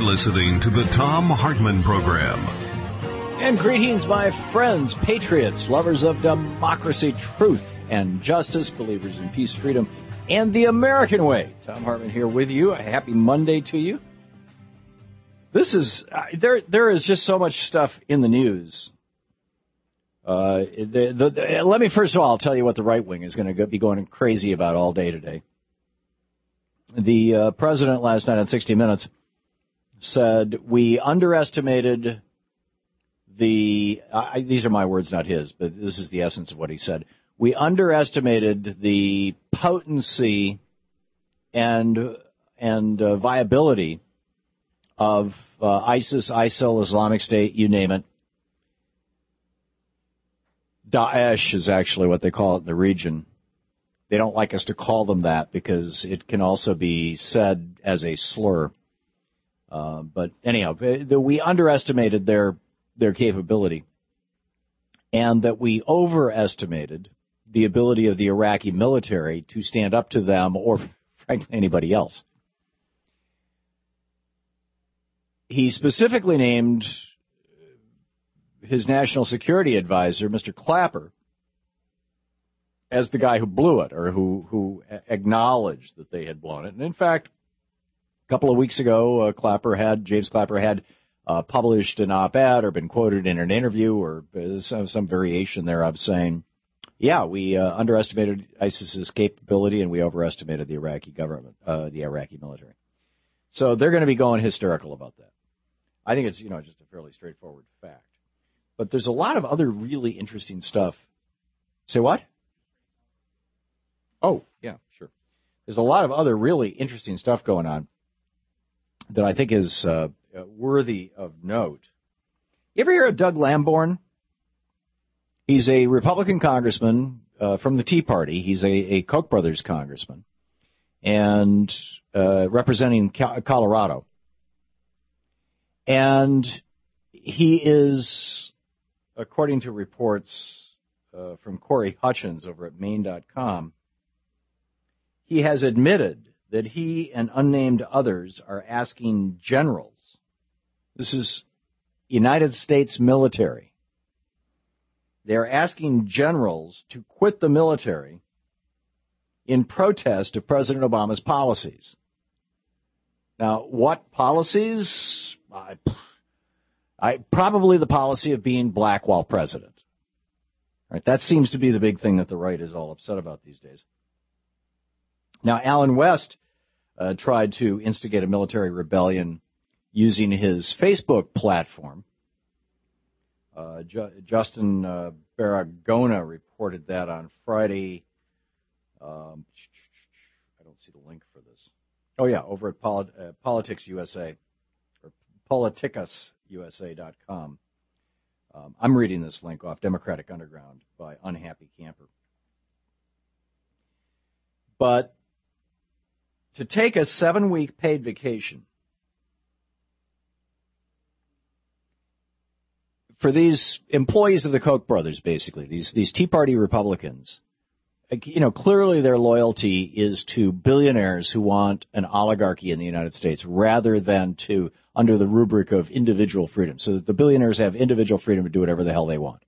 listening to the Thom Hartmann Program. And greetings, my friends, patriots, lovers of democracy, truth, and justice, believers in peace, freedom, and the American way. Thom Hartmann here with you. A happy Monday to you. This is there is just so much stuff in the news. Let me first of all tell you what the right wing is going to be going crazy about all day today. The president last night on 60 Minutes said we underestimated these are my words, not his, but this is the essence of what he said. We underestimated the potency and viability of ISIS, ISIL, Islamic State, you name it. Daesh is actually what they call it in the region. They don't like us to call them that because it can also be said as a slur. But anyhow, we underestimated their capability, and that we overestimated the ability of the Iraqi military to stand up to them or, frankly, anybody else. He specifically named his national security advisor, Mr. Clapper, as the guy who blew it, or who acknowledged that they had blown it. And in fact, a couple of weeks ago, James Clapper had published an op-ed or been quoted in an interview or some variation thereof saying, yeah, we underestimated ISIS's capability and we overestimated the Iraqi government, the Iraqi military. So they're going to be going hysterical about that. I think it's, just a fairly straightforward fact. But there's a lot of other really interesting stuff. Say what? Oh, yeah, sure. There's a lot of other really interesting stuff going on that I think is worthy of note. You ever hear of Doug Lamborn? He's a Republican congressman from the Tea Party. He's a Koch brothers congressman and representing Colorado. And he is, according to reports from Corey Hutchins over at Maine.com, he has admitted that he and unnamed others are asking generals, this is United States military, they're asking generals to quit the military in protest of President Obama's policies. Now, what policies? Probably the policy of being black while president. Right, that seems to be the big thing that the right is all upset about these days. Now, Alan West tried to instigate a military rebellion using his Facebook platform. Justin Baragona reported that on Friday. I don't see the link for this. Oh, yeah, over at Politics USA, or politicasusa.com. I'm reading this link off Democratic Underground by Unhappy Camper. But to take a 7-week paid vacation for these employees of the Koch brothers, basically, these Tea Party Republicans, clearly their loyalty is to billionaires who want an oligarchy in the United States rather than to under the rubric of individual freedom, so that the billionaires have individual freedom to do whatever the hell they want.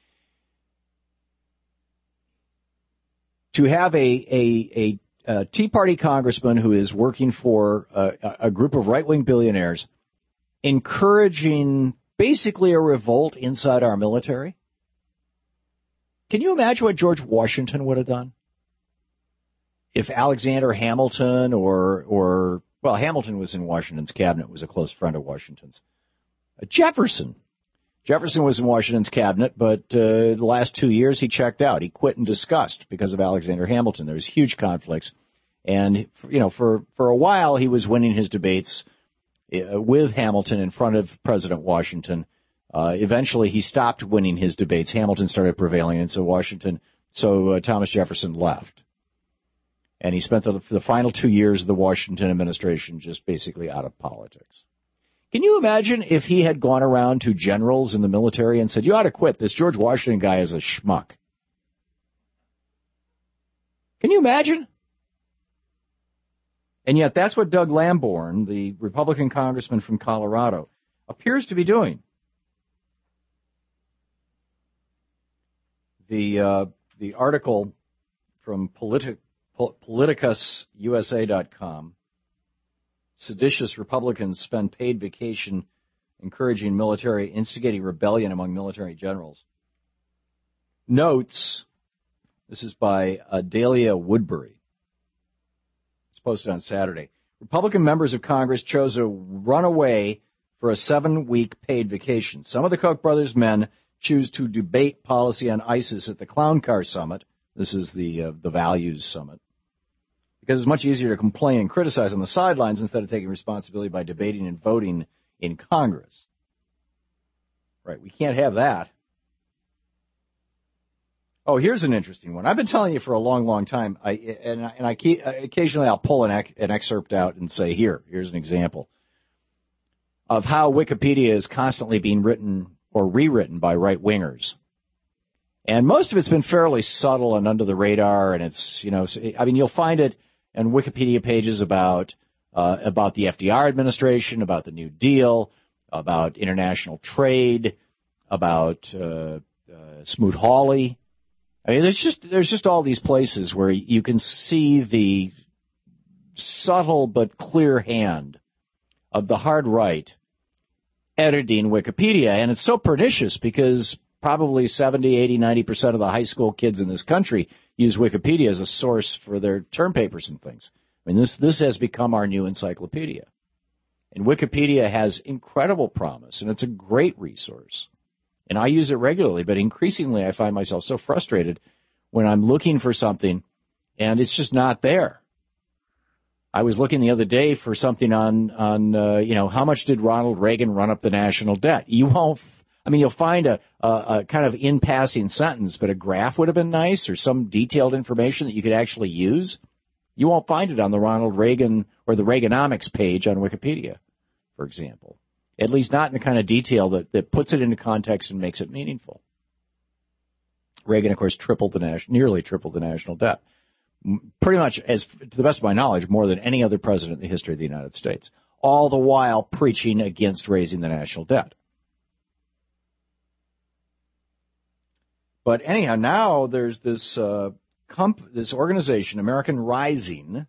To have a Tea Party congressman who is working for a group of right-wing billionaires encouraging basically a revolt inside our military. Can you imagine what George Washington would have done? If Alexander Hamilton or Hamilton was in Washington's cabinet, was a close friend of Washington's. Jefferson was in Washington's cabinet, but the last 2 years he checked out. He quit in disgust because of Alexander Hamilton. There was huge conflicts. And, for a while he was winning his debates with Hamilton in front of President Washington. Eventually he stopped winning his debates. Hamilton started prevailing, and so Thomas Jefferson left. And he spent the final 2 years of the Washington administration just basically out of politics. Can you imagine if he had gone around to generals in the military and said, you ought to quit. This George Washington guy is a schmuck. Can you imagine? And yet that's what Doug Lamborn, the Republican congressman from Colorado, appears to be doing. The article from PoliticusUSA.com, seditious Republicans spend paid vacation encouraging military, instigating rebellion among military generals, notes, this is by Dahlia Woodbury, it's posted on Saturday, Republican members of Congress chose to run away for a 7-week paid vacation. Some of the Koch brothers' men choose to debate policy on ISIS at the Clown Car Summit. This is the Values Summit. Because it's much easier to complain and criticize on the sidelines instead of taking responsibility by debating and voting in Congress. Right, we can't have that. Oh, here's an interesting one. I've been telling you for a long, long time, occasionally I'll pull an excerpt out and say, here's an example of how Wikipedia is constantly being written or rewritten by right-wingers. And most of it's been fairly subtle and under the radar, and it's, you'll find it in Wikipedia pages about the FDR administration, about the New Deal, about international trade, about Smoot-Hawley. I mean, there's just all these places where you can see the subtle but clear hand of the hard right editing Wikipedia, and it's so pernicious because probably 70, 80, 90% of the high school kids in this country use Wikipedia as a source for their term papers and things. I mean, this has become our new encyclopedia. And Wikipedia has incredible promise, and it's a great resource. And I use it regularly, but increasingly I find myself so frustrated when I'm looking for something and it's just not there. I was looking the other day for something on how much did Ronald Reagan run up the national debt? You'll find a kind of in passing sentence, but a graph would have been nice or some detailed information that you could actually use. You won't find it on the Ronald Reagan or the Reaganomics page on Wikipedia, for example. At least not in the kind of detail that puts it into context and makes it meaningful. Reagan, of course, nearly tripled the national debt. Pretty much, as to the best of my knowledge, more than any other president in the history of the United States. All the while preaching against raising the national debt. But anyhow, now there's this this organization, American Rising,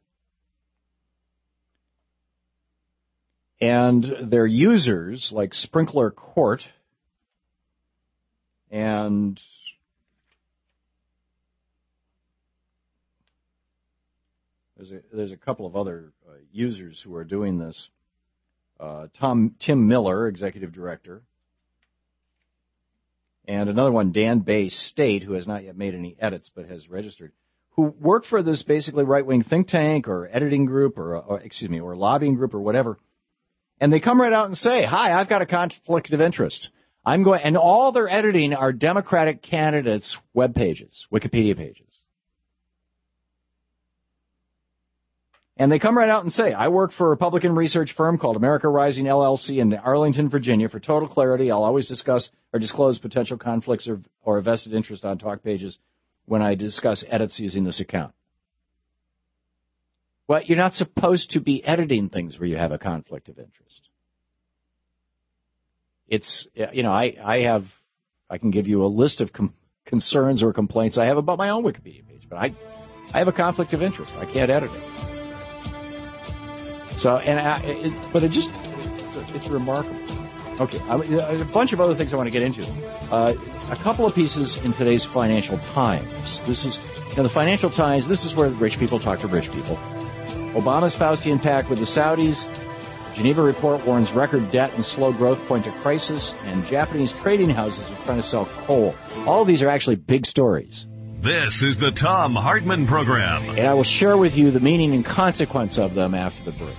and their users like Sprinkler Court and there's a couple of other users who are doing this. Tim Miller, executive director, and another one, Dan Bay State, who has not yet made any edits but has registered, who work for this basically right-wing think tank or editing group or lobbying group or whatever. And they come right out and say, hi, I've got a conflict of interest. And all they're editing are Democratic candidates' web pages, Wikipedia pages. And they come right out and say, I work for a Republican research firm called America Rising LLC in Arlington, Virginia. For total clarity, I'll always discuss or disclose potential conflicts or a vested interest on talk pages when I discuss edits using this account. Well, you're not supposed to be editing things where you have a conflict of interest. It's, I can give you a list of concerns or complaints I have about my own Wikipedia page, but I have a conflict of interest. I can't edit it. So, it's remarkable. Okay, a bunch of other things I want to get into. A couple of pieces in today's Financial Times. This is, the Financial Times, this is where rich people talk to rich people. Obama's Faustian pact with the Saudis. Geneva report warns record debt and slow growth point to crisis. And Japanese trading houses are trying to sell coal. All of these are actually big stories. This is the Thom Hartmann Program. And I will share with you the meaning and consequence of them after the break.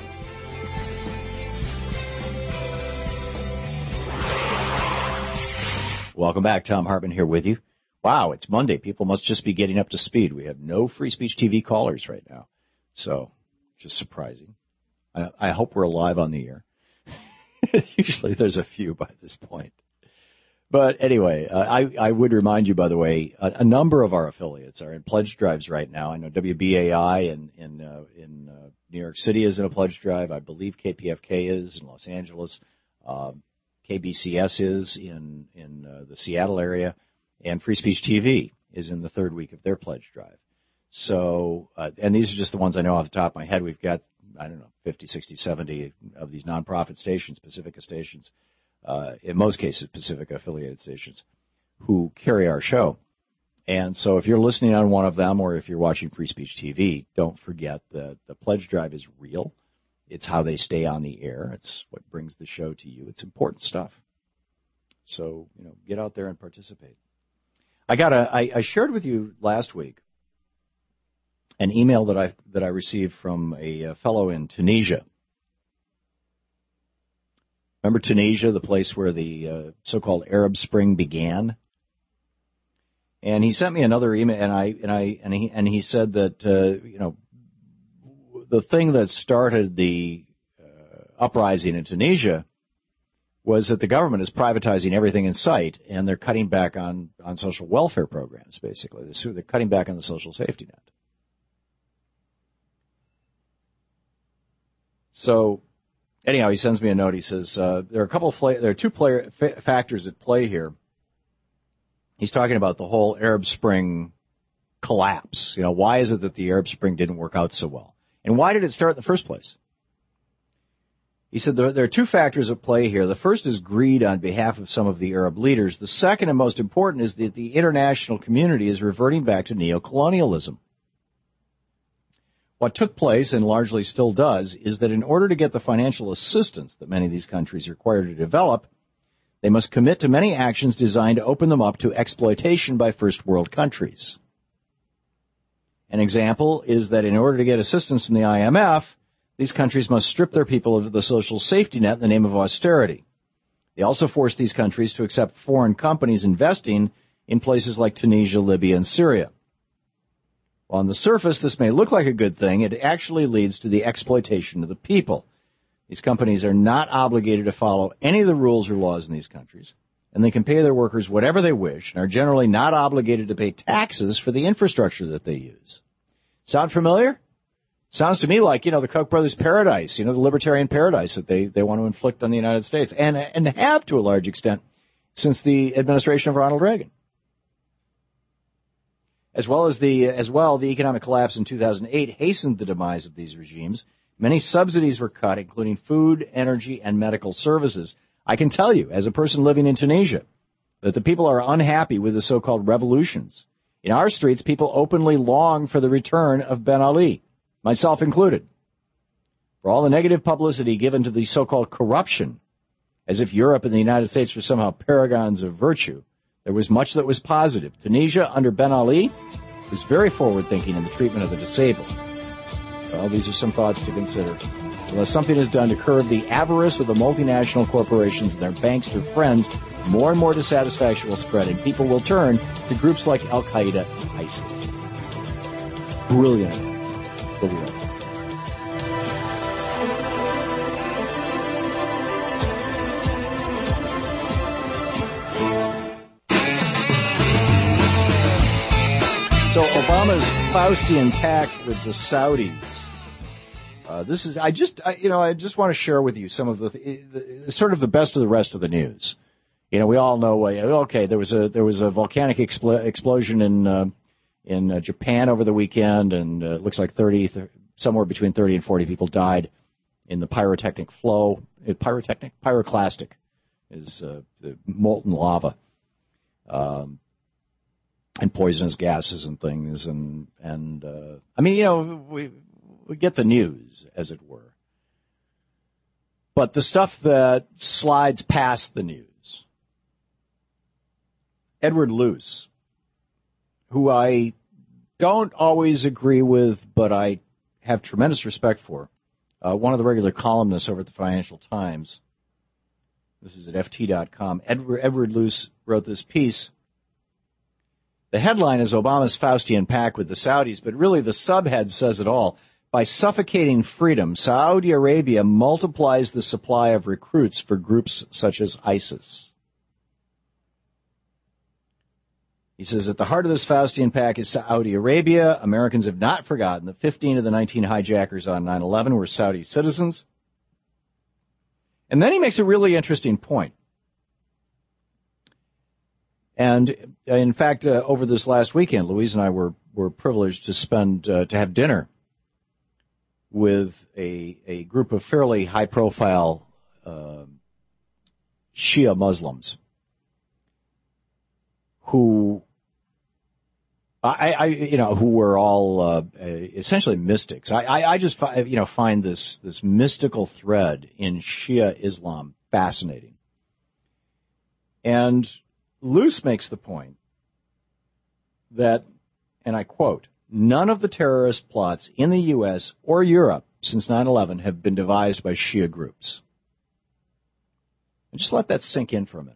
Welcome back. Thom Hartmann here with you. Wow, it's Monday. People must just be getting up to speed. We have no Free Speech TV callers right now. So, just surprising. I hope we're live on the air. Usually there's a few by this point. But anyway, I would remind you, by the way, a number of our affiliates are in pledge drives right now. I know WBAI in New York City is in a pledge drive. I believe KPFK is in Los Angeles. KBCS is in the Seattle area. And Free Speech TV is in the third week of their pledge drive. So, and these are just the ones I know off the top of my head. We've got, 50, 60, 70 of these nonprofit stations, Pacifica stations, in most cases Pacifica affiliated stations, who carry our show. And so if you're listening on one of them or if you're watching Free Speech TV, don't forget that the pledge drive is real. It's how they stay on the air. It's what brings the show to you. It's important stuff. So, get out there and participate. I shared with you last week an email that I received from a fellow in Tunisia. Remember Tunisia, the place where the so-called Arab Spring began? And he sent me another email, and he said that the thing that started the uprising in Tunisia was that the government is privatizing everything in sight, and they're cutting back on social welfare programs, basically. They're cutting back on the social safety net. So, anyhow, he sends me a note. He says there are two factors at play here. He's talking about the whole Arab Spring collapse. Why is it that the Arab Spring didn't work out so well? And why did it start in the first place? He said there are two factors at play here. The first is greed on behalf of some of the Arab leaders. The second and most important is that the international community is reverting back to neocolonialism. What took place, and largely still does, is that in order to get the financial assistance that many of these countries require to develop, they must commit to many actions designed to open them up to exploitation by first world countries. An example is that in order to get assistance from the IMF, these countries must strip their people of the social safety net in the name of austerity. They also force these countries to accept foreign companies investing in places like Tunisia, Libya, and Syria. While on the surface this may look like a good thing, it actually leads to the exploitation of the people. These companies are not obligated to follow any of the rules or laws in these countries, and they can pay their workers whatever they wish and are generally not obligated to pay taxes for the infrastructure that they use. Sound familiar? Sounds to me like, the Koch brothers' paradise, the libertarian paradise that they want to inflict on the United States, and have to a large extent since the administration of Ronald Reagan. As well, the economic collapse in 2008 hastened the demise of these regimes. Many subsidies were cut, including food, energy, and medical services. I can tell you, as a person living in Tunisia, that the people are unhappy with the so-called revolutions. In our streets, people openly long for the return of Ben Ali, myself included. For all the negative publicity given to the so-called corruption, as if Europe and the United States were somehow paragons of virtue, there was much that was positive. Tunisia, under Ben Ali, was very forward-thinking in the treatment of the disabled. Well, these are some thoughts to consider. Unless something is done to curb the avarice of the multinational corporations and their bankster friends, more and more dissatisfaction will spread, and people will turn to groups like Al-Qaeda and ISIS. Brilliant. We'll be right back. So Obama's Faustian pact with the Saudis. I just want to share with you some of the sort of the best of the rest of the news. We all know. Okay, there was a volcanic explosion in Japan over the weekend, and it looks like somewhere between 30 and 40 people died in the pyrotechnic flow. Pyroclastic is the molten lava. And poisonous gases and things, we get the news, as it were. But the stuff that slides past the news. Edward Luce, who I don't always agree with, but I have tremendous respect for, one of the regular columnists over at the Financial Times. This is at FT.com. Edward Luce wrote this piece. The headline is Obama's Faustian pact with the Saudis, but really the subhead says it all. By suffocating freedom, Saudi Arabia multiplies the supply of recruits for groups such as ISIS. He says, at the heart of this Faustian pact is Saudi Arabia. Americans have not forgotten that 15 of the 19 hijackers on 9/11 were Saudi citizens. And then he makes a really interesting point. And in fact, over this last weekend, Louise and I were privileged to have dinner with a group of fairly high-profile Shia Muslims who who were all essentially mystics. I just find this mystical thread in Shia Islam fascinating. And Luce makes the point that, and I quote, none of the terrorist plots in the U.S. or Europe since 9/11 have been devised by Shia groups. And just let that sink in for a minute.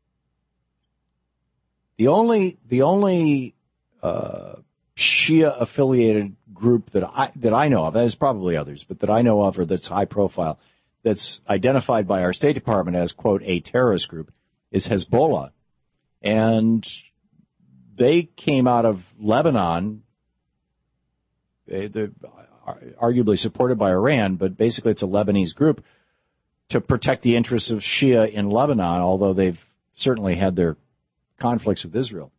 The only Shia-affiliated group that I know of, there's probably others, but that I know of or that's high profile, that's identified by our State Department as, quote, a terrorist group, is Hezbollah. And they came out of Lebanon, they're arguably supported by Iran, but basically it's a Lebanese group to protect the interests of Shia in Lebanon, although they've certainly had their conflicts with Israel.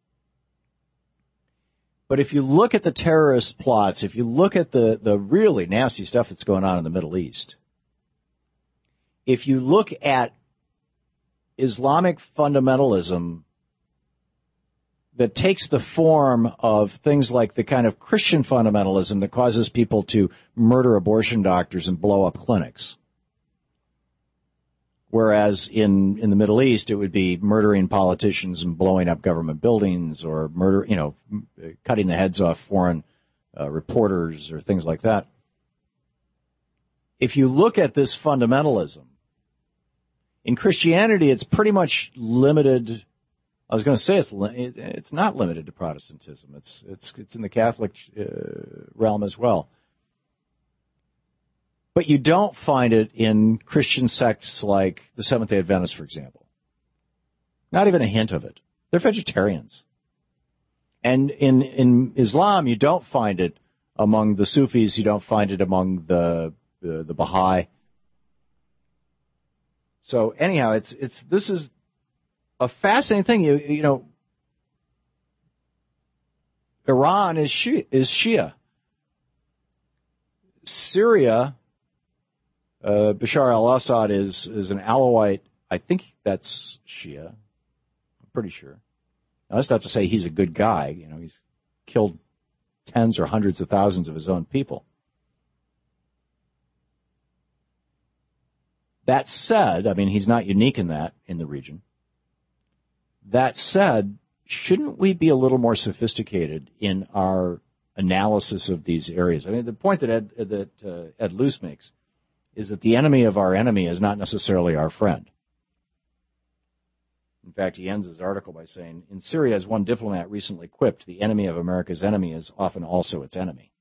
But if you look at the terrorist plots, if you look at the really nasty stuff that's going on in the Middle East, if you look at Islamic fundamentalism that takes the form of things like the kind of Christian fundamentalism that causes people to murder abortion doctors and blow up clinics, whereas in the Middle East it would be murdering politicians and blowing up government buildings, or cutting the heads off foreign reporters or things like that. If you look at this fundamentalism, in Christianity, it's pretty much limited. I was going to say it's not limited to Protestantism. It's in the Catholic realm as well. But you don't find it in Christian sects like the Seventh-day Adventists, for example. Not even a hint of it. They're vegetarians. And in Islam, you don't find it among the Sufis. You don't find it among the Baha'i. So anyhow, this is a fascinating thing. You know, Iran is Shia. Syria, Bashar al-Assad is an Alawite. I think that's Shia. I'm pretty sure. Now, that's not to say he's a good guy. You know, he's killed tens or hundreds of thousands of his own people. That said, I mean, he's not unique in the region. That said, shouldn't we be a little more sophisticated in our analysis of these areas? I mean, the point that Ed Luce makes is that the enemy of our enemy is not necessarily our friend. In fact, he ends his article by saying, in Syria, as one diplomat recently quipped, the enemy of America's enemy is often also its enemy.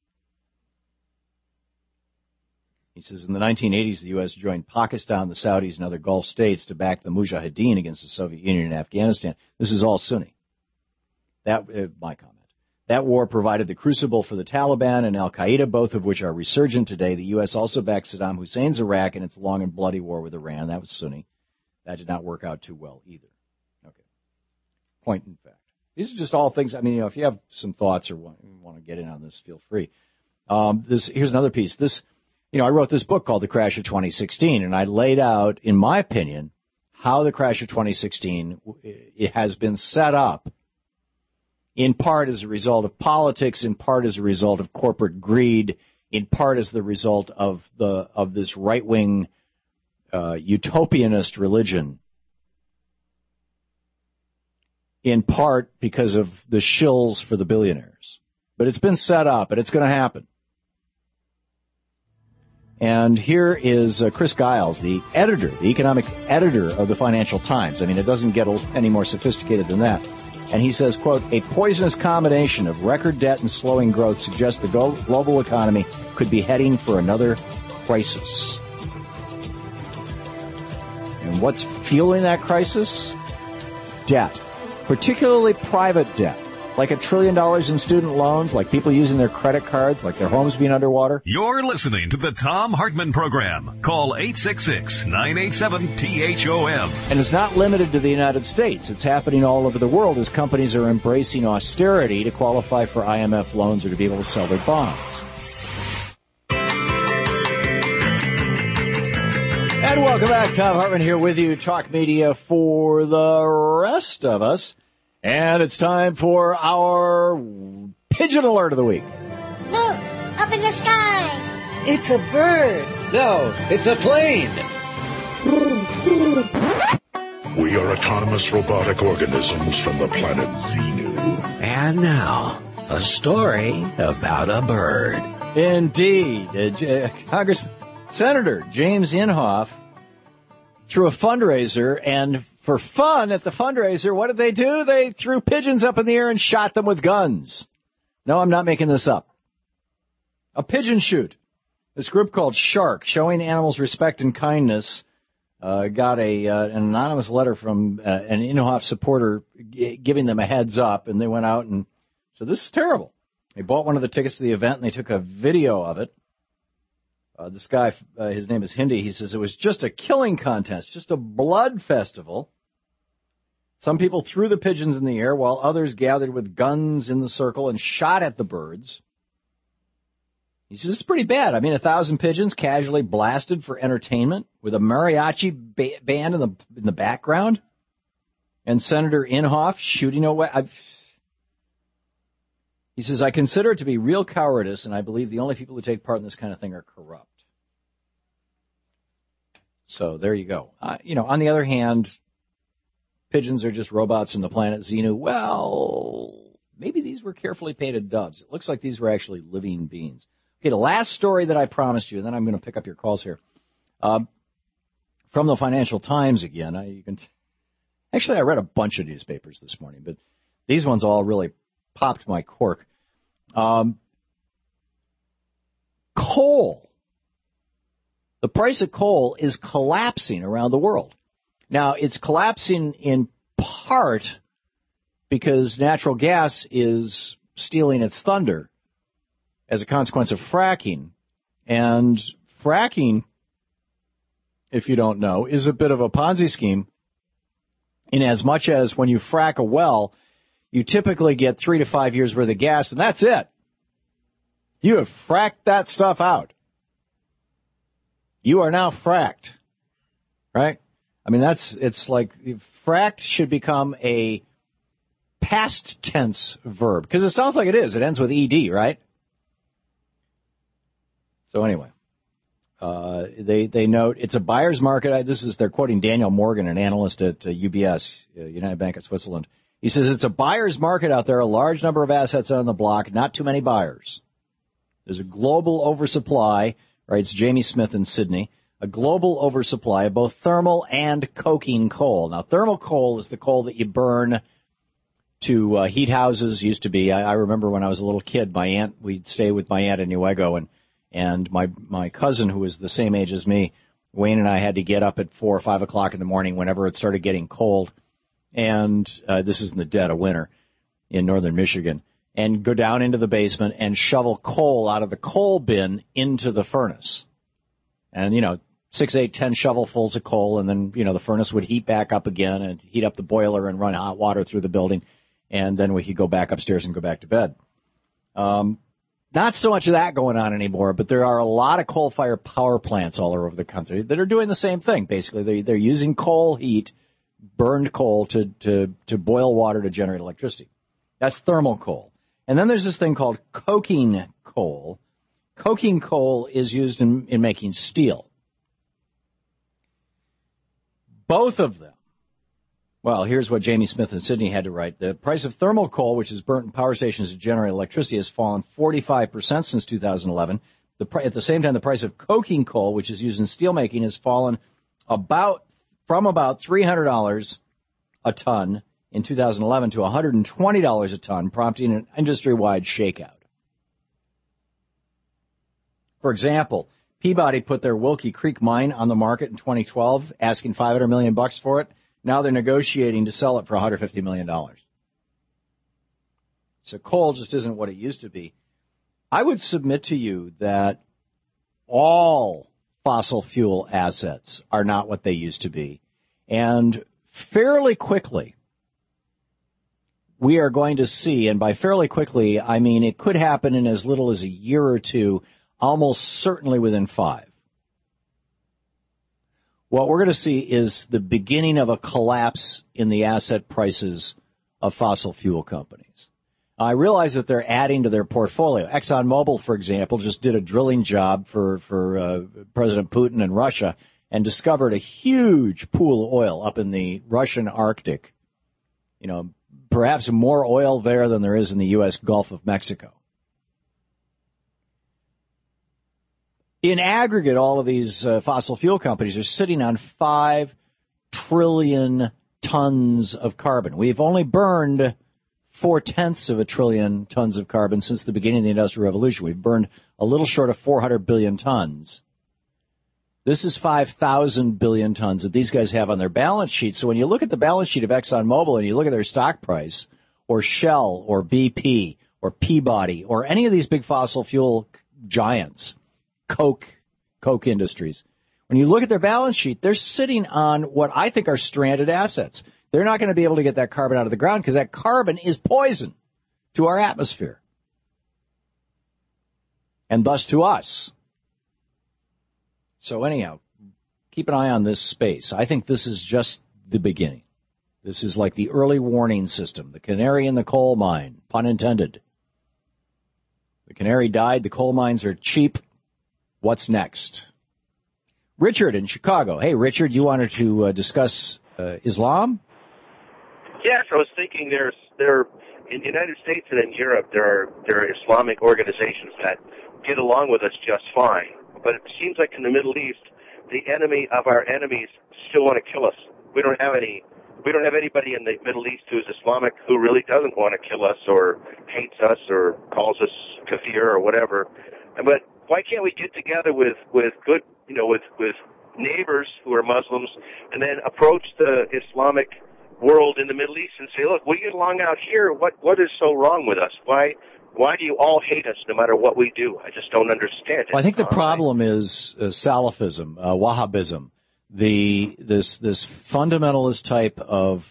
He says, in the 1980s, the U.S. joined Pakistan, the Saudis, and other Gulf states to back the Mujahideen against the Soviet Union in Afghanistan. This is all Sunni. My comment. That war provided the crucible for the Taliban and al-Qaeda, both of which are resurgent today. The U.S. also backed Saddam Hussein's Iraq in its long and bloody war with Iran. That was Sunni. That did not work out too well either. Okay. Point in fact. These are just all things, I mean, you know, if you have some thoughts or want to get in on this, feel free. Here's another piece. I wrote this book called The Crash of 2016, and I laid out, in my opinion, how the crash of 2016 it has been set up, in part as a result of politics, in part as a result of corporate greed, in part as the result of this right-wing utopianist religion, in part because of the shills for the billionaires. But it's been set up, and it's going to happen. And here is Chris Giles, the economic editor of the Financial Times. I mean, it doesn't get any more sophisticated than that. And he says, quote, a poisonous combination of record debt and slowing growth suggests the global economy could be heading for another crisis. And what's fueling that crisis? Debt. particularly private debt, like $1 trillion in student loans, like people using their credit cards, like their homes being underwater. You're listening to the Thom Hartmann Program. Call 866-987-THOM. And it's not limited to the United States. It's happening all over the world as companies are embracing austerity to qualify for IMF loans or to be able to sell their bonds. And welcome back. Thom Hartmann here with you, Talk Media for the rest of us. And it's time for our Pigeon Alert of the Week. Look, up in the sky. It's a bird. No, it's a plane. We are autonomous robotic organisms from the planet Xenu. And now, a story about a bird. Indeed. Senator James Inhofe threw a fundraiser, and for fun at the fundraiser, what did they do? They threw pigeons up in the air and shot them with guns. No, I'm not making this up. A pigeon shoot. This group called Shark, Showing Animals Respect and Kindness, got an anonymous letter from an Inhofe supporter giving them a heads up, and they went out and said, this is terrible. They bought one of the tickets to the event, and they took a video of it. This guy, his name is Hindi, he says it was just a killing contest, just a blood festival. Some people threw the pigeons in the air while others gathered with guns in the circle and shot at the birds. He says it's pretty bad. I mean, 1,000 pigeons casually blasted for entertainment with a mariachi band in the background. And Senator Inhofe shooting away. He says, I consider it to be real cowardice, and I believe the only people who take part in this kind of thing are corrupt. So there you go. On the other hand, pigeons are just robots in the planet Xenu. Well, maybe these were carefully painted doves. It looks like these were actually living beings. Okay, the last story that I promised you, and then I'm going to pick up your calls here. From the Financial Times again. I read a bunch of newspapers this morning, but these ones all really popped my cork. Coal. The price of coal is collapsing around the world. Now, it's collapsing in part because natural gas is stealing its thunder as a consequence of fracking. And fracking, if you don't know, is a bit of a Ponzi scheme in as much as when you frack a well, you typically get 3 to 5 years worth of gas, and that's it. You have fracked that stuff out. You are now fracked, right? I mean, it's like fracked should become a past tense verb, because it sounds like it is. It ends with ED, right? So anyway, they note it's a buyer's market. They're quoting Daniel Morgan, an analyst at UBS, United Bank of Switzerland. He says it's a buyer's market out there, a large number of assets on the block, not too many buyers. There's a global oversupply, writes Jamie Smith in Sydney, a global oversupply of both thermal and coking coal. Now, thermal coal is the coal that you burn to heat houses, used to be. I remember when I was a little kid, we'd stay with my aunt in Newego, and my cousin, who was the same age as me, Wayne and I had to get up at 4 or 5 o'clock in the morning whenever it started getting cold. And this is in the dead of winter in northern Michigan, and go down into the basement and shovel coal out of the coal bin into the furnace. And, 6, 8, 10 shovelfuls of coal, and then, the furnace would heat back up again and heat up the boiler and run hot water through the building, and then we could go back upstairs and go back to bed. Not so much of that going on anymore, but there are a lot of coal-fired power plants all over the country that are doing the same thing. Basically, they're using coal heat, burned coal to boil water to generate electricity. That's thermal coal. And then there's this thing called coking coal. Coking coal is used in making steel. Both of them. Well, here's what Jamie Smith in Sydney had to write. The price of thermal coal, which is burnt in power stations to generate electricity, has fallen 45% since 2011. At the same time, the price of coking coal, which is used in steelmaking, has fallen from about $300 a ton in 2011 to $120 a ton, prompting an industry-wide shakeout. For example, Peabody put their Wilkie Creek mine on the market in 2012, asking $500 million for it. Now they're negotiating to sell it for $150 million. So coal just isn't what it used to be. I would submit to you that all fossil fuel assets are not what they used to be. And fairly quickly, we are going to see, and by fairly quickly, I mean it could happen in as little as a year or two, almost certainly within 5. What we're going to see is the beginning of a collapse in the asset prices of fossil fuel companies. I realize that they're adding to their portfolio. ExxonMobil, for example, just did a drilling job for President Putin in Russia and discovered a huge pool of oil up in the Russian Arctic. You know, perhaps more oil there than there is in the U.S. Gulf of Mexico. In aggregate, all of these fossil fuel companies are sitting on 5 trillion tons of carbon. We've only burned 0.4 of a trillion tons of carbon since the beginning of the Industrial Revolution. We've burned a little short of 400 billion tons. This is 5,000 billion tons that these guys have on their balance sheet. So when you look at the balance sheet of ExxonMobil and you look at their stock price, or Shell, or BP, or Peabody, or any of these big fossil fuel giants, Koch Industries, when you look at their balance sheet, they're sitting on what I think are stranded assets. They're not going to be able to get that carbon out of the ground because that carbon is poison to our atmosphere and thus to us. So anyhow, keep an eye on this space. I think this is just the beginning. This is like the early warning system, the canary in the coal mine, pun intended. The canary died, the coal mines are cheap. What's next? Richard in Chicago. Hey, Richard, you wanted to discuss Islam? Yes, I was thinking there in the United States and in Europe there are Islamic organizations that get along with us just fine. But it seems like in the Middle East, the enemy of our enemies still want to kill us. We don't have anybody in the Middle East who's Islamic who really doesn't want to kill us or hates us or calls us kafir or whatever. But why can't we get together with good, with neighbors who are Muslims and then approach the Islamic world in the Middle East and say, look, we get along out here. What is so wrong with us? Why do you all hate us no matter what we do? I just don't understand it. Well, I think the problem is Salafism, Wahhabism, this fundamentalist type of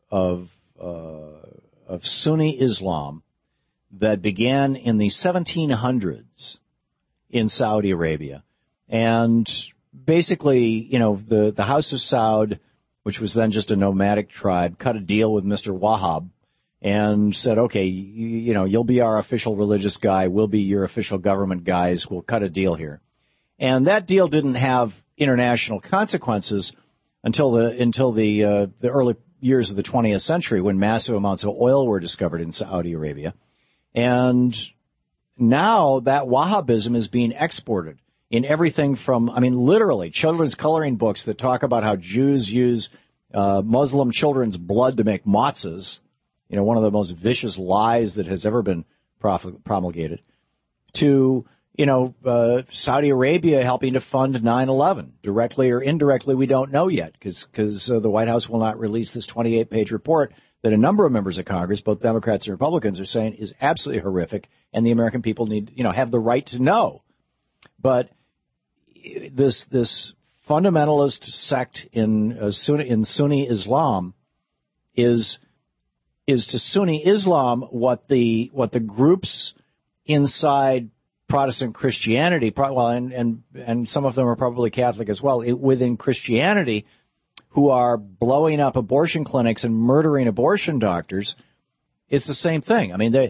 Sunni Islam that began in the 1700s in Saudi Arabia, and basically, the House of Saud, which was then just a nomadic tribe, cut a deal with Mr. Wahhab and said, okay, you'll be our official religious guy, we'll be your official government guys, we'll cut a deal here. And that deal didn't have international consequences until the early years of the 20th century when massive amounts of oil were discovered in Saudi Arabia. And now that Wahhabism is being exported in everything from, literally, children's coloring books that talk about how Jews use Muslim children's blood to make matzahs, one of the most vicious lies that has ever been promulgated, to, Saudi Arabia helping to fund 9/11, directly or indirectly, we don't know yet, because the White House will not release this 28-page report that a number of members of Congress, both Democrats and Republicans, are saying is absolutely horrific, and the American people need, have the right to know. But this fundamentalist sect in Sunni Islam is to Sunni Islam what the groups inside Protestant Christianity, and some of them are probably Catholic as well, within Christianity, who are blowing up abortion clinics and murdering abortion doctors, is the same thing.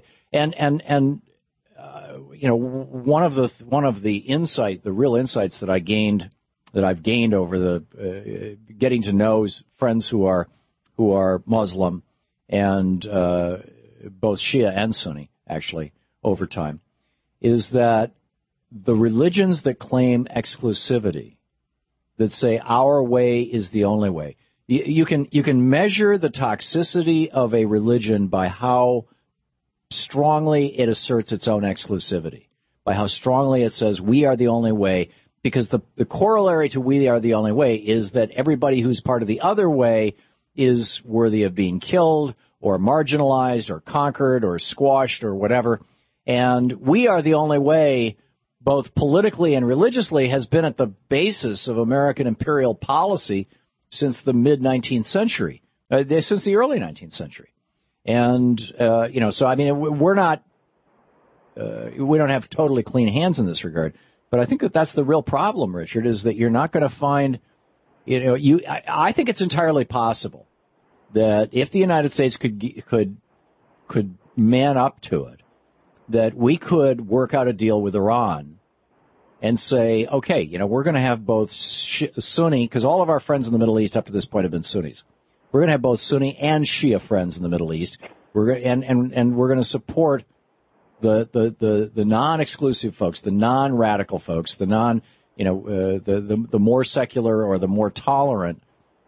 One of the real insights that I've gained over the getting to know friends who are Muslim and both Shia and Sunni actually over time, is that the religions that claim exclusivity, that say our way is the only way, you can measure the toxicity of a religion by how strongly it asserts its own exclusivity, by how strongly it says we are the only way, because the corollary to we are the only way is that everybody who's part of the other way is worthy of being killed or marginalized or conquered or squashed or whatever. And we are the only way, both politically and religiously, has been at the basis of American imperial policy since the mid-19th century, since the early 19th century. And, so, I mean, we're not, we don't have totally clean hands in this regard. But I think that that's the real problem, Richard, is that you're not going to find, I think it's entirely possible that if the United States could man up to it, that we could work out a deal with Iran and say, okay, we're going to have both Sunni, because all of our friends in the Middle East up to this point have been Sunnis. We're going to have both Sunni and Shia friends in the Middle East. And we're going to support the non-exclusive folks, the non-radical folks, the the more secular or the more tolerant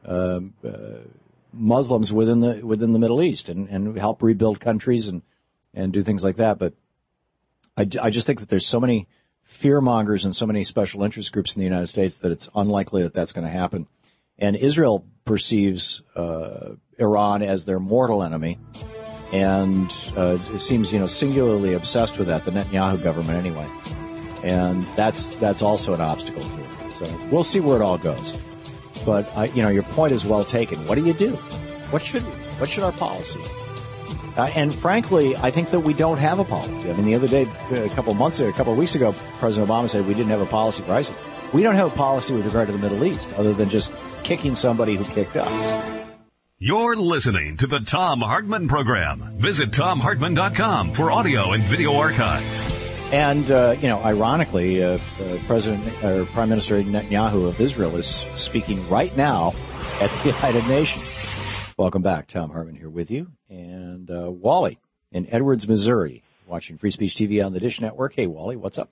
Muslims within the Middle East, and help rebuild countries and do things like that. But I just think that there's so many fearmongers and so many special interest groups in the United States that it's unlikely that that's going to happen. And Israel perceives Iran as their mortal enemy, and it seems singularly obsessed with that, the Netanyahu government anyway. And that's also an obstacle to it. So we'll see where it all goes. But your point is well taken. What do you do? What should our policy? And frankly, I think that we don't have a policy. I mean, the other day, a couple of weeks ago, President Obama said we didn't have a policy for ISIS. We don't have a policy with regard to the Middle East, other than just kicking somebody who kicked us. You're listening to the Thom Hartmann Program. Visit ThomHartmann.com for audio and video archives. And, ironically, Prime Minister Netanyahu of Israel is speaking right now at the United Nations. Welcome back. Thom Hartmann here with you. And Wally in Edwards, Missouri, watching Free Speech TV on the Dish Network. Hey, Wally, what's up?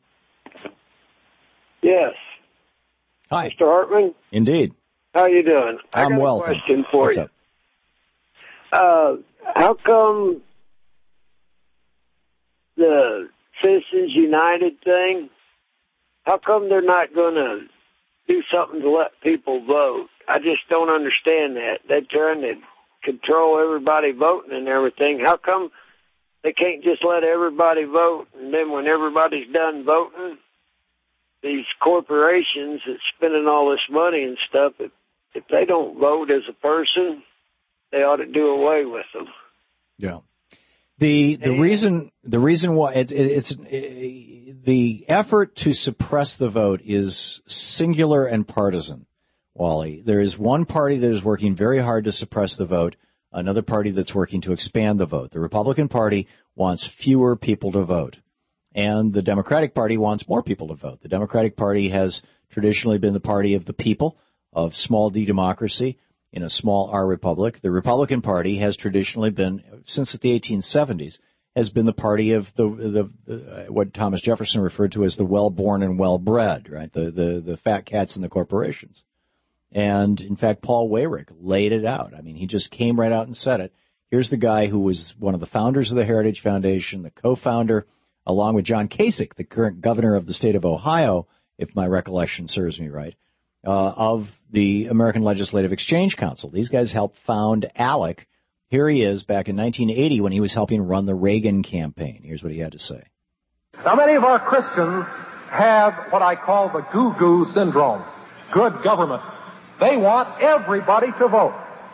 Yes. Hi. Mr. Hartmann? Indeed. How you doing? I'm well. I got a question for what's you. Up? How come the Citizens United thing, how come they're not going to do something to let people vote? I just don't understand that. They're trying to control everybody voting and everything. How come they can't just let everybody vote, and then when everybody's done voting, these corporations that's spending all this money and stuff, if they don't vote as a person, they ought to do away with them. Yeah. The reason why it's the effort to suppress the vote is singular and partisan, Wally. There is one party that is working very hard to suppress the vote, another party that's working to expand the vote. The Republican Party wants fewer people to vote, and the Democratic Party wants more people to vote. The Democratic Party has traditionally been the party of the people, of small d democracy in a small r republic. The Republican Party has traditionally been, since the 1870s, has been the party of the what Thomas Jefferson referred to as the well-born and well-bred, right? The fat cats in the corporations. And in fact, Paul Weyrich laid it out. I mean, he just came right out and said it. Here's the guy who was one of the founders of the Heritage Foundation, the co-founder, along with John Kasich, the current governor of the state of Ohio, if my recollection serves me right, of the American Legislative Exchange Council. These guys helped found ALEC. Here he is back in 1980 when he was helping run the Reagan campaign. Here's what he had to say. Now, many of our Christians have what I call the goo-goo syndrome, good government. They want everybody to vote.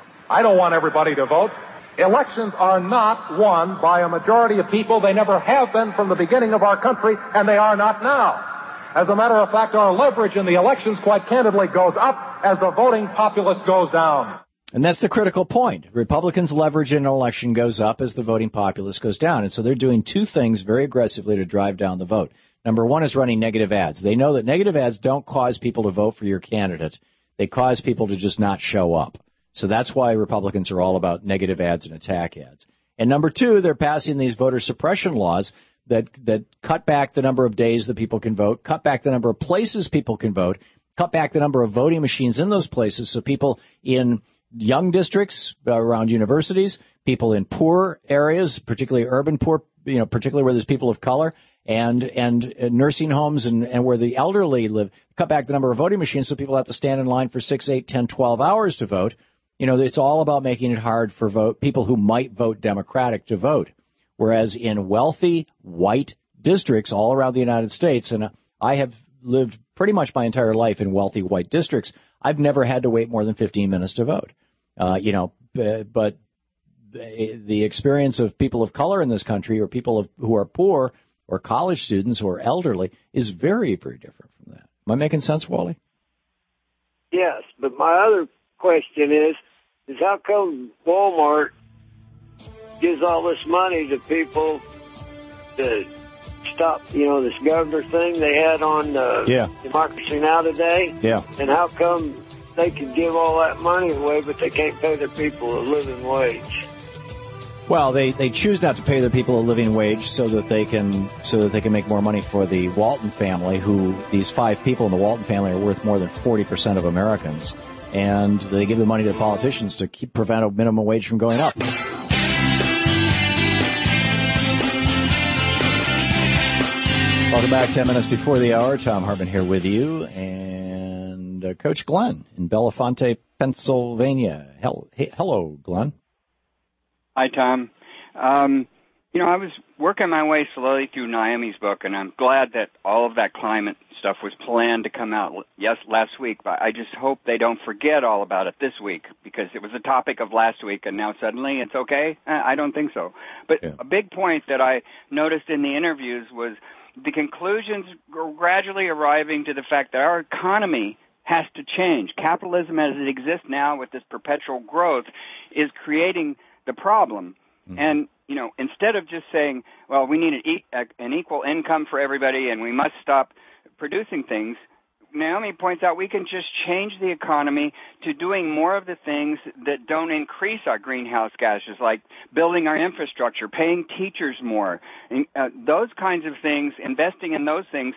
I don't want everybody to vote. Elections are not won by a majority of people. They never have been from the beginning of our country, and they are not now. As a matter of fact, our leverage in the elections, quite candidly, goes up as the voting populace goes down. And that's the critical point. Republicans' leverage in an election goes up as the voting populace goes down. And so they're doing two things very aggressively to drive down the vote. Number one is running negative ads. They know that negative ads don't cause people to vote for your candidate. They cause people to just not show up. So that's why Republicans are all about negative ads and attack ads. And number two, they're passing these voter suppression laws that cut back the number of days that people can vote, cut back the number of places people can vote, cut back the number of voting machines in those places so people in young districts around universities, people in poor areas, particularly urban poor, particularly where there's people of color, and nursing homes and where the elderly live, cut back the number of voting machines so people have to stand in line for 6, 8, 10, 12 hours to vote. It's all about making it hard for people who might vote Democratic to vote. Whereas in wealthy white districts all around the United States, and I have lived pretty much my entire life in wealthy white districts, I've never had to wait more than 15 minutes to vote. But the experience of people of color in this country, or people who are poor, or college students, or elderly, is very, very different from that. Am I making sense, Wally? Yes, but my other question is how come Walmart gives all this money to people to stop, this governor thing they had on Democracy Now! Today? Yeah. And how come they can give all that money away, but they can't pay their people a living wage? Well, they choose not to pay their people a living wage so that they can make more money for the Walton family, who these 5 people in the Walton family are worth more than 40% of Americans, and they give the money to the politicians to prevent a minimum wage from going up. Welcome back. 10 minutes before the hour. Tom Hartman here with you, and Coach Glenn in Bellefonte, Pennsylvania. Hello, Glenn. Hi, Tom. I was working my way slowly through Naomi's book, and I'm glad that all of that climate stuff was planned to come out last week, but I just hope they don't forget all about it this week, because it was a topic of last week, and now suddenly it's okay? I don't think so. But A big point that I noticed in the interviews was the conclusions gradually arriving to the fact that our economy has to change. Capitalism as it exists now with this perpetual growth is creating the problem. Mm-hmm. And, instead of just saying, well, we need an equal income for everybody and we must stop producing things, Naomi points out we can just change the economy to doing more of the things that don't increase our greenhouse gases, like building our infrastructure, paying teachers more. And, those kinds of things, investing in those things,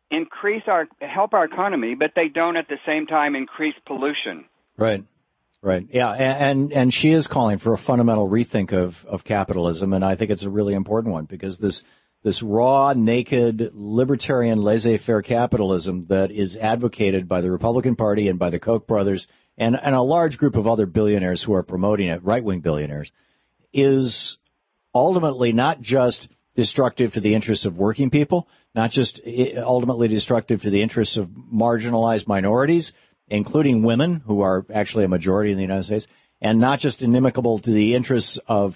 help our economy, but they don't at the same time increase pollution. Right. Yeah, and she is calling for a fundamental rethink of capitalism, and I think it's a really important one, because this raw, naked, libertarian, laissez-faire capitalism that is advocated by the Republican Party and by the Koch brothers and a large group of other billionaires who are promoting it, right-wing billionaires, is ultimately not just destructive to the interests of working people, not just ultimately destructive to the interests of marginalized minorities, including women, who are actually a majority in the United States, and not just inimical to the interests of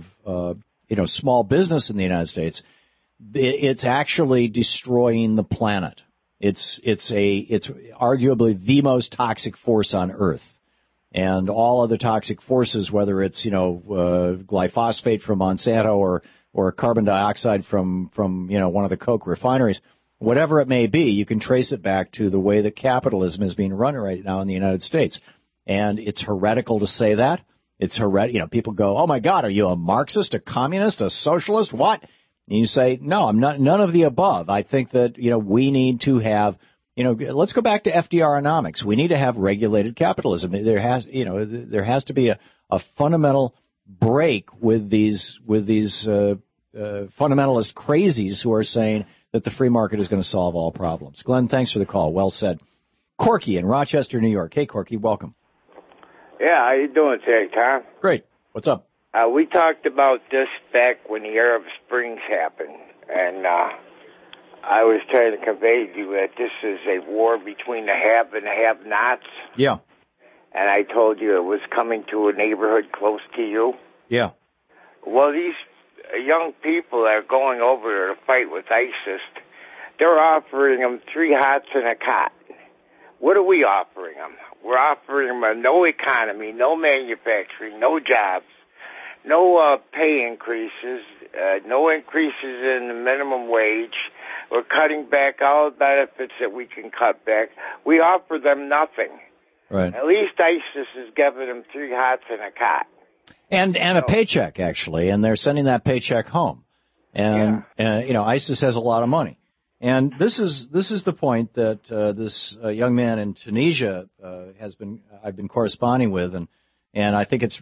small business in the United States. It's actually destroying the planet. It's arguably the most toxic force on Earth, and all other toxic forces, whether it's glyphosate from Monsanto or carbon dioxide from one of the Koch refineries. Whatever it may be, you can trace it back to the way that capitalism is being run right now in the United States. And it's heretical to say that. It's people go, oh, my God, are you a Marxist, a communist, a socialist? What? And you say, no, I'm not, none of the above. I think that, we need to have, let's go back to FDR-onomics. We need to have regulated capitalism. There has to be a fundamental break with these fundamentalist crazies who are saying that the free market is going to solve all problems. Glenn, thanks for the call. Well said. Corky in Rochester, New York. Hey, Corky, welcome. Yeah, how you doing today, Tom? Great. What's up? We talked about this back when the Arab Springs happened, and I was trying to convey to you that this is a war between the have and the have-nots. Yeah. And I told you it was coming to a neighborhood close to you. Yeah. Well, these young people that are going over to fight with ISIS, they're offering them 3 hots and a cot. What are we offering them? We're offering them no economy, no manufacturing, no jobs, no pay increases, no increases in the minimum wage. We're cutting back all the benefits that we can cut back. We offer them nothing. Right. At least ISIS is giving them 3 hots and a cot. And a paycheck, actually, and they're sending that paycheck home. And ISIS has a lot of money. And this is the point that this young man in Tunisia I've been corresponding with, and I think it's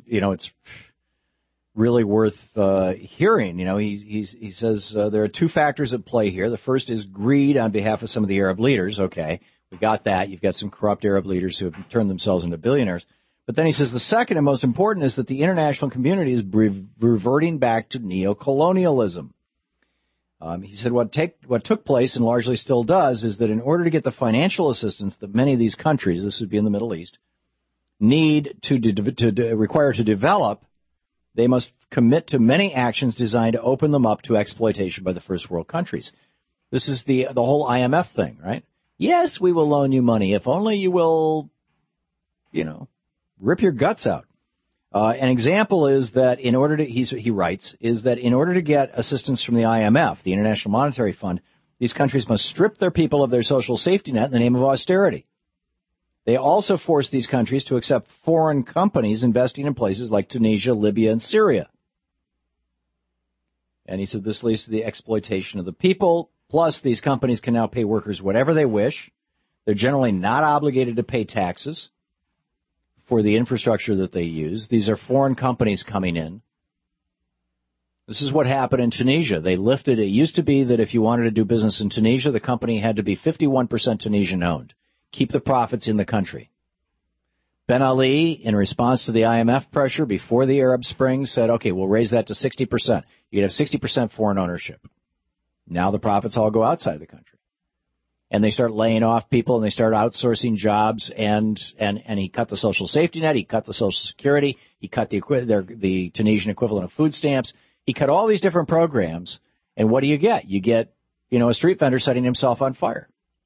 really worth hearing. He says there are 2 factors at play here. The first is greed on behalf of some of the Arab leaders. Okay, we got that. You've got some corrupt Arab leaders who have turned themselves into billionaires. But then he says the second and most important is that the international community is reverting back to neocolonialism. He said what took place and largely still does is that in order to get the financial assistance that many of these countries, this would be in the Middle East, need require to develop, they must commit to many actions designed to open them up to exploitation by the first world countries. This is the whole IMF thing, right? Yes, we will loan you money if only you will, rip your guts out. An example is that in order to, he writes, is that in order to get assistance from the IMF, the International Monetary Fund, these countries must strip their people of their social safety net in the name of austerity. They also force these countries to accept foreign companies investing in places like Tunisia, Libya, and Syria. And he said this leads to the exploitation of the people. Plus, these companies can now pay workers whatever they wish. They're generally not obligated to pay taxes for the infrastructure that they use. These are foreign companies coming in. This is what happened in Tunisia. They lifted it. It used to be that if you wanted to do business in Tunisia, the company had to be 51% Tunisian-owned. Keep the profits in the country. Ben Ali, in response to the IMF pressure before the Arab Spring, said, okay, we'll raise that to 60%. You could have 60% foreign ownership. Now the profits all go outside the country. And they start laying off people, and they start outsourcing jobs, and he cut the social safety net, he cut the social security, he cut the Tunisian equivalent of food stamps. He cut all these different programs, and what do you get? You get, a street vendor setting himself on fire.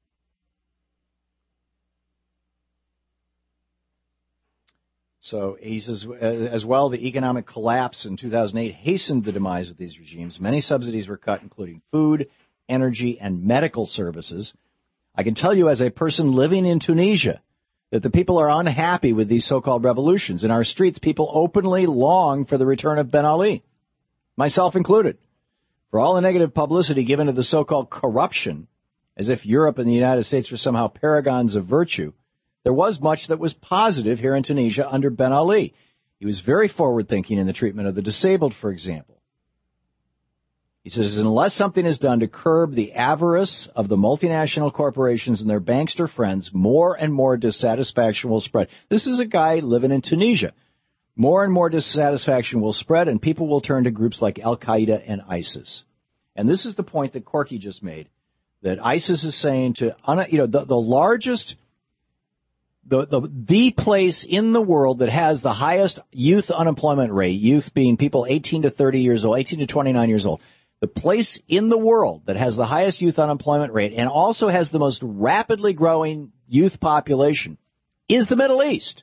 So he says, as well, the economic collapse in 2008 hastened the demise of these regimes. Many subsidies were cut, including food, energy, and medical services. I can tell you as a person living in Tunisia that the people are unhappy with these so-called revolutions. In our streets, people openly long for the return of Ben Ali, myself included. For all the negative publicity given to the so-called corruption, as if Europe and the United States were somehow paragons of virtue, there was much that was positive here in Tunisia under Ben Ali. He was very forward-thinking in the treatment of the disabled, for example. He says, unless something is done to curb the avarice of the multinational corporations and their bankster friends, more and more dissatisfaction will spread. This is a guy living in Tunisia. More and more dissatisfaction will spread, and people will turn to groups like Al-Qaeda and ISIS. And this is the point that Corky just made, that ISIS is saying to, the largest... The place in the world that has the highest youth unemployment rate, youth being people 18 to 30 years old, 18 to 29 years old, the place in the world that has the highest youth unemployment rate and also has the most rapidly growing youth population is the Middle East.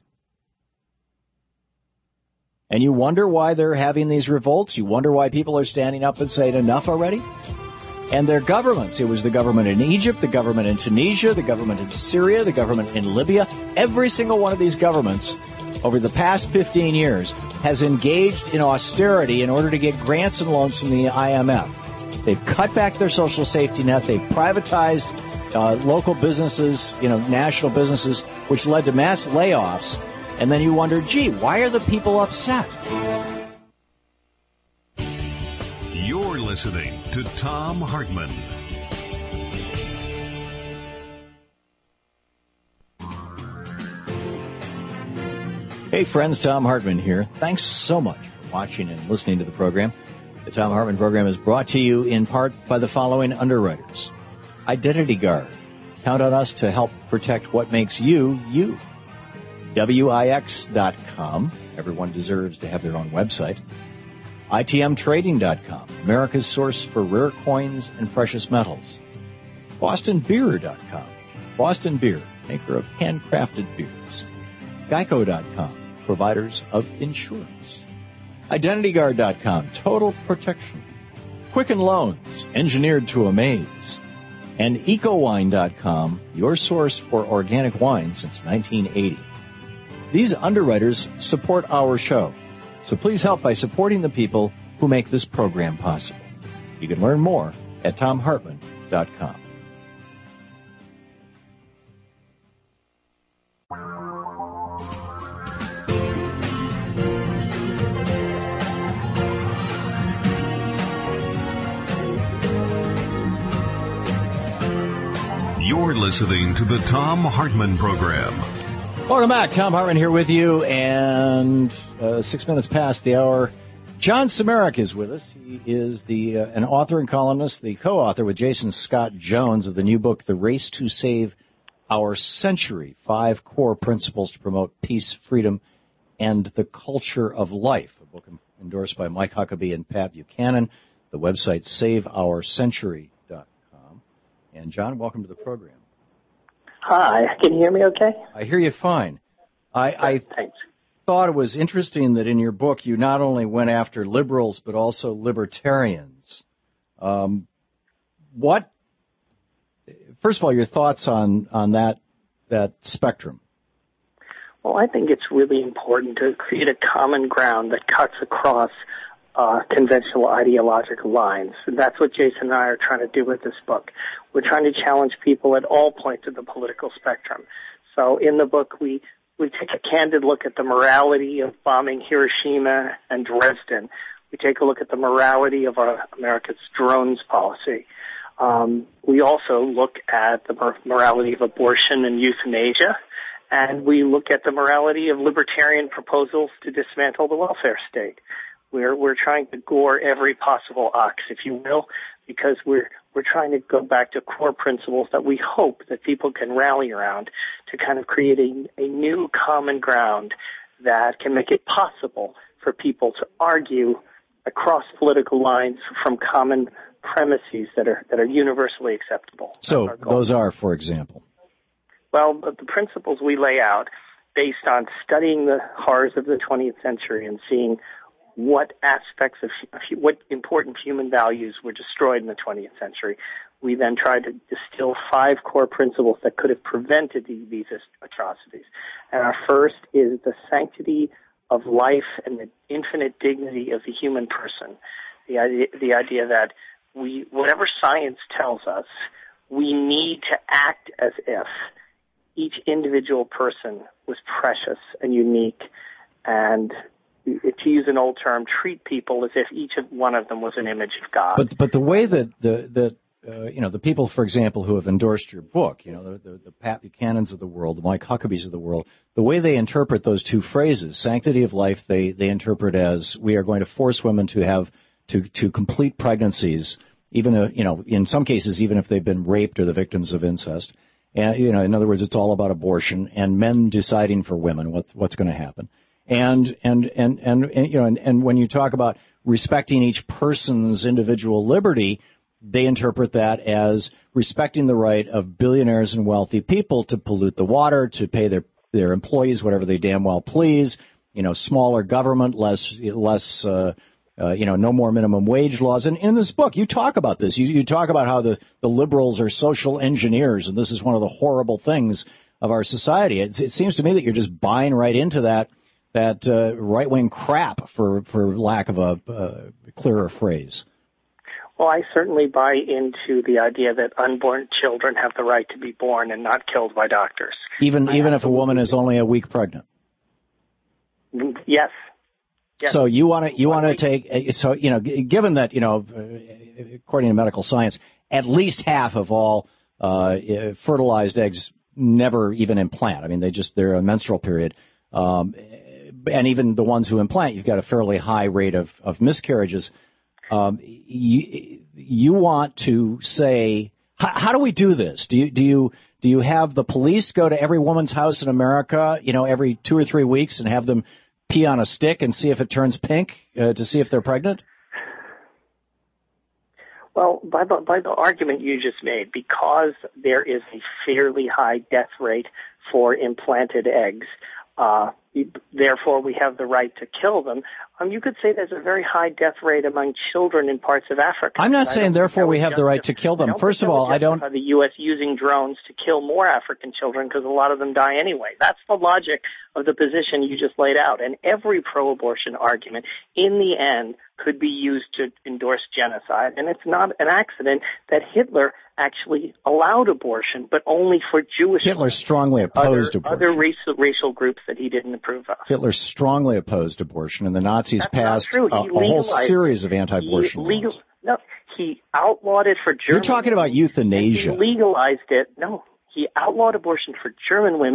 And you wonder why they're having these revolts. You wonder why people are standing up and saying enough already. And their governments, it was the government in Egypt, the government in Tunisia, the government in Syria, the government in Libya. Every single one of these governments over the past 15 years has engaged in austerity in order to get grants and loans from the IMF. They've cut back their social safety net. They've privatized local businesses, national businesses, which led to mass layoffs. And then you wonder, gee, why are the people upset? You're listening to Thom Hartmann. Hey friends, Thom Hartmann here. Thanks so much for watching and listening to the program. The Thom Hartmann program is brought to you in part by the following underwriters. Identity Guard. Count on us to help protect what makes you, you. WIX.com. Everyone deserves to have their own website. ITMTrading.com, America's source for rare coins and precious metals. BostonBeer.com, Boston Beer, maker of handcrafted beers. Geico.com, providers of insurance. IdentityGuard.com, total protection. Quicken Loans, engineered to amaze. And EcoWine.com, your source for organic wine since 1980. These underwriters support our show. So please help by supporting the people who make this program possible. You can learn more at TomHartmann.com. You're listening to the Thom Hartmann Program. Welcome back. Tom Hartman here with you, and 6 minutes past the hour. John Samarik is with us. He is an author and columnist, the co-author with Jason Scott Jones of the new book, The Race to Save Our Century, 5 Core Principles to Promote Peace, Freedom, and the Culture of Life, a book endorsed by Mike Huckabee and Pat Buchanan. The website, saveourcentury.com. And John, welcome to the program. Hi, can you hear me okay? I hear you fine. I thought it was interesting that in your book you not only went after liberals but also libertarians. First of all, your thoughts on that spectrum? Well, I think it's really important to create a common ground that cuts across conventional ideological lines. And that's what Jason and I are trying to do with this book. We're trying to challenge people at all points of the political spectrum. So in the book, we take a candid look at the morality of bombing Hiroshima and Dresden. We take a look at the morality of America's drones policy. We also look at the morality of abortion and euthanasia. And we look at the morality of libertarian proposals to dismantle the welfare state. We're trying to gore every possible ox, if you will, because we're trying to go back to core principles that we hope that people can rally around to kind of create a new common ground that can make it possible for people to argue across political lines from common premises that are universally acceptable. So those are, for example? Well, the principles we lay out based on studying the horrors of the 20th century and seeing what aspects of what important human values were destroyed in the 20th century. We then tried to distill 5 core principles that could have prevented these atrocities. And our first is the sanctity of life and the infinite dignity of the human person. The idea that whatever science tells us, we need to act as if each individual person was precious and unique, and to use an old term, treat people as if each one of them was an image of God. But the way that the people, for example, who have endorsed your book, the Pat Buchanans of the world, the Mike Huckabees of the world, the way they interpret those two phrases, sanctity of life, they interpret as we are going to force women to have to complete pregnancies, even in some cases even if they've been raped or the victims of incest. And in other words, it's all about abortion and men deciding for women what's going to happen. And when you talk about respecting each person's individual liberty, they interpret that as respecting the right of billionaires and wealthy people to pollute the water, to pay their employees whatever they damn well please, smaller government, less no more minimum wage laws. And in this book, you talk about this. You talk about how the liberals are social engineers, and this is one of the horrible things of our society. It seems to me that you're just buying right into that right-wing crap, for lack of a clearer phrase. Well, I certainly buy into the idea that unborn children have the right to be born and not killed by doctors. Even if a woman is only a week pregnant. Yes. So you want to take given that according to medical science, at least half of all fertilized eggs never even implant. I mean, they're a menstrual period. And even the ones who implant, you've got a fairly high rate of miscarriages. You want to say, how do we do this? Do you have the police go to every woman's house in America, every 2 or 3 weeks and have them pee on a stick and see if it turns pink to see if they're pregnant? Well, by the argument you just made, because there is a fairly high death rate for implanted eggs, therefore we have the right to kill them. You could say there's a very high death rate among children in parts of Africa. I'm not saying therefore we have the right to kill them. First of all, I don't. The U.S. using drones to kill more African children because a lot of them die anyway. That's the logic of the position you just laid out. And every pro-abortion argument, in the end, could be used to endorse genocide. And it's not an accident that Hitler actually allowed abortion, but only for Jewish. Hitler strongly opposed abortion. Other racial groups that he didn't approve of. Hitler strongly opposed abortion, and the Nazis passed a whole series of anti-abortion laws. No, he outlawed it for German. You're talking about euthanasia. He legalized it. No, he outlawed abortion for German women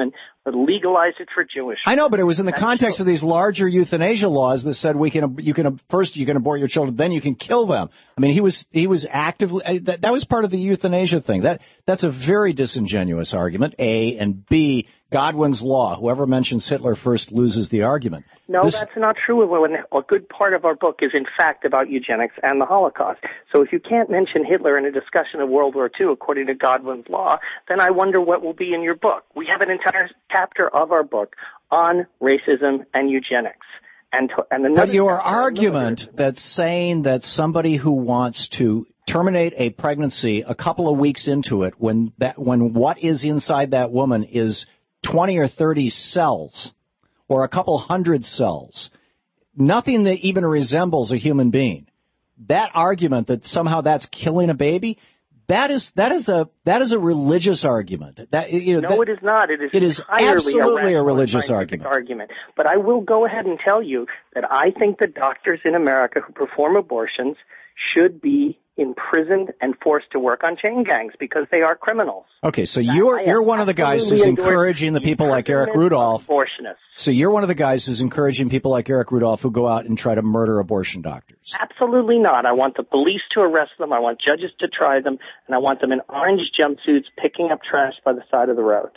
but legalize it for Jewish. I know, but it was in the context of these larger euthanasia laws that said you can abort your children, then you can kill them. I mean, he was actively that was part of the euthanasia thing. That's a very disingenuous argument. A, and B, Godwin's law. Whoever mentions Hitler first loses the argument. No, that's not true. A good part of our book is, in fact, about eugenics and the Holocaust. So if you can't mention Hitler in a discussion of World War II, according to Godwin's law, then I wonder what will be in your book. We have an entire chapter of our book on racism and eugenics. But your argument that's saying that somebody who wants to terminate a pregnancy a couple of weeks into it, when what is inside that woman is 20 or 30 cells, or a couple hundred cells, nothing that even resembles a human being. That argument that somehow that's killing a baby, that is a religious argument. It is not. It is absolutely a religious argument. But I will go ahead and tell you that I think the doctors in America who perform abortions should be imprisoned and forced to work on chain gangs because they are criminals. Okay, so you're one of the guys who's encouraging the people like Eric Rudolph. So you're one of the guys who's encouraging people like Eric Rudolph who go out and try to murder abortion doctors. Absolutely not. I want the police to arrest them. I want judges to try them, and I want them in orange jumpsuits picking up trash by the side of the road.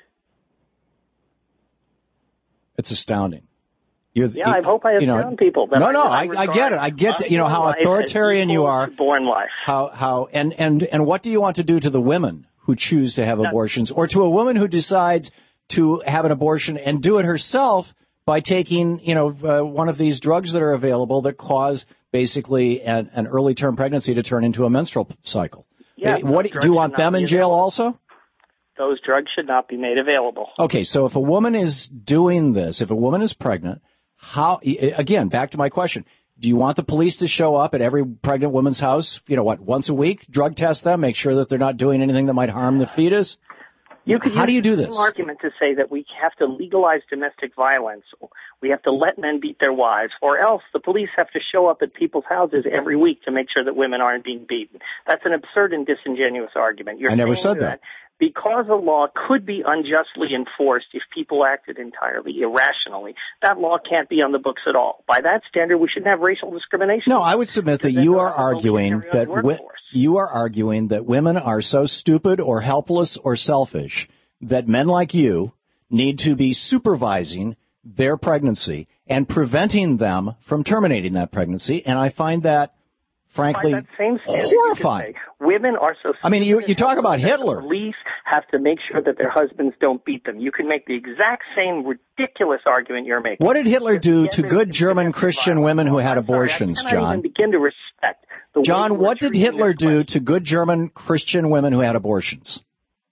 It's astounding. I hope I astound people. But I get it. I get how authoritarian you are. Born life. And what do you want to do to the women who choose to have abortions, or to a woman who decides to have an abortion and do it herself by taking one of these drugs that are available that cause basically an early term pregnancy to turn into a menstrual cycle? Yeah. Do you want them in jail also? Those drugs should not be made available. Okay, so if a woman is doing this, if a woman is pregnant, again, back to my question, do you want the police to show up at every pregnant woman's house, once a week, drug test them, make sure that they're not doing anything that might harm the fetus? How do you do this? An argument to say that we have to legalize domestic violence, we have to let men beat their wives, or else the police have to show up at people's houses every week to make sure that women aren't being beaten. That's an absurd and disingenuous argument. I never said that. Because a law could be unjustly enforced if people acted entirely irrationally, that law can't be on the books at all. By that standard, we shouldn't have racial discrimination. No, I would submit that you are arguing that women are so stupid or helpless or selfish that men like you need to be supervising their pregnancy and preventing them from terminating that pregnancy, and I find that frankly horrifying. Women are so... I mean, you talk about Hitler. The police have to make sure that their husbands don't beat them. You can make the exact same ridiculous argument you're making. What did Hitler do to good German Christian women who had abortions, John? I cannot even begin to respect the John, what did Hitler do to good German Christian women who had abortions?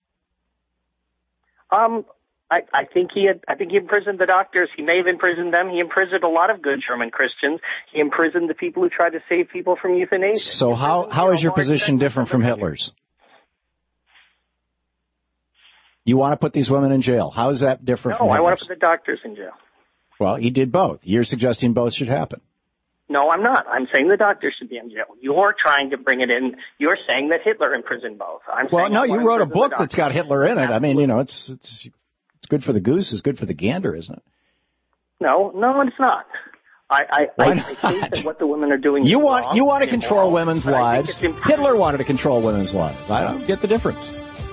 I think he imprisoned the doctors. He may have imprisoned them. He imprisoned a lot of good German Christians. He imprisoned the people who tried to save people from euthanasia. So how is your position different from Hitler's? You want to put these women in jail. How is that different from Hitler's? No, I want to put the doctors in jail. Well, he did both. You're suggesting both should happen. No, I'm not. I'm saying the doctors should be in jail. You're trying to bring it in. You're saying that Hitler imprisoned both. You wrote a book that's got Hitler in it. I mean, it's good for the goose is good for the gander, isn't it? No, it's not. I think that what the women are doing. You want to control women's lives. Hitler wanted to control women's lives. I don't get the difference.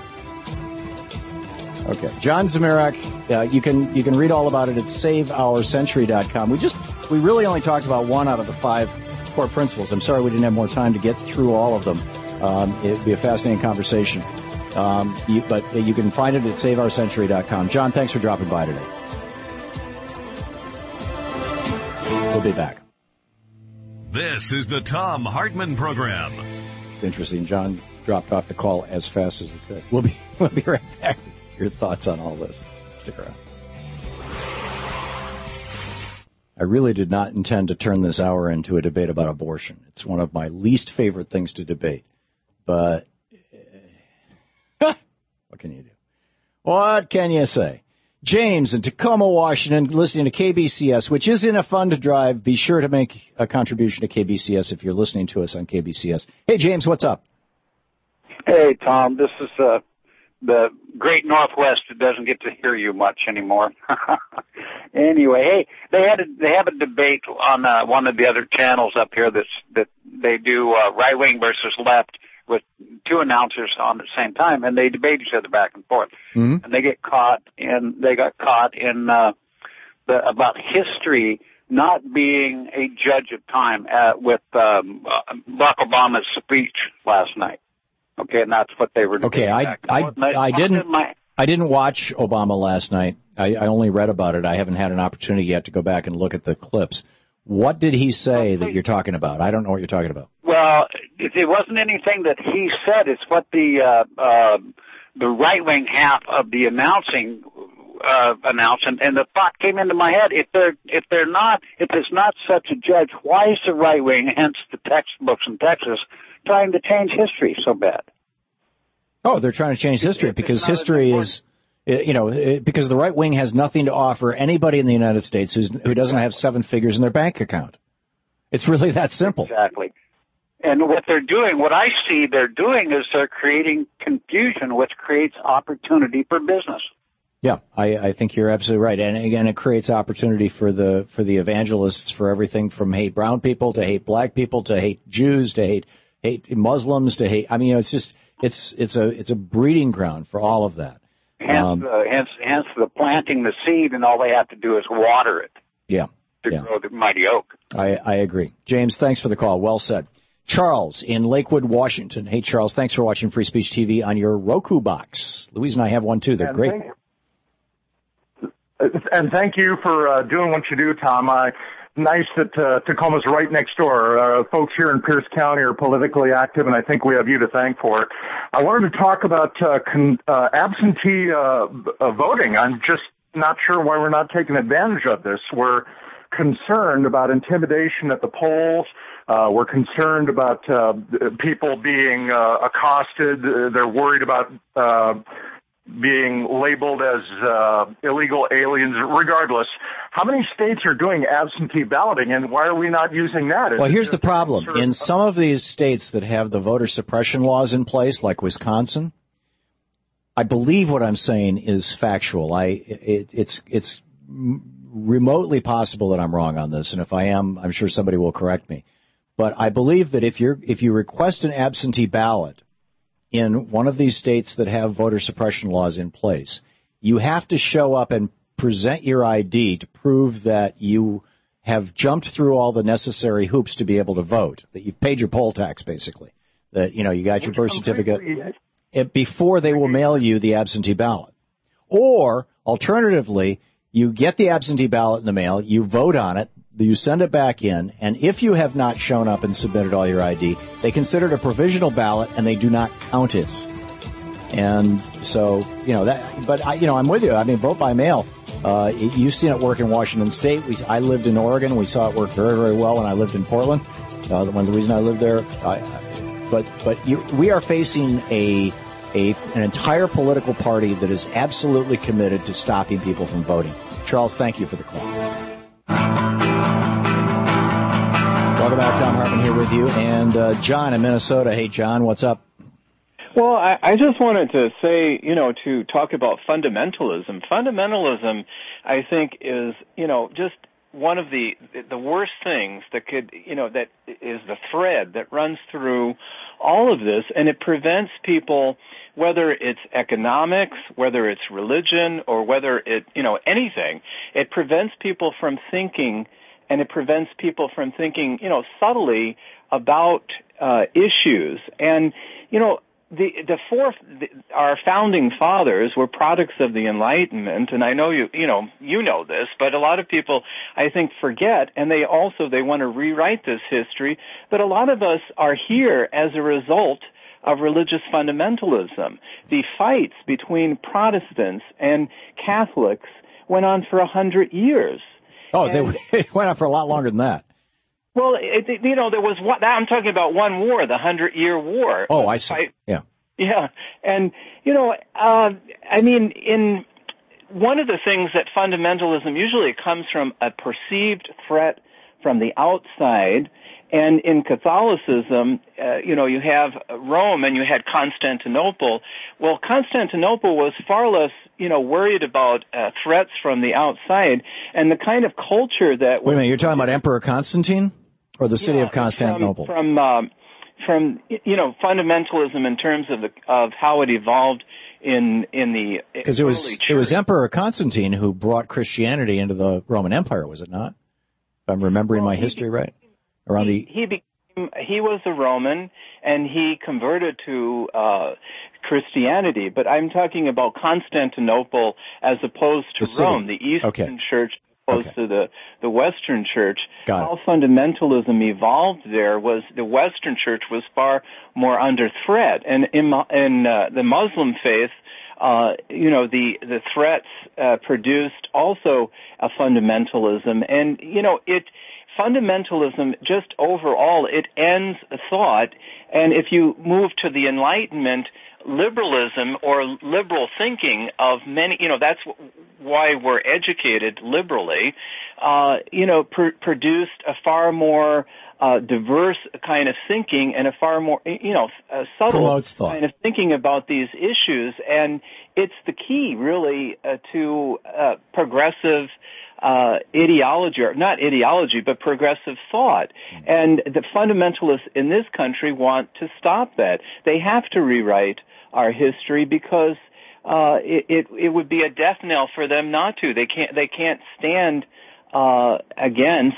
Okay, John Zmirak. You can read all about it at SaveOurCentury.com. We really only talked about one out of the 5 core principles. I'm sorry we didn't have more time to get through all of them. It'd be a fascinating conversation. But you can find it at SaveOurCentury.com. John, thanks for dropping by today. We'll be back. This is the Thom Hartmann Program. It's interesting. John dropped off the call as fast as he could. We'll be right back. Your thoughts on all this. Stick around. I really did not intend to turn this hour into a debate about abortion. It's one of my least favorite things to debate. But what can you do? What can you say? James in Tacoma, Washington, listening to KBCS, which is in a fund drive. Be sure to make a contribution to KBCS if you're listening to us on KBCS. Hey, James, what's up? Hey, Tom. This is the great Northwest doesn't get to hear you much anymore. Anyway, hey, they have a debate on one of the other channels up here that they do right wing versus left with two announcers on at the same time, and they debate each other back and forth. Mm-hmm. And they got caught in about history not being a judge of time with Barack Obama's speech last night. Okay, and that's what they were doing. Okay, I didn't watch Obama last night. I only read about it. I haven't had an opportunity yet to go back and look at the clips. What did he say that you're talking about? I don't know what you're talking about. Well, it wasn't anything that he said. It's what the right wing half of the announcing announced, and the thought came into my head: if there's not such a judge, why is the right wing, hence the textbooks in Texas, trying to change history so bad? Oh, they're trying to change history because history is, because the right wing has nothing to offer anybody in the United States who doesn't have seven figures in their bank account. It's really that simple. Exactly. And what I see they're doing is they're creating confusion, which creates opportunity for business. Yeah, I think you're absolutely right. And again, it creates opportunity for the evangelists for everything from hate brown people to hate black people to hate Jews to hate Muslims to hate. I mean, it's a breeding ground for all of that. Hence the planting the seed, and all they have to do is water it. Yeah. To grow the mighty oak. I agree. James, thanks for the call. Well said. Charles in Lakewood, Washington. Hey, Charles, thanks for watching Free Speech TV on your Roku box. Louise and I have one, too. They're great. And thank you for doing what you do, Tom. Nice that Tacoma's right next door. Folks here in Pierce County are politically active, and I think we have you to thank for it. I wanted to talk about absentee voting. I'm just not sure why we're not taking advantage of this. We're concerned about intimidation at the polls. We're concerned about people being accosted. They're worried about being labeled as illegal aliens. Regardless, how many states are doing absentee balloting, and why are we not using that? Well, here's the problem. In some of these states that have the voter suppression laws in place, like Wisconsin, I believe what I'm saying is factual. It's remotely possible that I'm wrong on this, and if I am, I'm sure somebody will correct me. But I believe that if you request an absentee ballot in one of these states that have voter suppression laws in place, you have to show up and present your ID to prove that you have jumped through all the necessary hoops to be able to vote, that you've paid your poll tax, basically, that, you got your birth certificate before they will mail you the absentee ballot. Or, alternatively, you get the absentee ballot in the mail, you vote on it, you send it back in, and if you have not shown up and submitted all your ID, they consider it a provisional ballot and they do not count it. And so, I'm with you. I mean, vote by mail. You've seen it work in Washington State. I lived in Oregon. We saw it work very, very well when I lived in Portland. When the reason I lived there, we are facing an entire political party that is absolutely committed to stopping people from voting. Charles, thank you for the call. Welcome back. Tom Hartman here with you. And John in Minnesota. Hey, John, what's up? Well, I just wanted to say, to talk about fundamentalism. Fundamentalism, I think, is, just one of the worst things that could, that is the thread that runs through all of this, and it prevents people, whether it's economics, whether it's religion, or whether it, anything, it prevents people from thinking, and it prevents people from thinking, subtly about issues. And, our founding fathers were products of the Enlightenment, and I know you know this, but a lot of people, I think, forget, and they want to rewrite this history, but a lot of us are here as a result of religious fundamentalism. The fights between Protestants and Catholics went on for 100 years. Oh, they went on for a lot longer than that. Well, there was one, I'm talking about one war, the 100-Year War. Oh, I see. Yeah. Yeah. And, in one of the things that fundamentalism usually comes from a perceived threat from the outside, And in Catholicism, you have Rome and you had Constantinople. Well, Constantinople was far less, worried about threats from the outside, and the kind of culture that... Wait a minute, you're talking about Emperor Constantine or the city of Constantinople? From fundamentalism in terms of how it evolved in the because it was Emperor Constantine who brought Christianity into the Roman Empire, was it not? If I'm remembering my history right. He was a Roman and he converted to Christianity, but I'm talking about Constantinople as opposed to Rome, the Eastern Church opposed to the Western Church. How fundamentalism evolved there was the Western Church was far more under threat, and in the Muslim faith, the threats produced also a fundamentalism, and fundamentalism just overall it ends thought, and if you move to the Enlightenment, liberalism or liberal thinking of many, that's why we're educated liberally, produced a far more diverse kind of thinking and a far more, subtle kind of thinking about these issues. And it's the key, really, to progressive ideology, or not ideology, but progressive thought. And the fundamentalists in this country want to stop that. They have to rewrite our history because it would be a death knell for them not to. They can't stand against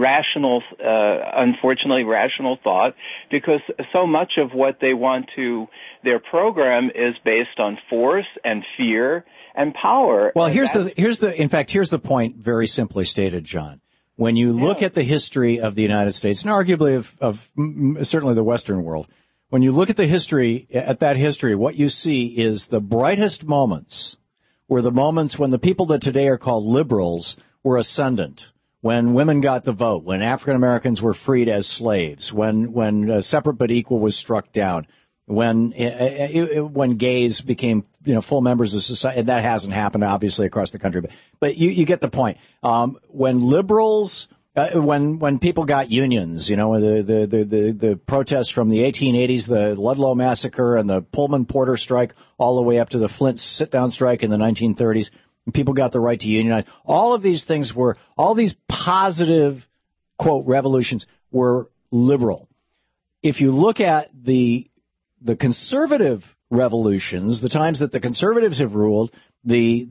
unfortunately rational thought, because so much of what they want their program is based on force and fear and power. Well, here's the point, very simply stated, John. When you look at the history of the United States, and arguably of certainly the Western world, when you look at that history, what you see is the brightest moments were the moments when the people that today are called liberals were ascendant, when women got the vote, when African Americans were freed as slaves, when separate but equal was struck down, when gays became full members of society. And that hasn't happened obviously across the country, but you get the point. When liberals, when people got unions, the protests from the 1880s, the Ludlow massacre and the Pullman Porter strike, all the way up to the Flint sit-down strike in the 1930s. And people got the right to unionize. All of these things all these positive, quote, revolutions were liberal. If you look at the conservative revolutions, the times that the conservatives have ruled, the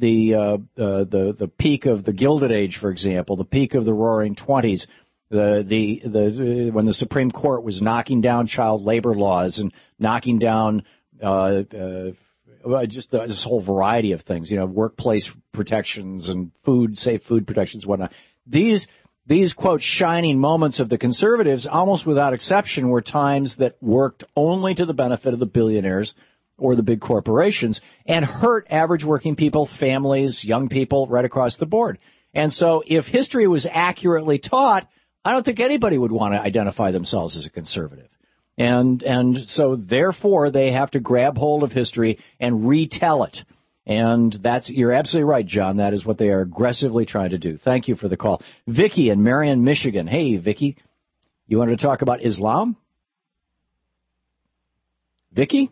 peak of the Gilded Age, for example, the peak of the Roaring '20s, when the Supreme Court was knocking down child labor laws and knocking down just this whole variety of things, workplace protections and safe food protections and whatnot. These, quote, shining moments of the conservatives, almost without exception, were times that worked only to the benefit of the billionaires or the big corporations and hurt average working people, families, young people, right across the board. And so if history was accurately taught, I don't think anybody would want to identify themselves as a conservative. And so therefore they have to grab hold of history and retell it. And you're absolutely right, John. That is what they are aggressively trying to do. Thank you for the call. Vicky in Marion, Michigan. Hey, Vicky, you wanted to talk about Islam? Vicky?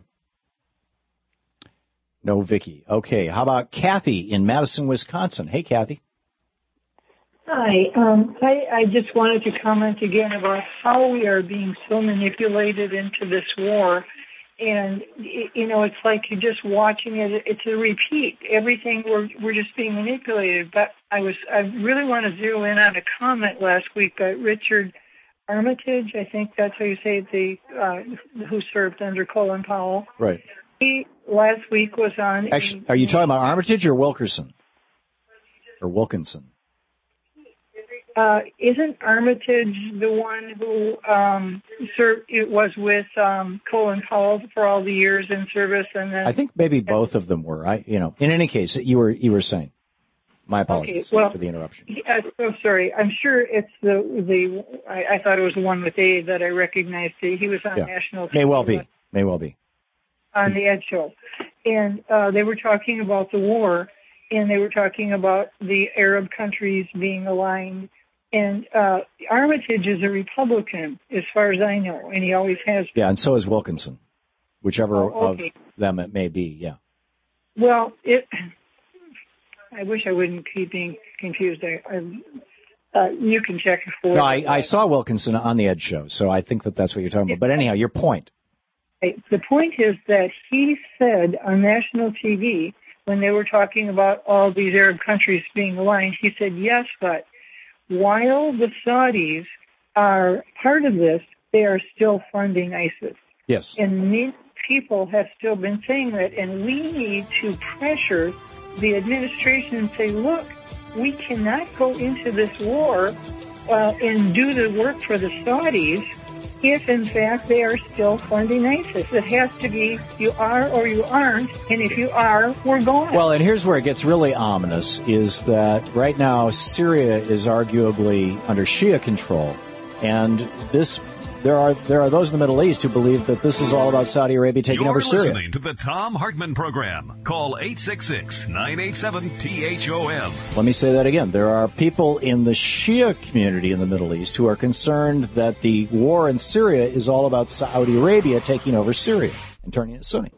No, Vicky. Okay. How about Kathy in Madison, Wisconsin? Hey, Kathy. Hi. I just wanted to comment again about how we are being so manipulated into this war. And, it's like you're just watching it. It's a repeat. Everything, we're just being manipulated. But I really want to zero in on a comment last week by Richard Armitage. I think that's how you say it, who served under Colin Powell. Right. He last week was on. Actually, are you talking about Armitage or Wilkerson? Or Wilkinson? Isn't Armitage the one who was with Colin Powell for all the years in service? And then I think maybe both of them were. In any case, you were saying. My apologies for the interruption. So sorry. I'm sure it's I thought it was the one with A that I recognized. He was on national. May well be. On the Ed Show, and they were talking about the war, and they were talking about the Arab countries being aligned. And Armitage is a Republican, as far as I know, and he always has been. Yeah, and so is Wilkinson, whichever of them it may be, yeah. Well, I wish I wouldn't keep being confused. You can check it for me. No, I saw Wilkinson on the Ed Show, so I think that's what you're talking about. But anyhow, your point. The point is that he said on national TV, when they were talking about all these Arab countries being aligned, he said, yes, but while the Saudis are part of this, they are still funding ISIS. Yes. And many people have still been saying that, and we need to pressure the administration and say, look, we cannot go into this war and do the work for the Saudis if, in fact, they are still funding ISIS. It has to be you are or you aren't, and if you are, we're gone. Well, and here's where it gets really ominous, is that right now Syria is arguably under Shia control, and there are those in the Middle East who believe that this is all about Saudi Arabia taking over Syria. You're listening to the Tom Hartman Program. Call 866-987-THOM. Let me say that again. There are people in the Shia community in the Middle East who are concerned that the war in Syria is all about Saudi Arabia taking over Syria and turning it Sunni.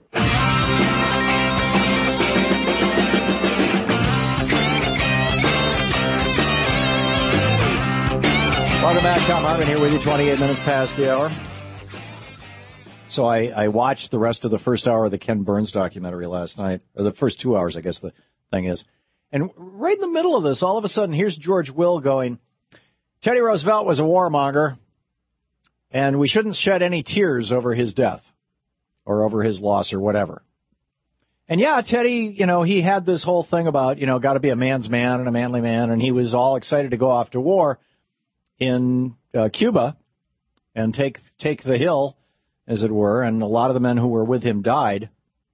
Welcome back. Tom Hartman here with you, 28 minutes past the hour. So I watched the rest of the first hour of the Ken Burns documentary last night, or the first 2 hours, I guess the thing is. And right in the middle of this, all of a sudden, here's George Will going, Teddy Roosevelt was a warmonger, and we shouldn't shed any tears over his death or over his loss or whatever. And yeah, Teddy, he had this whole thing about, got to be a man's man and a manly man, and he was all excited to go off to war in Cuba and take the hill, as it were, and a lot of the men who were with him died.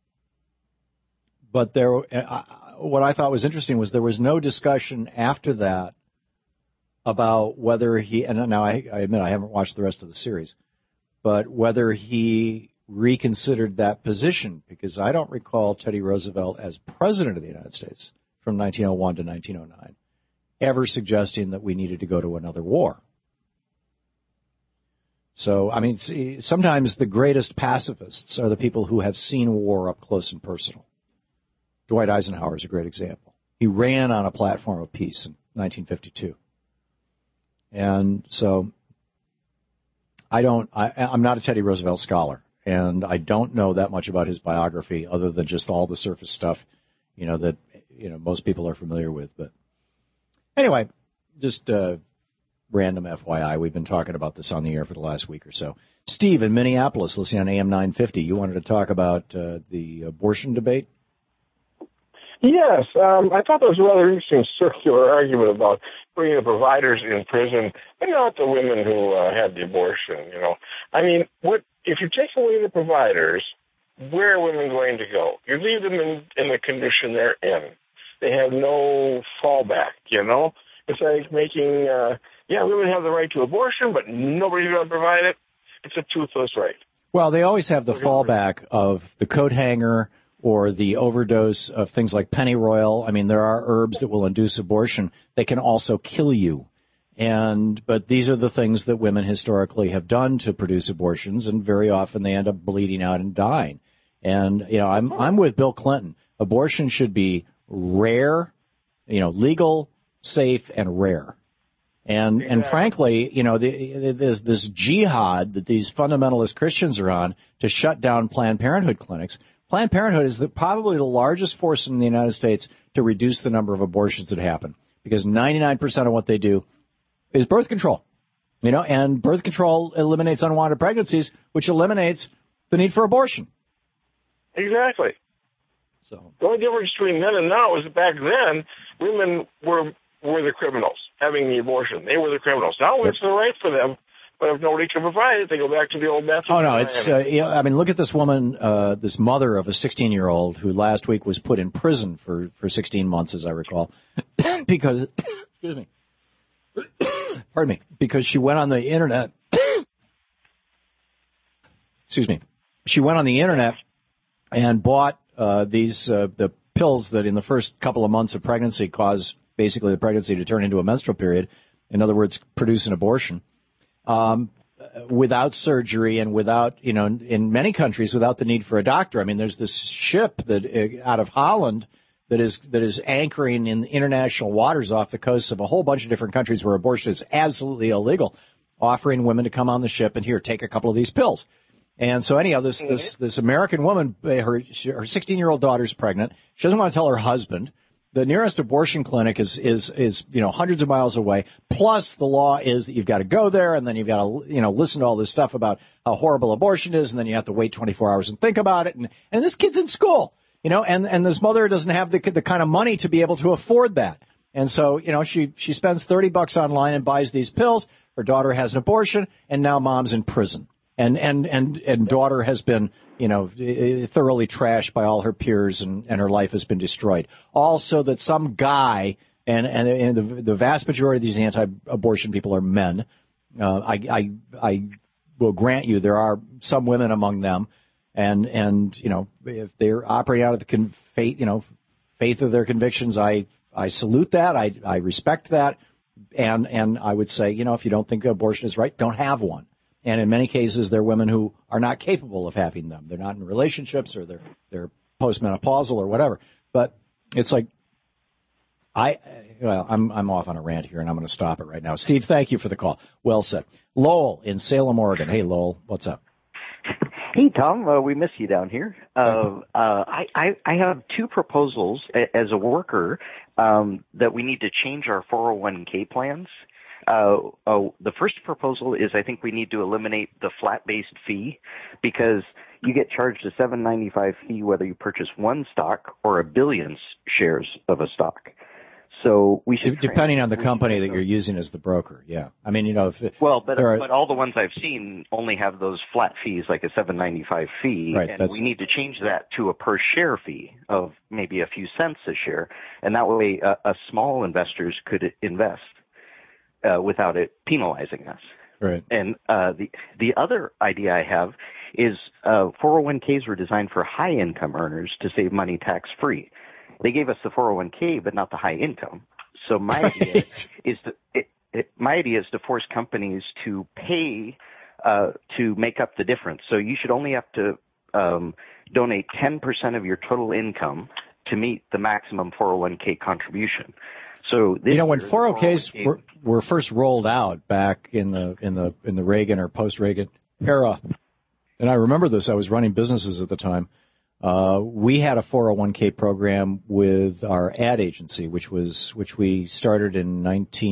But what I thought was interesting was there was no discussion after that about whether he, and now I admit I haven't watched the rest of the series, but whether he reconsidered that position, because I don't recall Teddy Roosevelt as president of the United States from 1901 to 1909 ever suggesting that we needed to go to another war. So, I mean, sometimes the greatest pacifists are the people who have seen war up close and personal. Dwight Eisenhower is a great example. He ran on a platform of peace in 1952. And so I'm not a Teddy Roosevelt scholar, and I don't know that much about his biography other than just all the surface stuff, that most people are familiar with. But anyway, just random FYI. We've been talking about this on the air for the last week or so. Steve in Minneapolis, listening on AM 950. You wanted to talk about the abortion debate? Yes. I thought that was a rather interesting circular argument about putting the providers in prison, but not the women who had the abortion, I mean, if you take away the providers, where are women going to go? You leave them in the condition they're in. They have no fallback, It's like making, women have the right to abortion, but nobody's going to provide it. It's a toothless right. Well, they always have the fallback of the coat hanger or the overdose of things like pennyroyal. I mean, there are herbs that will induce abortion. They can also kill you. But these are the things that women historically have done to produce abortions, and very often they end up bleeding out and dying. And, I'm with Bill Clinton. Abortion should be rare, legal, safe, and rare. And frankly, there's this jihad that these fundamentalist Christians are on to shut down Planned Parenthood clinics. Planned Parenthood is probably the largest force in the United States to reduce the number of abortions that happen, because 99% of what they do is birth control. And birth control eliminates unwanted pregnancies, which eliminates the need for abortion. Exactly. So the only difference between then and now is that back then women were the criminals having the abortion. They were the criminals. Now it's the right for them, but if nobody can provide it, they go back to the old method. Oh, no, it's, look at this woman, this mother of a 16-year-old who last week was put in prison for 16 months, as I recall, because, excuse me, pardon me, because she went on the Internet, she went on the Internet and bought the pills that in the first couple of months of pregnancy cause basically the pregnancy to turn into a menstrual period, in other words, produce an abortion, without surgery and without, in many countries, without the need for a doctor. I mean, there's this ship that out of Holland that is anchoring in international waters off the coasts of a whole bunch of different countries where abortion is absolutely illegal, offering women to come on the ship and here, take a couple of these pills. And so anyhow, this American woman, her 16-year-old daughter's pregnant. She doesn't want to tell her husband. The nearest abortion clinic is hundreds of miles away. Plus, the law is that you've got to go there, and then you've got to listen to all this stuff about how horrible abortion is, and then you have to wait 24 hours and think about it. And this kid's in school, and this mother doesn't have the kind of money to be able to afford that. And so, she spends $30 online and buys these pills. Her daughter has an abortion, and now mom's in prison. And daughter has been, thoroughly trashed by all her peers, and her life has been destroyed. Also, that some guy, and the vast majority of these anti-abortion people are men. I will grant you there are some women among them, and if they're operating out of the faith of their convictions, I salute that. I respect that, and I would say, if you don't think abortion is right, don't have one. And in many cases, they're women who are not capable of having them. They're not in relationships, or they're postmenopausal or whatever. But it's like, I'm off on a rant here, and I'm going to stop it right now. Steve, thank you for the call. Well said. Lowell in Salem, Oregon. Hey, Lowell, what's up? Hey, Tom, we miss you down here. I have two proposals as a worker that we need to change our 401k plans. The first proposal is I think we need to eliminate the flat-based fee, because you get charged a $7.95 fee whether you purchase one stock or a billion shares of a stock. So we should, depending on the company that you're using as the broker. Yeah, I mean, but all the ones I've seen only have those flat fees, like a $7.95 fee, right, and we need to change that to a per share fee of maybe a few cents a share, and that way small investors could invest without it penalizing us. Right. And the other idea I have is 401ks were designed for high income earners to save money tax free. They gave us the 401k, but not the high income. So my idea is to force companies to pay to make up the difference. So you should only have to donate 10% of your total income to meet the maximum 401k contribution. So when 401ks were first rolled out back in the Reagan or post-Reagan era, and I remember this, I was running businesses at the time. We had a 401k program with our ad agency, which we started in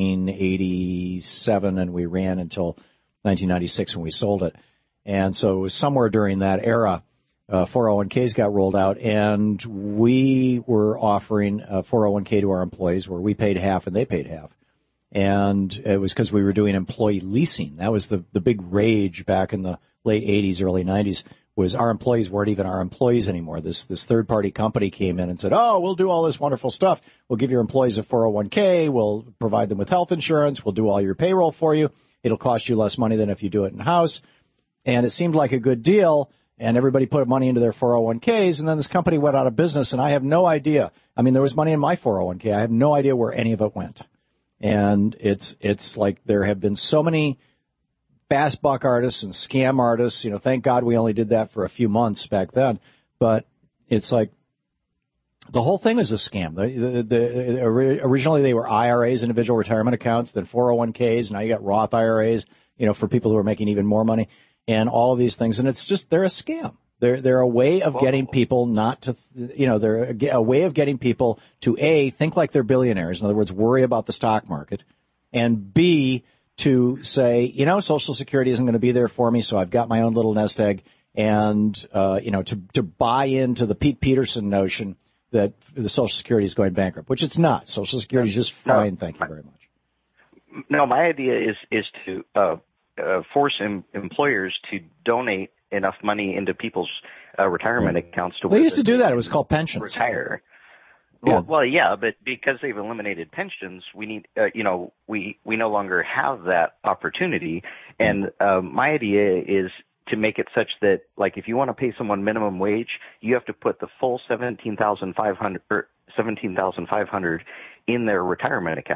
1987 and we ran until 1996 when we sold it. And so it was somewhere during that era, 401ks got rolled out, and we were offering a 401k to our employees where we paid half and they paid half. And it was because we were doing employee leasing. That was the big rage back in the late 80s, early 90s, was our employees weren't even our employees anymore. This third-party company came in and said, oh, we'll do all this wonderful stuff. We'll give your employees a 401k. We'll provide them with health insurance. We'll do all your payroll for you. It'll cost you less money than if you do it in-house. And it seemed like a good deal, and everybody put money into their 401ks, and then this company went out of business, and I have no idea. I mean, there was money in my 401k. I have no idea where any of it went. And it's like there have been so many fast buck artists and scam artists. Thank God we only did that for a few months back then. But it's like the whole thing is a scam. Originally they were IRAs, individual retirement accounts, then 401ks. Now you got Roth IRAs, for people who are making even more money, and all of these things. And it's just, they're a scam. They're a way of getting people not to, they're a way of getting people to A, think like they're billionaires. In other words, worry about the stock market, and B, to say, Social Security isn't going to be there for me, so I've got my own little nest egg, and, to buy into the Pete Peterson notion that the Social Security is going bankrupt, which it's not. Social Security is just fine, thank you very much. No, my idea is to force employers to donate enough money into people's retirement accounts to. They used to do that. It was called pensions. Retire. Yeah. Well, yeah, but because they've eliminated pensions, we need, we no longer have that opportunity. And my idea is to make it such that, like, if you want to pay someone minimum wage, you have to put the full $17,500 in their retirement account.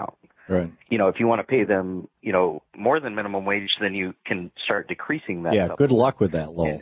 Right. If you want to pay them, more than minimum wage, then you can start decreasing that. Yeah, good luck with that, Lowell.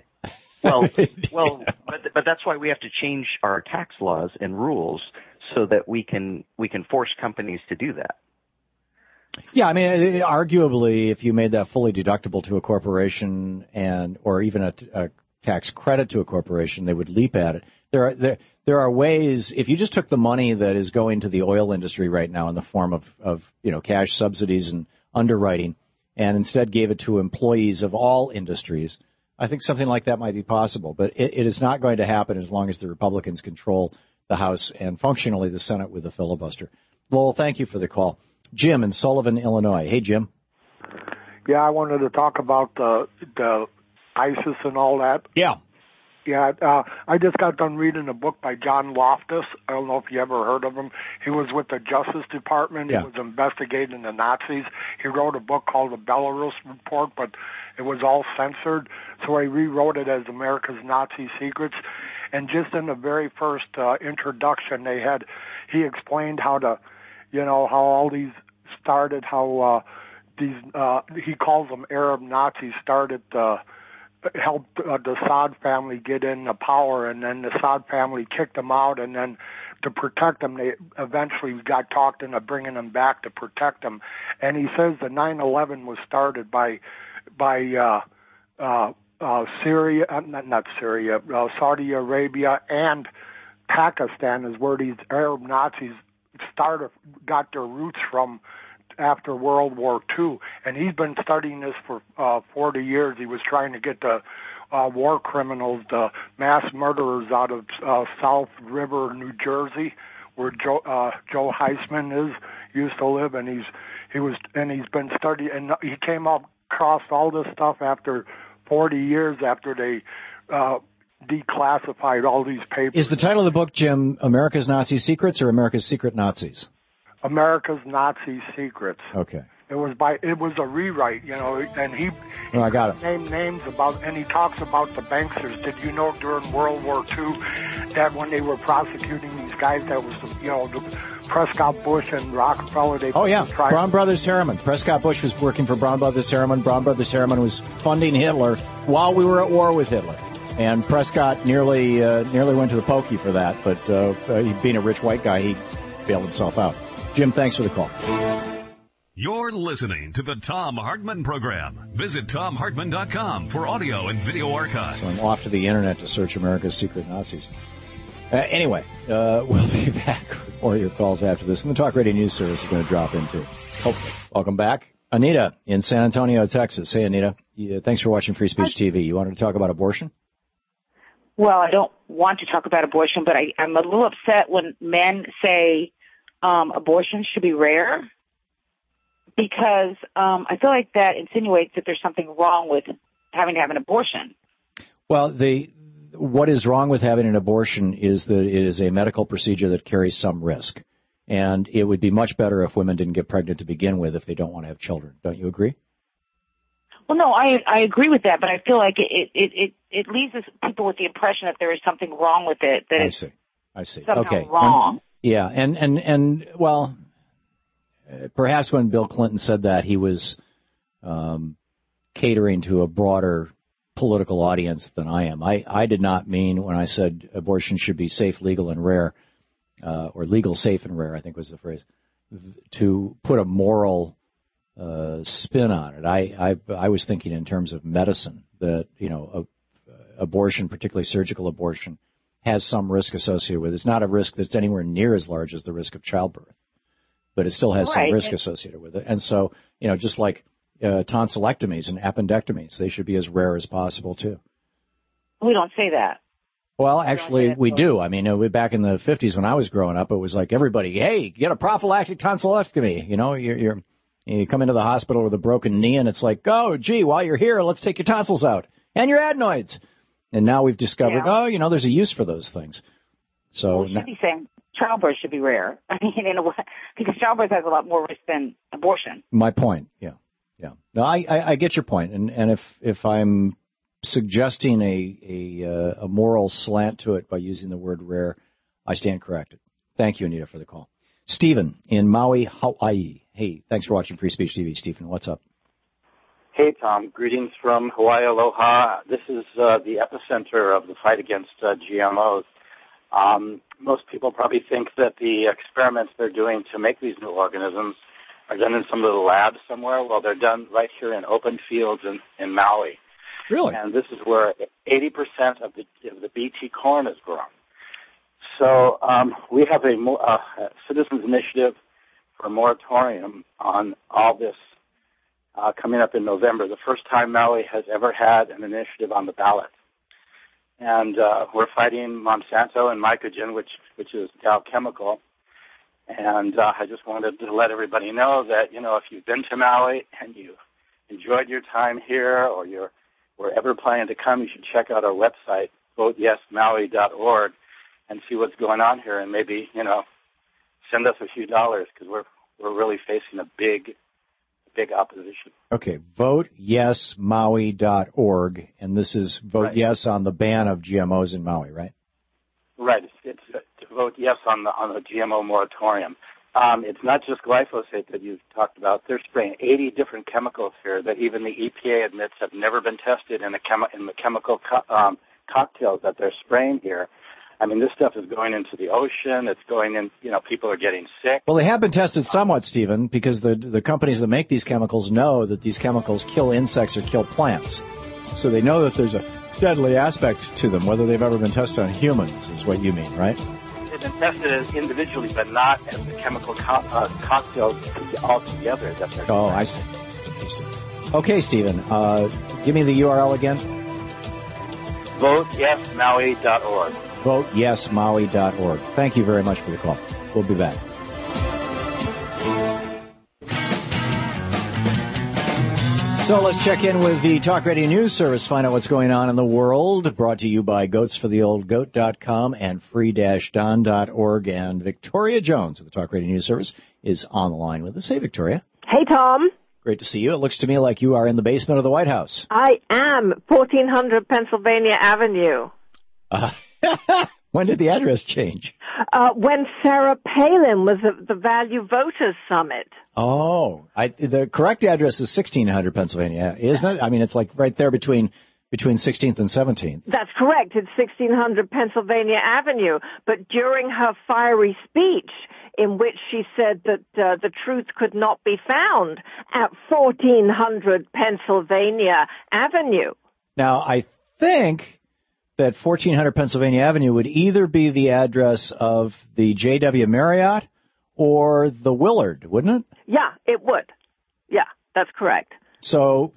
But that's why we have to change our tax laws and rules so that we can force companies to do that. Yeah, I mean, arguably, if you made that fully deductible to a corporation or even a tax credit to a corporation, they would leap at it. There are ways. If you just took the money that is going to the oil industry right now in the form of cash subsidies and underwriting, and instead gave it to employees of all industries, I think something like that might be possible. But it is not going to happen as long as the Republicans control the House and functionally the Senate with a filibuster. Lowell, thank you for the call. Jim in Sullivan, Illinois. Hey, Jim. Yeah, I wanted to talk about the ISIS and all that. Yeah. Yeah, I just got done reading a book by John Loftus. I don't know if you ever heard of him. He was with the Justice Department. Yeah. He was investigating the Nazis. He wrote a book called The Belarus Report, but it was all censored. So I rewrote it as America's Nazi Secrets. And just in the very first introduction he explained how all these started, how he calls them Arab Nazis, started helped the Saud family get in the power, and then the Saud family kicked them out, and then to protect them, they eventually got talked into bringing them back to protect them. And he says the 9/11 was started by Syria, not Syria, Saudi Arabia and Pakistan is where these Arab Nazis got their roots from after World War II. And he's been studying this for 40 years. He was trying to get the war criminals, the mass murderers out of South River, New Jersey, where Joe Heisman used to live, and he's been studying, and he came across all this stuff after 40 years after they declassified all these papers. Is the title of the book, Jim, America's Nazi Secrets or America's Secret Nazis? America's Nazi Secrets. Okay. It was a rewrite, and he I got it. Named names and he talks about the banksters. Did you know during World War II that when they were prosecuting these guys, that was the Prescott Bush and Rockefeller? Braun Brothers Harriman. Prescott Bush was working for Braun Brothers Harriman. Braun Brothers Harriman was funding Hitler while we were at war with Hitler. And Prescott nearly went to the pokey for that, but being a rich white guy, he bailed himself out. Jim, thanks for the call. You're listening to the Thom Hartmann Program. Visit ThomHartmann.com for audio and video archives. So I'm off to the internet to search America's Secret Nazis. Anyway, we'll be back with more of your calls after this. And the Talk Radio News Service is going to drop in, too. Hopefully. Welcome back. Anita in San Antonio, Texas. Hey, Anita. Thanks for watching Free Speech TV. You wanted to talk about abortion? Well, I don't want to talk about abortion, but I'm a little upset when men say abortion should be rare, because I feel like that insinuates that there's something wrong with having to have an abortion. Well, what is wrong with having an abortion is that it is a medical procedure that carries some risk. And it would be much better if women didn't get pregnant to begin with if they don't want to have children. Don't you agree? Well, no, I agree with that, but I feel like it leaves people with the impression that there is something wrong with it. That I see. Somehow okay. wrong. Yeah, and well, perhaps when Bill Clinton said that, he was catering to a broader political audience than I am. I did not mean when I said abortion should be safe, legal, and rare, or legal, safe, and rare, I think was the phrase, to put a moral spin on it. I was thinking in terms of medicine, that, abortion, particularly surgical abortion, has some risk associated with it. It's not a risk that's anywhere near as large as the risk of childbirth, but it still has some risk associated with it. And so, just like tonsillectomies and appendectomies, they should be as rare as possible, too. We don't say that. Well, actually, we do. I mean, back in the 50s when I was growing up, it was like everybody, hey, get a prophylactic tonsillectomy. You come into the hospital with a broken knee, and it's like, oh, gee, while you're here, let's take your tonsils out and your adenoids. And now we've discovered, there's a use for those things. So we should be saying childbirth should be rare. I mean, in a way, because childbirth has a lot more risk than abortion. My point, yeah. No, I get your point, and if I'm suggesting a moral slant to it by using the word rare, I stand corrected. Thank you, Anita, for the call. Stephen in Maui, Hawaii. Hey, thanks for watching Free Speech TV, Stephen. What's up? Hey, Tom. Greetings from Hawaii. Aloha. This is the epicenter of the fight against GMOs. Most people probably think that the experiments they're doing to make these new organisms are done in some little lab somewhere. Well, they're done right here in open fields in Maui. Really? And this is where 80% of the BT corn is grown. So we have a citizens initiative for a moratorium on all this coming up in November, the first time Maui has ever had an initiative on the ballot. And we're fighting Monsanto and Mycogen, which is Dow Chemical. And I just wanted to let everybody know that, if you've been to Maui and you enjoyed your time here or we're ever planning to come, you should check out our website, voteyesmaui.org, and see what's going on here and maybe, send us a few dollars because we're really facing a big opposition. Okay, voteyesmaui.org, and this is vote right. yes on the ban of GMOs in Maui, right? Right. It's to vote yes on the GMO moratorium. It's not just glyphosate that you've talked about. They're spraying 80 different chemicals here that even the EPA admits have never been tested in the chemical cocktails that they're spraying here. I mean, this stuff is going into the ocean. It's going in, people are getting sick. Well, they have been tested somewhat, Stephen, because the companies that make these chemicals know that these chemicals kill insects or kill plants. So they know that there's a deadly aspect to them. Whether they've ever been tested on humans is what you mean, right? They've been tested individually, but not as the chemical cocktails all together. Oh, I see. Interesting. Okay, Stephen, give me the URL again. VoteYesMaui.org. VoteYesMaui.org. Thank you very much for the call. We'll be back. So let's check in with the Talk Radio News Service, find out what's going on in the world. Brought to you by goatsfortheoldgoat.com and free-don.org. And Victoria Jones of the Talk Radio News Service is on the line with us. Hey, Victoria. Hey, Tom. Great to see you. It looks to me like you are in the basement of the White House. I am. 1400 Pennsylvania Avenue. When did the address change? When Sarah Palin was at the Value Voters Summit. Oh, the correct address is 1600 Pennsylvania, isn't it? I mean, it's like right there between 16th and 17th. That's correct. It's 1600 Pennsylvania Avenue. But during her fiery speech, in which she said that the truth could not be found at 1400 Pennsylvania Avenue. Now, I think that 1400 Pennsylvania Avenue would either be the address of the JW Marriott or the Willard, wouldn't it? Yeah, it would. Yeah, that's correct. So,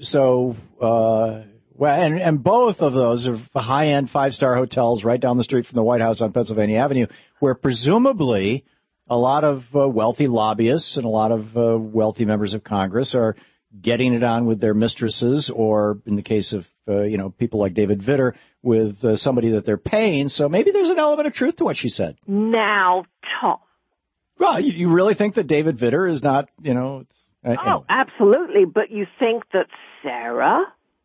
and both of those are high-end five-star hotels right down the street from the White House on Pennsylvania Avenue, where presumably a lot of wealthy lobbyists and a lot of wealthy members of Congress are getting it on with their mistresses, or in the case of people like David Vitter, with somebody that they're paying. So maybe there's an element of truth to what she said. Now, Tom. Well, you really think that David Vitter is not, Oh, absolutely. But you think that Sarah?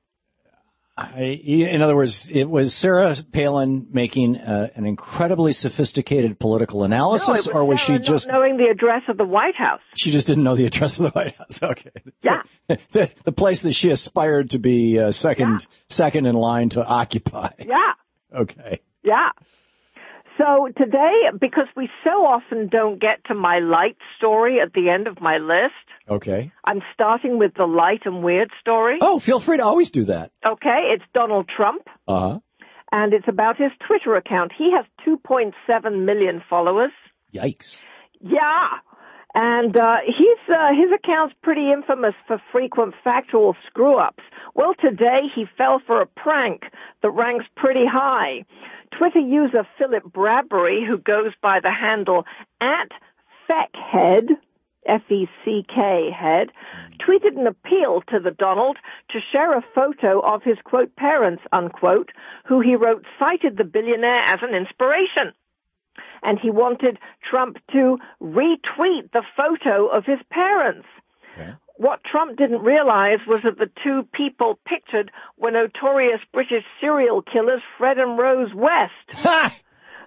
In other words, it was Sarah Palin making an incredibly sophisticated political analysis, no, or was Sarah she just not knowing the address of the White House? She just didn't know the address of the White House. Okay. Yeah. The place that she aspired to be second in line to occupy. Yeah. Okay. Yeah. So today, because we so often don't get to my light story at the end of my list, okay, I'm starting with the light and weird story. Oh, feel free to always do that. Okay, it's Donald Trump. Uh-huh. And it's about his Twitter account. He has 2.7 million followers. Yikes. Yeah. And his account's pretty infamous for frequent factual screw-ups. Well, today he fell for a prank that ranks pretty high. Twitter user Philip Bradbury, who goes by the handle @FeckHead, F-E-C-K head, tweeted an appeal to the Donald to share a photo of his, quote, parents, unquote, who he wrote cited the billionaire as an inspiration. And he wanted Trump to retweet the photo of his parents. Okay. What Trump didn't realize was that the two people pictured were notorious British serial killers Fred and Rose West.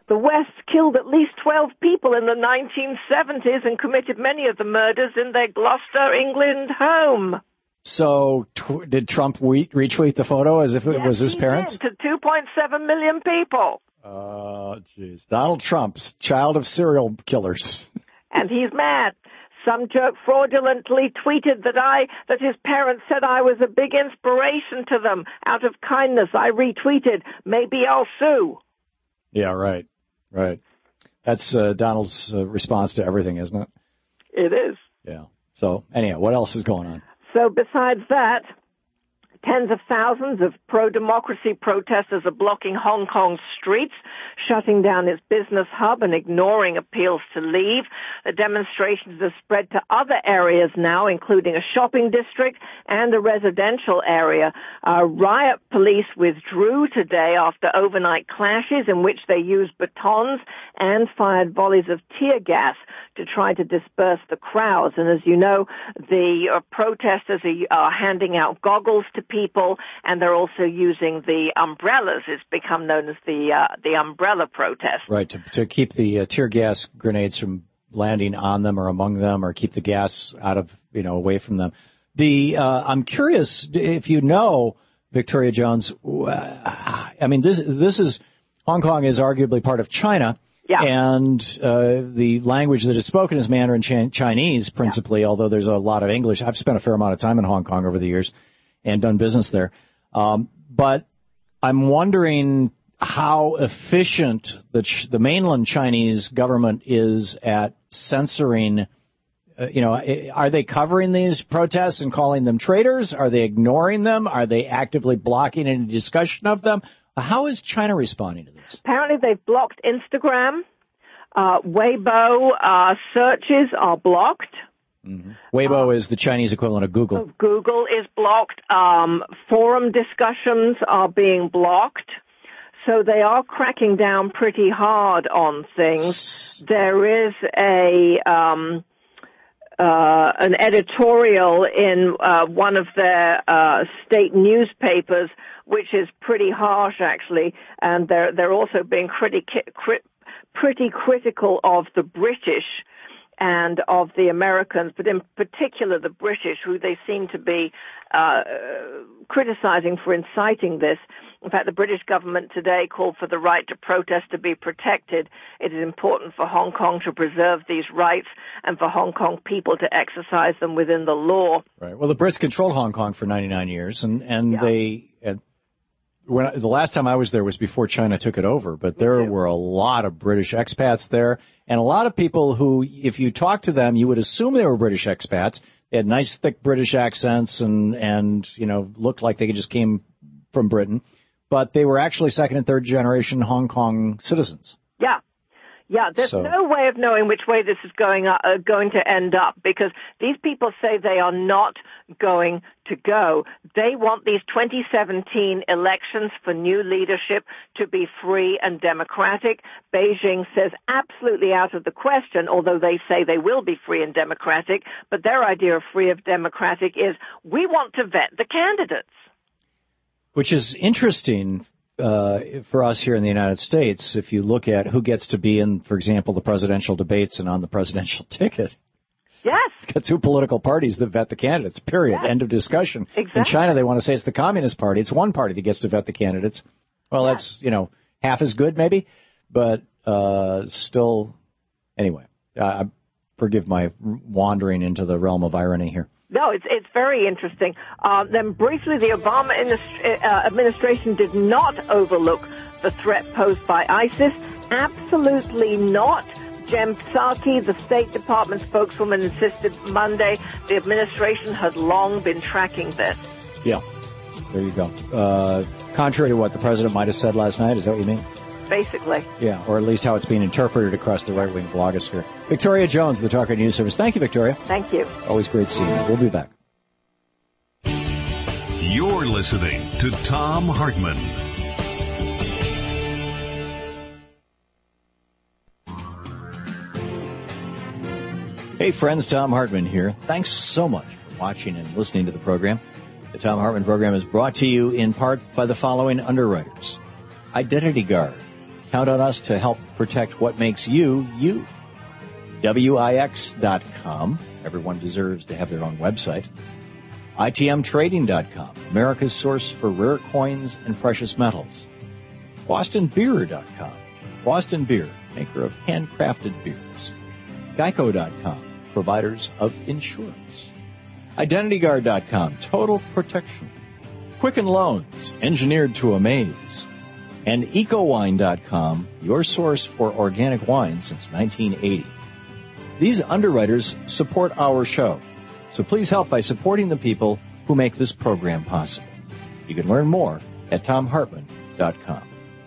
The West killed at least 12 people in the 1970s and committed many of the murders in their Gloucester, England home. So did Trump retweet the photo as if it was his parents? To 2.7 million people. Oh, jeez. Donald Trump's child of serial killers. And he's mad. Some jerk fraudulently tweeted that his parents said I was a big inspiration to them. Out of kindness, I retweeted. Maybe I'll sue. Yeah, right. Right. That's Donald's response to everything, isn't it? It is. Yeah. So, anyhow, what else is going on? So besides that, tens of thousands of pro-democracy protesters are blocking Hong Kong's streets, shutting down its business hub and ignoring appeals to leave. The demonstrations have spread to other areas now, including a shopping district and a residential area. Riot police withdrew today after overnight clashes in which they used batons and fired volleys of tear gas to try to disperse the crowds. And as you know, the protesters are handing out goggles to people, and they're also using the umbrellas. It's become known as the umbrella protest. Right, to keep the tear gas grenades from landing on them or among them, or keep the gas out of, away from them. I'm curious if you know, Victoria Jones, I mean, this is, Hong Kong is arguably part of China. Yeah. And the language that is spoken is Mandarin Chinese, principally, although there's a lot of English. I've spent a fair amount of time in Hong Kong over the years and done business there. But I'm wondering how efficient the mainland Chinese government is at censoring. Are they covering these protests and calling them traitors? Are they ignoring them? Are they actively blocking any discussion of them? How is China responding to this? Apparently they've blocked Instagram. Weibo searches are blocked. Mm-hmm. Weibo is the Chinese equivalent of Google. Google is blocked. Forum discussions are being blocked. So they are cracking down pretty hard on things. There is an editorial in one of their state newspapers, which is pretty harsh, actually, and they're also being pretty critical of the British and of the Americans, but in particular the British, who they seem to be criticizing for inciting this. In fact, the British government today called for the right to protest to be protected. It is important for Hong Kong to preserve these rights and for Hong Kong people to exercise them within the law. Right. Well, the Brits controlled Hong Kong for 99 years, and they... the last time I was there was before China took it over, but there were a lot of British expats there, and a lot of people who, if you talk to them, you would assume they were British expats. They had nice, thick British accents and looked like they just came from Britain, but they were actually second and third generation Hong Kong citizens. Yeah. Yeah, there's no way of knowing which way this is going to end up, because these people say they are not going to go. They want these 2017 elections for new leadership to be free and democratic. Beijing says absolutely out of the question, although they say they will be free and democratic. But their idea of free and democratic is we want to vet the candidates. Which is interesting for us here in the United States. If you look at who gets to be in, for example, the presidential debates and on the presidential ticket. Yes. It's got two political parties that vet the candidates, period. Yes. End of discussion. Exactly. In China, they want to say it's the Communist Party. It's one party that gets to vet the candidates. Well, that's, half as good maybe, but still, anyway, forgive my wandering into the realm of irony here. No, it's very interesting. Then briefly, the Obama administration did not overlook the threat posed by ISIS. Absolutely not. Jen Psaki, the State Department spokeswoman, insisted Monday the administration had long been tracking this. Yeah, there you go. Contrary to what the president might have said last night, is that what you mean? Basically. Yeah, or at least how it's being interpreted across the right-wing blogosphere. Victoria Jones, the Talker News Service. Thank you, Victoria. Thank you. Always great seeing you. We'll be back. You're listening to Thom Hartmann. Hey, friends, Thom Hartmann here. Thanks so much for watching and listening to the program. The Thom Hartmann program is brought to you in part by the following underwriters. Identity Guard, Count on us to help protect what makes you, you. Wix.com. Everyone deserves to have their own website. ITMtrading.com, America's source for rare coins and precious metals. BostonBeer.com, Boston Beer, maker of handcrafted beers. Geico.com, providers of insurance. IdentityGuard.com, total protection. Quicken Loans, engineered to amaze. And EcoWine.com, your source for organic wine since 1980. These underwriters support our show, so please help by supporting the people who make this program possible. You can learn more at TomHartman.com.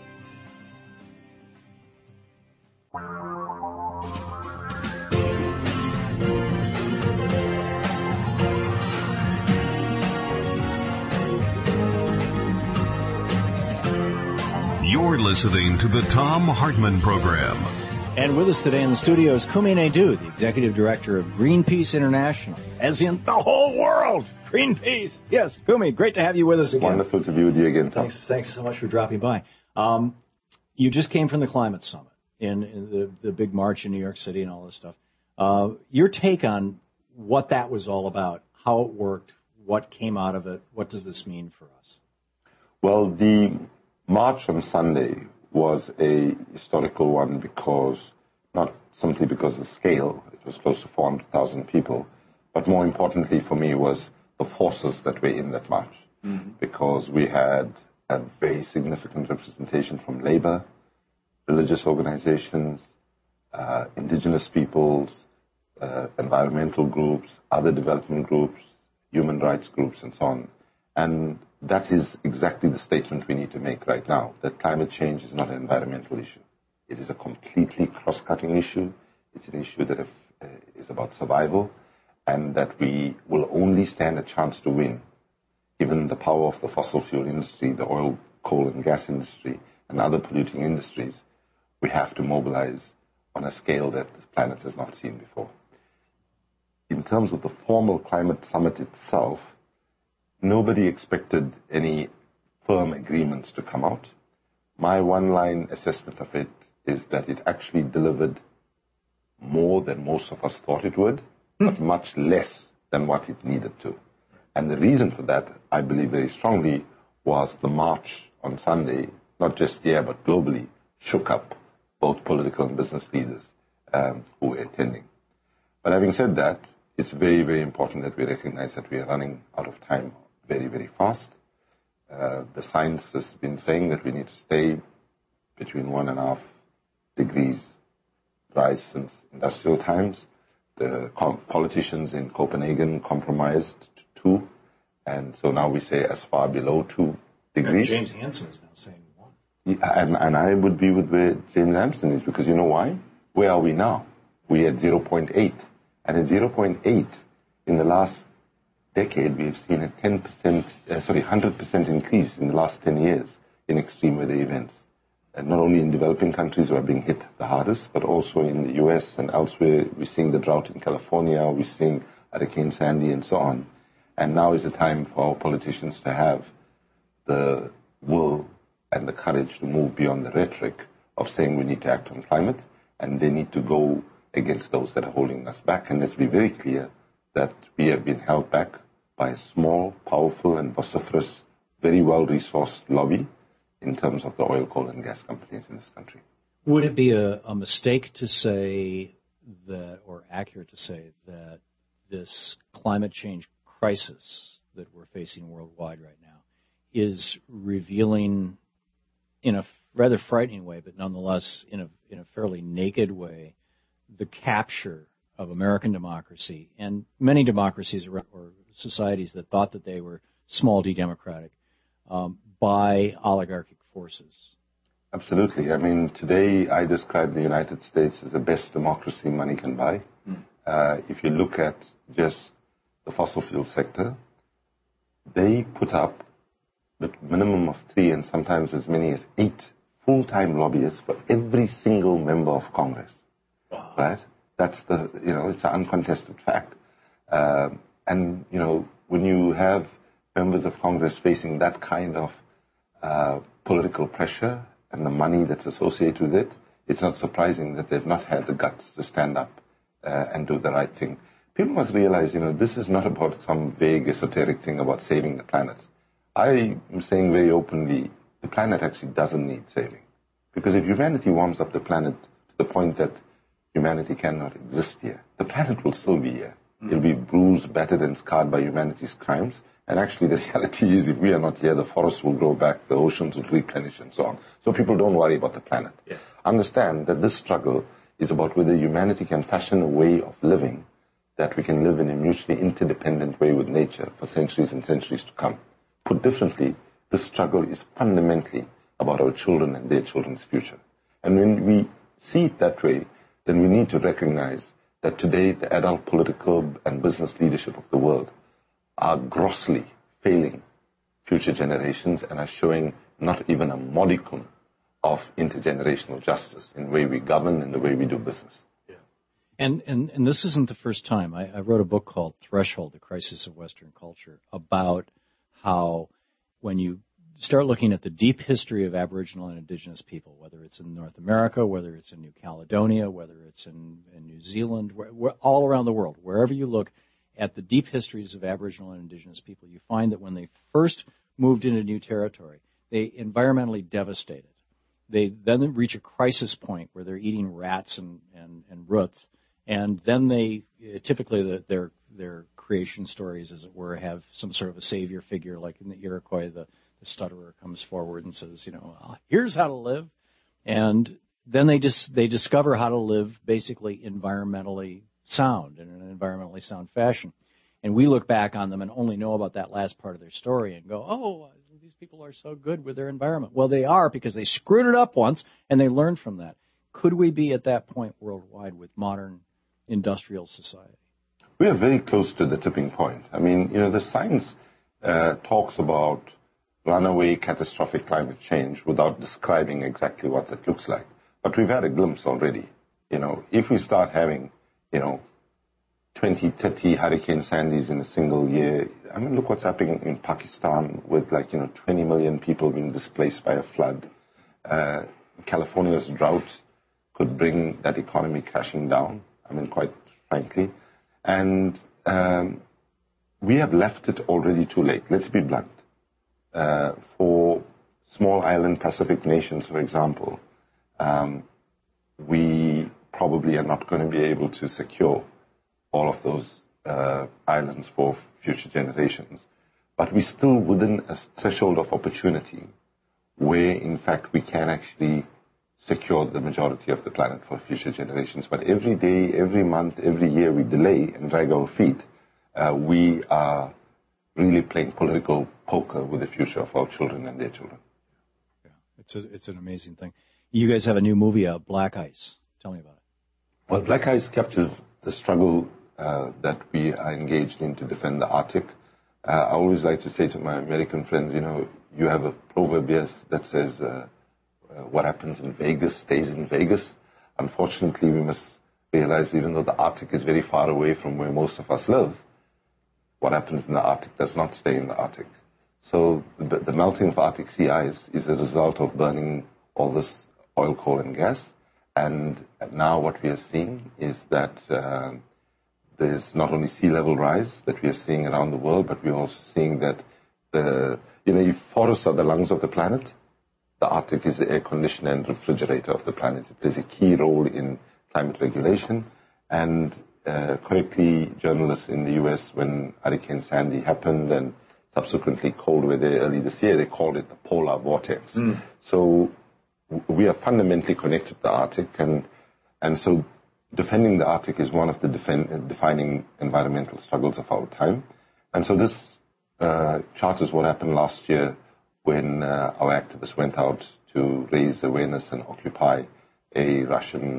You're listening to the Thom Hartmann Program. And with us today in the studio is Kumi Naidoo, the Executive Director of Greenpeace International, as in the whole world. Greenpeace. Yes, Kumi, great to have you with us again. Wonderful to be with you again, Tom. Thanks so much for dropping by. You just came from the Climate Summit in the big march in New York City and all this stuff. Your take on what that was all about, how it worked, what came out of it, what does this mean for us? Well, the march on Sunday was a historical one because, not simply because of the scale, it was close to 400,000 people, but more importantly for me was the forces that were in that march. Mm-hmm. Because we had a very significant representation from labor, religious organizations, indigenous peoples, environmental groups, other development groups, human rights groups, and so on. And that is exactly the statement we need to make right now, that climate change is not an environmental issue. It is a completely cross-cutting issue. It's an issue that is about survival, and that we will only stand a chance to win, given the power of the fossil fuel industry, the oil, coal, and gas industry, and other polluting industries. We have to mobilize on a scale that the planet has not seen before. In terms of the formal climate summit itself, nobody expected any firm agreements to come out. My one-line assessment of it is that it actually delivered more than most of us thought it would, but much less than what it needed to. And the reason for that, I believe very strongly, was the march on Sunday, not just here but globally, shook up both political and business leaders who were attending. But having said that, it's very, very important that we recognize that we are running out of time very, very fast. The science has been saying that we need to stay between 1.5 degrees rise since industrial times. The politicians in Copenhagen compromised to 2, and so now we say as far below 2 degrees. James Hansen is now saying 1. And I would be with where James Hansen is, because you know why? Where are we now? We're at 0.8. And at 0.8, in the last decade, we have seen a 100% increase in the last 10 years in extreme weather events. And not only in developing countries who are being hit the hardest, but also in the U.S. and elsewhere. We're seeing the drought in California, we're seeing Hurricane Sandy and so on. And now is the time for our politicians to have the will and the courage to move beyond the rhetoric of saying we need to act on climate, and they need to go against those that are holding us back. And let's be very clear that we have been held back by a small, powerful, and vociferous, very well-resourced lobby in terms of the oil, coal, and gas companies in this country. Would it be a mistake to say that, or accurate to say, that this climate change crisis that we're facing worldwide right now is revealing, in a rather frightening way, but nonetheless in a fairly naked way, the capture of American democracy and many democracies or societies that thought that they were small d democratic by oligarchic forces? Absolutely. I mean, today I describe the United States as the best democracy money can buy. If you look at just the fossil fuel sector, they put up the minimum of 3 and sometimes as many as 8 full-time lobbyists for every single member of Congress. Wow. Right? That's it's an uncontested fact. And, when you have members of Congress facing that kind of political pressure and the money that's associated with it, it's not surprising that they've not had the guts to stand up and do the right thing. People must realize, this is not about some vague esoteric thing about saving the planet. I am saying very openly, the planet actually doesn't need saving. Because if humanity warms up the planet to the point that humanity cannot exist here, the planet will still be here. It'll be bruised, battered, and scarred by humanity's crimes. And actually, the reality is, if we are not here, the forests will grow back, the oceans will replenish, and so on. So people don't worry about the planet. Yeah. Understand that this struggle is about whether humanity can fashion a way of living that we can live in a mutually interdependent way with nature for centuries and centuries to come. Put differently, this struggle is fundamentally about our children and their children's future. And when we see it that way, then we need to recognize that today the adult political and business leadership of the world are grossly failing future generations and are showing not even a modicum of intergenerational justice in the way we govern and the way we do business. Yeah. And this isn't the first time. I wrote a book called Threshold, The Crisis of Western Culture, about how when you start looking at the deep history of Aboriginal and Indigenous people, whether it's in North America, whether it's in New Caledonia, whether it's in New Zealand, all around the world, wherever you look at the deep histories of Aboriginal and Indigenous people, you find that when they first moved into new territory, they environmentally devastated. They then reach a crisis point where they're eating rats and roots, and then they typically their creation stories, as it were, have some sort of a savior figure, like in the Iroquois, the stutterer comes forward and says, here's how to live, and then they discover how to live basically environmentally sound, in an environmentally sound fashion. And we look back on them and only know about that last part of their story and go, oh, these people are so good with their environment. Well, they are, because they screwed it up once and they learned from that. Could we be at that point worldwide with modern industrial society? We are very close to the tipping point. I mean, the science talks about runaway catastrophic climate change without describing exactly what that looks like. But we've had a glimpse already. If we start having 20, 30 Hurricane Sandys in a single year. I mean, look what's happening in Pakistan with 20 million people being displaced by a flood. California's drought could bring that economy crashing down, I mean, quite frankly. And we have left it already too late. Let's be blunt. For small island Pacific nations, for example, we probably are not going to be able to secure all of those islands for future generations. But we're still within a threshold of opportunity where, in fact, we can actually secure the majority of the planet for future generations. But every day, every month, every year we delay and drag our feet, we are really playing political poker with the future of our children and their children. Yeah, it's an amazing thing. You guys have a new movie out, Black Ice. Tell me about it. Well, Black Ice captures the struggle that we are engaged in to defend the Arctic. I always like to say to my American friends, you have a proverb, yes, that says what happens in Vegas stays in Vegas. Unfortunately, we must realize even though the Arctic is very far away from where most of us live, what happens in the Arctic does not stay in the Arctic. So the melting of Arctic sea ice is a result of burning all this oil, coal, and gas. And now what we are seeing is that there's not only sea level rise that we are seeing around the world, but we're also seeing that forests are the lungs of the planet. The Arctic is the air conditioner and refrigerator of the planet. It plays a key role in climate regulation. And correctly, journalists in the U.S., when Hurricane Sandy happened and subsequently cold weather early this year, they called it the polar vortex. So we are fundamentally connected to the Arctic, and so defending the Arctic is one of the defining environmental struggles of our time. And so this charters what happened last year when our activists went out to raise awareness and occupy a Russian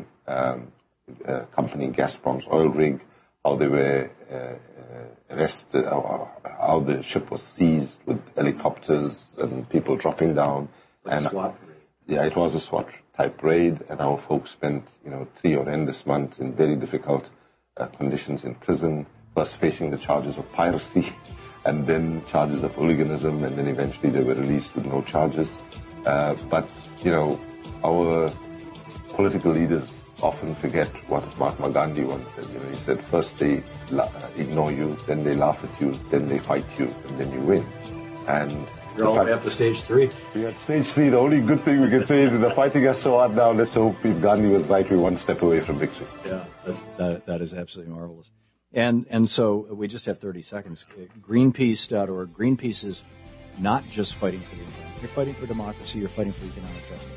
company, Gazprom's oil rig, how they were arrested, how the ship was seized with helicopters and people dropping down. Like a SWAT raid. Yeah, it was a SWAT type raid, and our folks spent 3 horrendous months in very difficult conditions in prison, first facing the charges of piracy and then charges of hooliganism, and then eventually they were released with no charges. But our political leaders often forget what Mahatma Gandhi once said. He said, first they ignore you, then they laugh at you, then they fight you, and then you win. And you're all the way up to stage 3. We're at stage 3. The only good thing we can say is that the fighting us so hard now. Let's hope if Gandhi was right, we're one step away from victory. Yeah, that is absolutely marvelous. And so we just have 30 seconds. Greenpeace.org. Greenpeace is not just fighting for the environment. You're fighting for democracy. You're fighting for economic justice.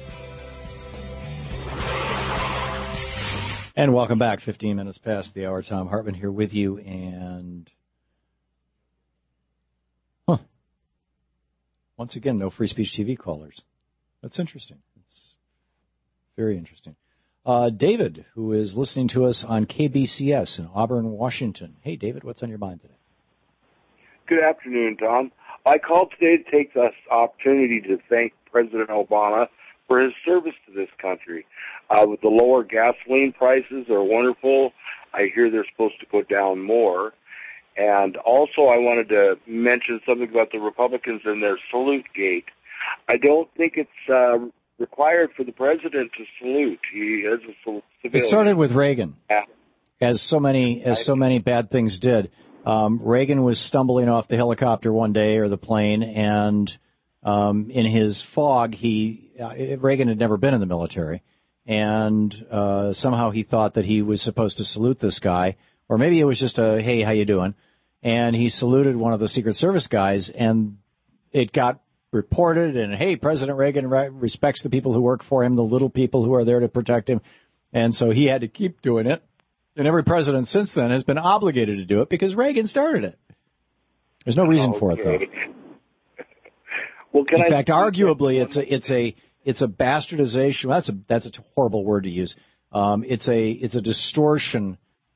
And welcome back. 15 minutes past the hour. Tom Hartman here with you. And once again, no Free Speech TV callers. That's interesting. It's very interesting. David, who is listening to us on KBCS in Auburn, Washington. Hey, David, what's on your mind today? Good afternoon, Tom. I called today to take this opportunity to thank President Obama for his service to this country. With the lower gasoline prices are wonderful. I hear they're supposed to go down more. And also I wanted to mention something about the Republicans and their salute gate. I don't think it's required for the president to salute. He is a civilian. It started with Reagan, as so many bad things did. Reagan was stumbling off the helicopter one day, or the plane, and in his fog, Reagan had never been in the military, and somehow he thought that he was supposed to salute this guy, or maybe it was just a, hey, how you doing? And he saluted one of the Secret Service guys, and it got reported, and hey, President Reagan respects the people who work for him, the little people who are there to protect him, and so he had to keep doing it. And every president since then has been obligated to do it because Reagan started it. There's no reason for it, though. Well, in fact, arguably, it's a bastardization. That's a horrible word to use. It's a distortion,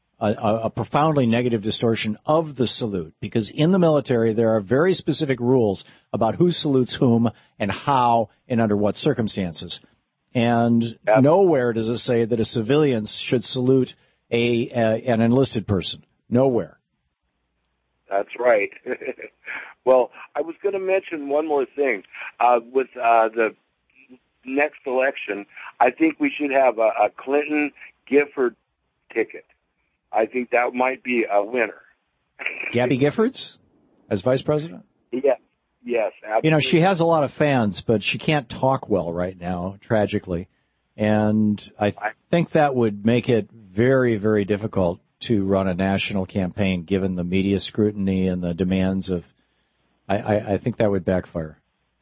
a profoundly negative distortion of the salute, because in the military there are very specific rules about who salutes whom and how and under what circumstances. And nowhere does it say that a civilian should salute an enlisted person. Nowhere. That's right. Well, I was going to mention one more thing. With the next election, I think we should have a Clinton-Gifford ticket. I think that might be a winner. Gabby Giffords as vice president? Yes, absolutely. She has a lot of fans, but she can't talk well right now, tragically. And I think that would make it very, very difficult to run a national campaign given the media scrutiny and the demands of... I think that would backfire.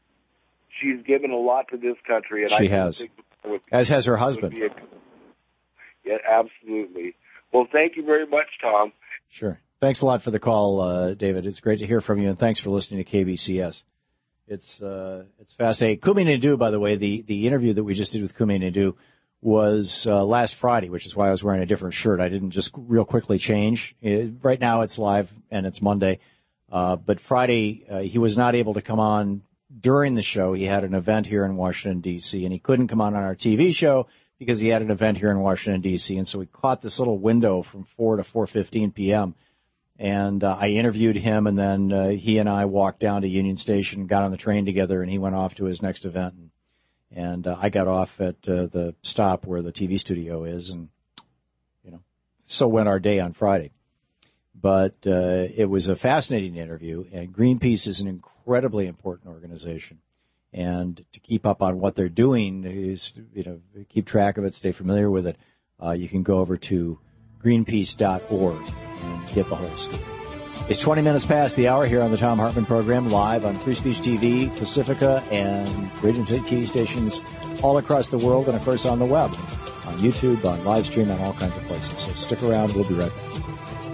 She's given a lot to this country. And she has. As has her husband. Yeah, absolutely. Well, thank you very much, Tom. Sure. Thanks a lot for the call, David. It's great to hear from you, and thanks for listening to KBCS. It's fascinating. Kumi Naidoo, by the way, the interview that we just did with Kumi Naidoo was last Friday, which is why I was wearing a different shirt. I didn't just real quickly change. Right now it's live, and it's Monday. But Friday, he was not able to come on during the show. He had an event here in Washington, D.C., and he couldn't come on our TV show because he had an event here in Washington, D.C., and so we caught this little window from 4 to 4:15 p.m., and I interviewed him, and then he and I walked down to Union Station, got on the train together, and he went off to his next event, and I got off at the stop where the TV studio is, and so went our day on Friday. But it was a fascinating interview, and Greenpeace is an incredibly important organization. And to keep up on what they're doing is, keep track of it, stay familiar with it. You can go over to greenpeace.org and get the whole scoop. It's 20 minutes past the hour here on the Thom Hartmann Program, live on Free Speech TV, Pacifica, and radio and TV stations all across the world, and, of course, on the web, on YouTube, on live stream, on all kinds of places. So stick around. We'll be right back.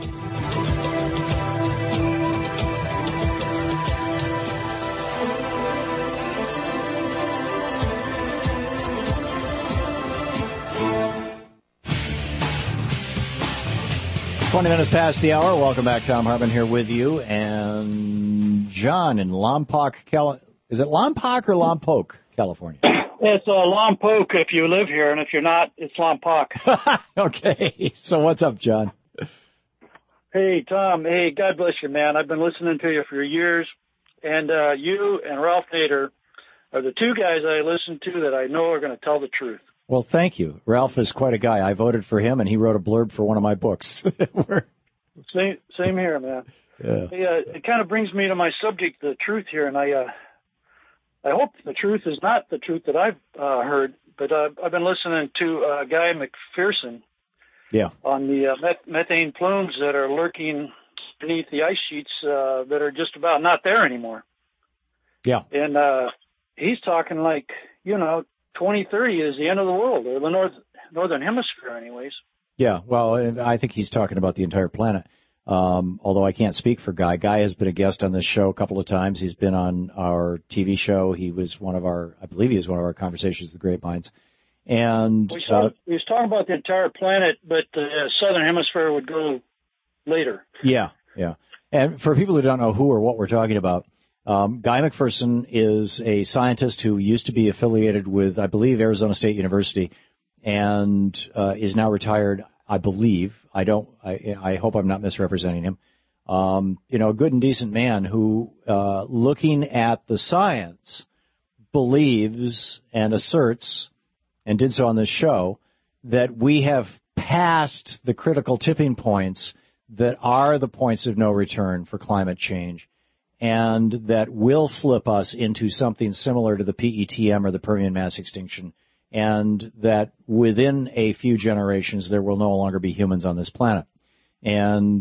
Minutes past the hour. Welcome back. Thom Hartmann here with you. And John in Lompoc, is it Lompoc or Lompoc, California? It's Lompoc if you live here, and if you're not, it's Lompoc. Okay. So what's up, John? Hey, Tom. Hey, God bless you, man. I've been listening to you for years. And you and Ralph Nader are the two guys I listen to that I know are going to tell the truth. Well, thank you. Ralph is quite a guy. I voted for him, and he wrote a blurb for one of my books. Same here, man. Yeah. Hey, it kind of brings me to my subject, the truth here, and I hope the truth is not the truth that I've heard, but I've been listening to Guy McPherson on the methane plumes that are lurking beneath the ice sheets that are just about not there anymore. Yeah. And he's talking like, 2030 is the end of the world, or the northern hemisphere anyways. Yeah, well, and I think he's talking about the entire planet. Although I can't speak for Guy. Guy has been a guest on this show a couple of times. He's been on our TV show. He was I believe he was one of our Conversations with the Great Minds. And he was talking about the entire planet, but the southern hemisphere would go later. Yeah. And for people who don't know who or what we're talking about, Guy McPherson is a scientist who used to be affiliated with, I believe, Arizona State University, and is now retired, I believe. I hope I'm not misrepresenting him. A good and decent man who, looking at the science, believes and asserts, and did so on this show, that we have passed the critical tipping points that are the points of no return for climate change, and that will flip us into something similar to the PETM or the Permian mass extinction, and that within a few generations there will no longer be humans on this planet. And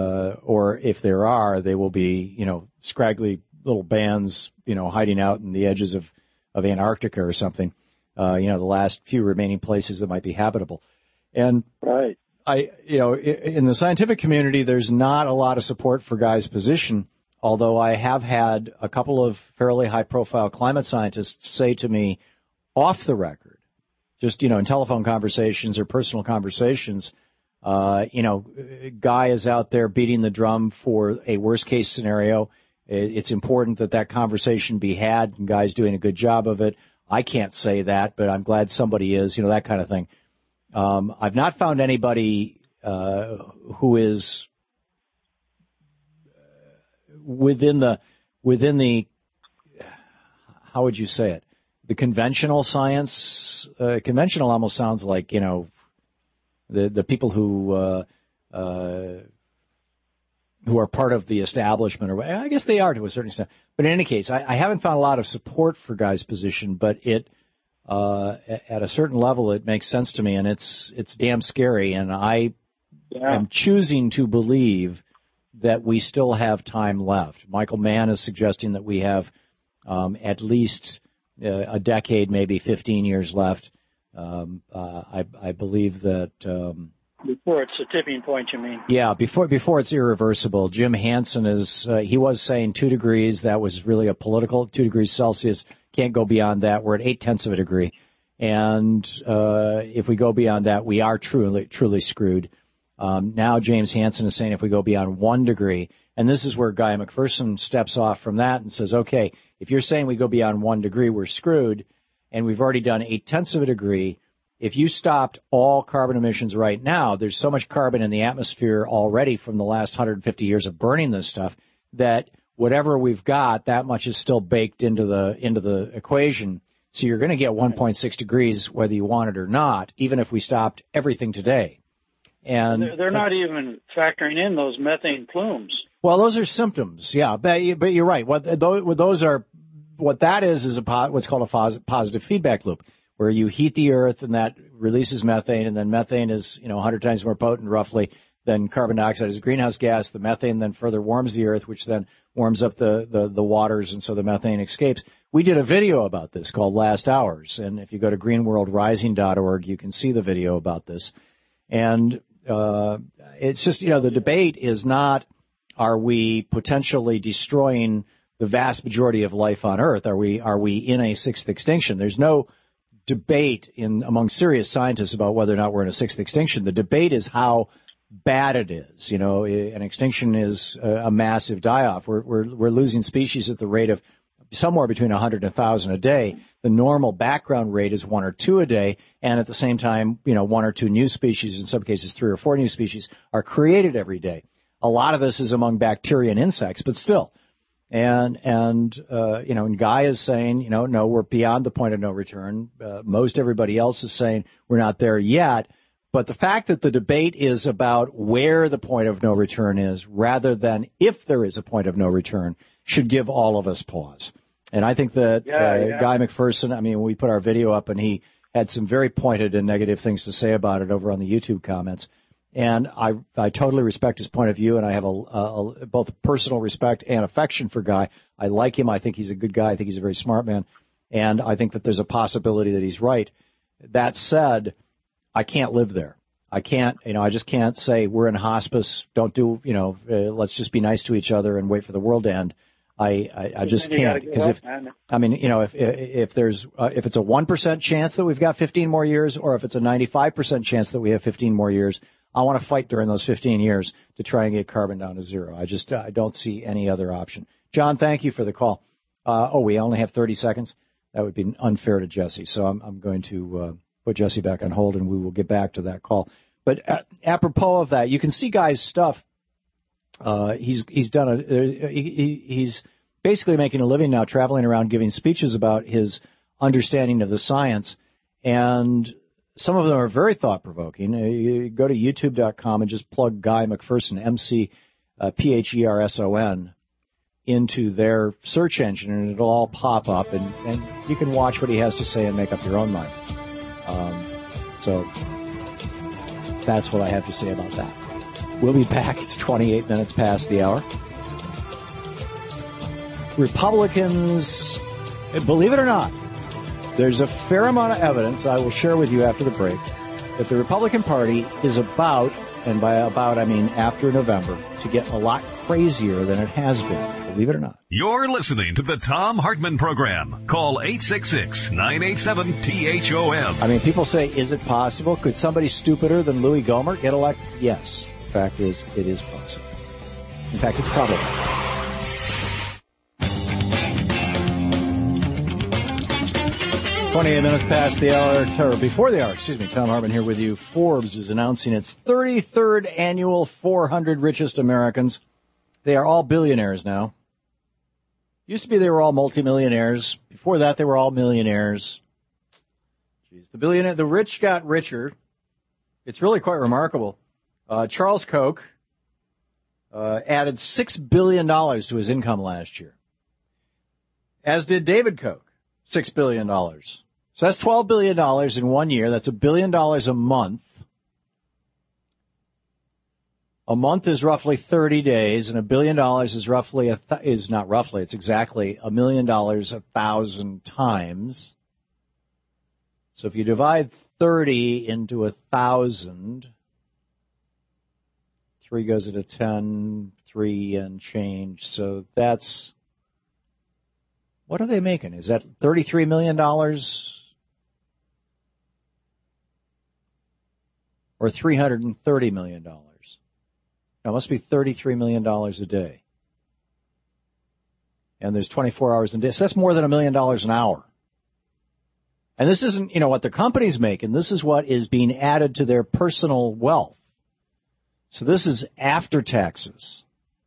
or if there are, they will be, scraggly little bands, hiding out in the edges of Antarctica or something, the last few remaining places that might be habitable. And right. In the scientific community, there's not a lot of support for Guy's position, although I have had a couple of fairly high-profile climate scientists say to me off the record, just, in telephone conversations or personal conversations, Guy is out there beating the drum for a worst-case scenario. It's important that conversation be had, and Guy's doing a good job of it. I can't say that, but I'm glad somebody is, that kind of thing. I've not found anybody who is within the how would you say it? The conventional science. Conventional almost sounds like the people who are part of the establishment, or I guess they are to a certain extent. But in any case, I haven't found a lot of support for Guy's position, but it. At a certain level, it makes sense to me, and it's damn scary. And I am choosing to believe that we still have time left. Michael Mann is suggesting that we have at least a decade, maybe 15 years left. I believe that before it's a tipping point, you mean? Yeah, before it's irreversible. Jim Hansen he was saying 2 degrees. That was really a political 2 degrees Celsius. Can't go beyond that. We're at 0.8 of a degree. And if we go beyond that, we are truly screwed. Now James Hansen is saying if we go beyond 1 degree, and this is where Guy McPherson steps off from that and says, okay, if you're saying we go beyond 1 degree, we're screwed, and we've already done 0.8 of a degree. If you stopped all carbon emissions right now, there's so much carbon in the atmosphere already from the last 150 years of burning this stuff that whatever we've got, that much is still baked into the equation. So you're going to get 1.6 degrees whether you want it or not, even if we stopped everything today. And they're not even factoring in those methane plumes. Well, those are symptoms, yeah. But you're right. What that is what's called a positive feedback loop, where you heat the earth and that releases methane, and then methane is 100 times more potent roughly than carbon dioxide as a greenhouse gas. The methane then further warms the earth, which then warms up the waters, and so the methane escapes. We did a video about this called Last Hours, and if you go to greenworldrising.org, you can see the video about this. And it's just, the debate is not, are we potentially destroying the vast majority of life on Earth? Are we in a sixth extinction? There's no debate among serious scientists about whether or not we're in a sixth extinction. The debate is how bad it is. An extinction is a massive die-off. We're losing species at the rate of somewhere between 100 and 1,000 a day. The normal background rate is 1 or 2 a day, and at the same time, 1 or 2 new species, in some cases 3 or 4 new species, are created every day. A lot of this is among bacteria and insects, but still, And Guy is saying, no, we're beyond the point of no return. Most everybody else is saying we're not there yet. But the fact that the debate is about where the point of no return is rather than if there is a point of no return should give all of us pause. And I think that Guy McPherson, we put our video up and he had some very pointed and negative things to say about it over on the YouTube comments. And I totally respect his point of view, and I have both personal respect and affection for Guy. I like him. I think he's a good guy. I think he's a very smart man. And I think that there's a possibility that he's right. That said, I can't live there. I can't, I just can't say we're in hospice. Don't do, let's just be nice to each other and wait for the world to end. I just can't, because if it's a 1% chance that we've got 15 more years, or if it's a 95% chance that we have 15 more years, I want to fight during those 15 years to try and get carbon down to zero. I don't see any other option. John, thank you for the call. We only have 30 seconds. That would be unfair to Jesse. So I'm going to put Jesse back on hold, and we will get back to that call. But apropos of that, you can see Guy's stuff. He's basically making a living now traveling around giving speeches about his understanding of the science, and some of them are very thought-provoking. You go to youtube.com and just plug Guy McPherson, McPherson, into their search engine, and it'll all pop up, and you can watch what he has to say and make up your own mind. So that's what I have to say about that. We'll be back. It's 28 minutes past the hour. Republicans, believe it or not, there's a fair amount of evidence I will share with you after the break that the Republican Party is about, and by about I mean after November, to get a lot crazier than it has been. Believe it or not. You're listening to the Tom Hartman Program. Call 866-987-THOM. People say, is it possible? Could somebody stupider than Louis Gohmert get elected? Yes. The fact is, it is possible. In fact, it's probable. 28 minutes past the hour, or before the hour, Tom Hartman here with you. Forbes is announcing its 33rd annual 400 richest Americans. They are all billionaires now. Used to be they were all multimillionaires. Before that, they were all millionaires. The rich got richer. It's really quite remarkable. Charles Koch added $6 billion to his income last year, as did David Koch, $6 billion. So that's $12 billion in 1 year. That's $1 billion a month. A month is roughly 30 days, and $1 billion is roughly it's exactly $1 million 1,000 times. So if you divide 30 into 1,000, 3 goes into 10, 3 and change. So that's, what are they making? Is that $33 million? Or $330 million? It must be $33 million a day. And there's 24 hours in a day. So that's more than $1 million an hour. And this isn't, what the company's making. This is what is being added to their personal wealth. So this is after taxes.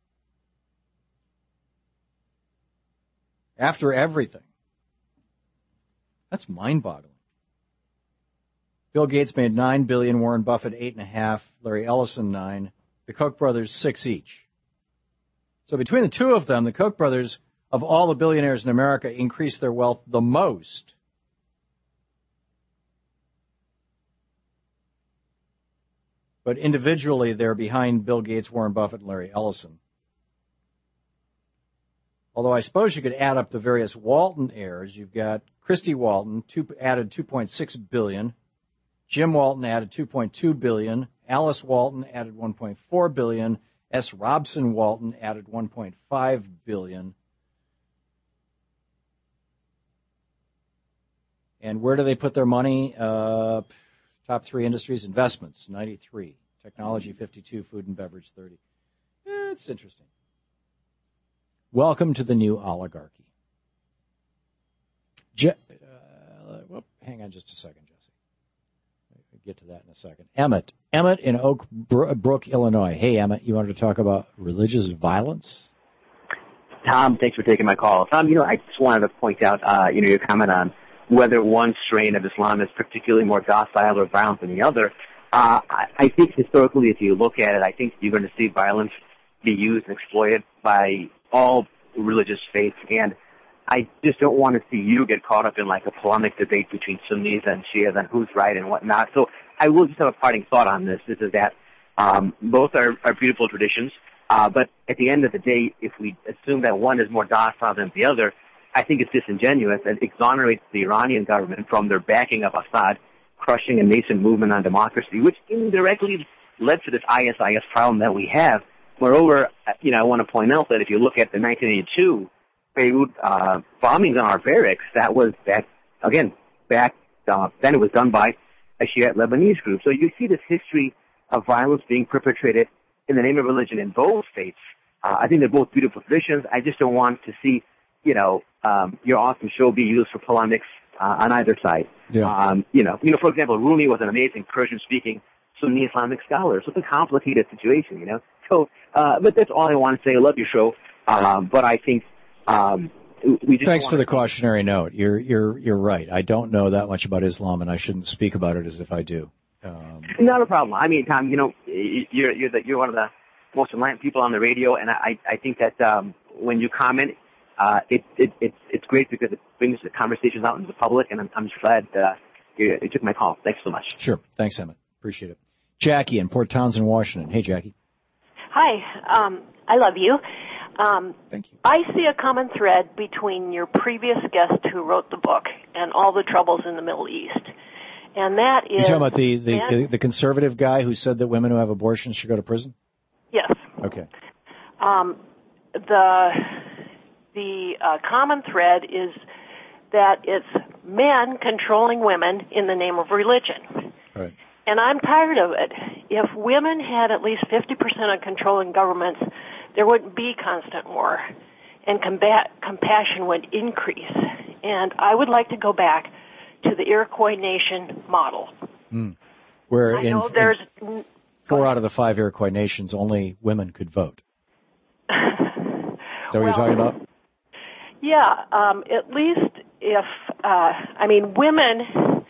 After everything. That's mind-boggling. Bill Gates made $9 billion, Warren Buffett $8.5 billion, Larry Ellison $9 billion, the Koch brothers $6 billion each. So between the two of them, the Koch brothers, of all the billionaires in America, increased their wealth the most. But individually, they're behind Bill Gates, Warren Buffett, and Larry Ellison. Although I suppose you could add up the various Walton heirs. You've got Christy Walton, added $2.6 billion. Jim Walton added $2.2 billion. Alice Walton added $1.4 billion. S. Robson Walton added $1.5 billion. And where do they put their money? Top 3 industries, investments, 93. Technology, 52. Food and beverage, 30. It's interesting. Welcome to the new oligarchy. Hang on just a second, Jesse. I'll get to that in a second. Emmett in Oak Brook, Illinois. Hey, Emmett, you wanted to talk about religious violence? Tom, thanks for taking my call. Tom, I just wanted to point out, your comment on whether one strain of Islam is particularly more docile or violent than the other. I think historically, if you look at it, I think you're going to see violence be used and exploited by all religious faiths, and I just don't want to see you get caught up in like a polemic debate between Sunnis and Shias and who's right and whatnot. So I will just have a parting thought on this. This is that both are beautiful traditions, but at the end of the day, if we assume that one is more docile than the other, I think it's disingenuous and exonerates the Iranian government from their backing of Assad, crushing a nascent movement on democracy, which indirectly led to this ISIS problem that we have. Moreover, I want to point out that if you look at the 1982 Beirut bombings on our barracks, then it was done by a Shiite Lebanese group. So you see this history of violence being perpetrated in the name of religion in both states. I think they're both beautiful traditions. I just don't want to see, your awesome show be used for polemics on either side. Yeah. For example, Rumi was an amazing Persian-speaking Sunni Islamic scholar. So it's a complicated situation, So, but that's all I want to say. I love your show, but I think we just. Thanks for the cautionary note. You're right. I don't know that much about Islam, and I shouldn't speak about it as if I do. Not a problem. I mean, Tom, you're one of the most enlightened people on the radio, and I think that when you comment, it's great because it brings the conversations out into the public, and I'm just glad you took my call. Thanks so much. Sure. Thanks, Emmett. Appreciate it. Jackie in Port Townsend, Washington. Hey, Jackie. Hi. I love you. Thank you. I see a common thread between your previous guest who wrote the book and all the troubles in the Middle East. And that is... You're talking about the conservative guy who said that women who have abortions should go to prison? Yes. Okay. The common thread is that it's men controlling women in the name of religion. Right. And I'm tired of it. If women had at least 50% of controlling governments, there wouldn't be constant war, and compassion would increase. And I would like to go back to the Iroquois Nation model. Where I know there's 4 out of the 5 Iroquois nations, only women could vote. Is that what you're talking about? Yeah, at least if, women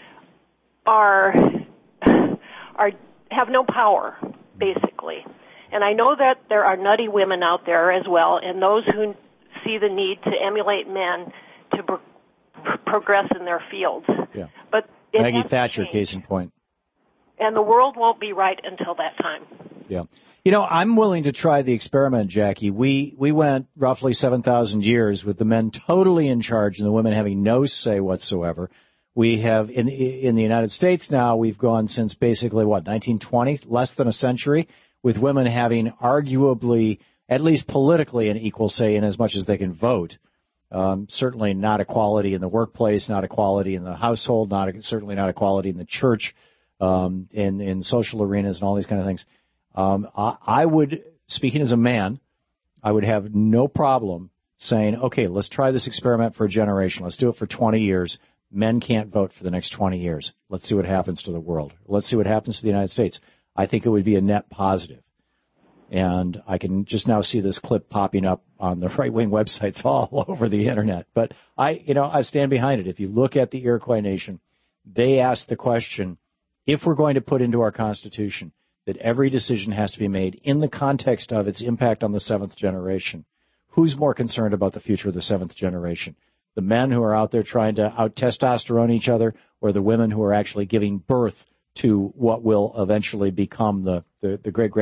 have no power, basically. And I know that there are nutty women out there as well, and those who see the need to emulate men to progress in their fields. Yeah. But Maggie Thatcher, case in point. And the world won't be right until that time. Yeah. I'm willing to try the experiment, Jackie. We went roughly 7,000 years with the men totally in charge and the women having no say whatsoever. We have, in the United States now, we've gone since basically, 1920, less than a century, with women having arguably, at least politically, an equal say in as much as they can vote. Certainly not equality in the workplace, not equality in the household, certainly not equality in the church, in social arenas and all these kind of things. I would, speaking as a man, I would have no problem saying, okay, let's try this experiment for a generation. Let's do it for 20 years. Men can't vote for the next 20 years. Let's see what happens to the world. Let's see what happens to the United States. I think it would be a net positive. And I can just now see this clip popping up on the right-wing websites all over the Internet. But I stand behind it. If you look at the Iroquois Nation, they asked the question, if we're going to put into our Constitution that every decision has to be made in the context of its impact on the 7th generation, who's more concerned about the future of the 7th generation? The men who are out there trying to out-testosterone each other, or the women who are actually giving birth to what will eventually become the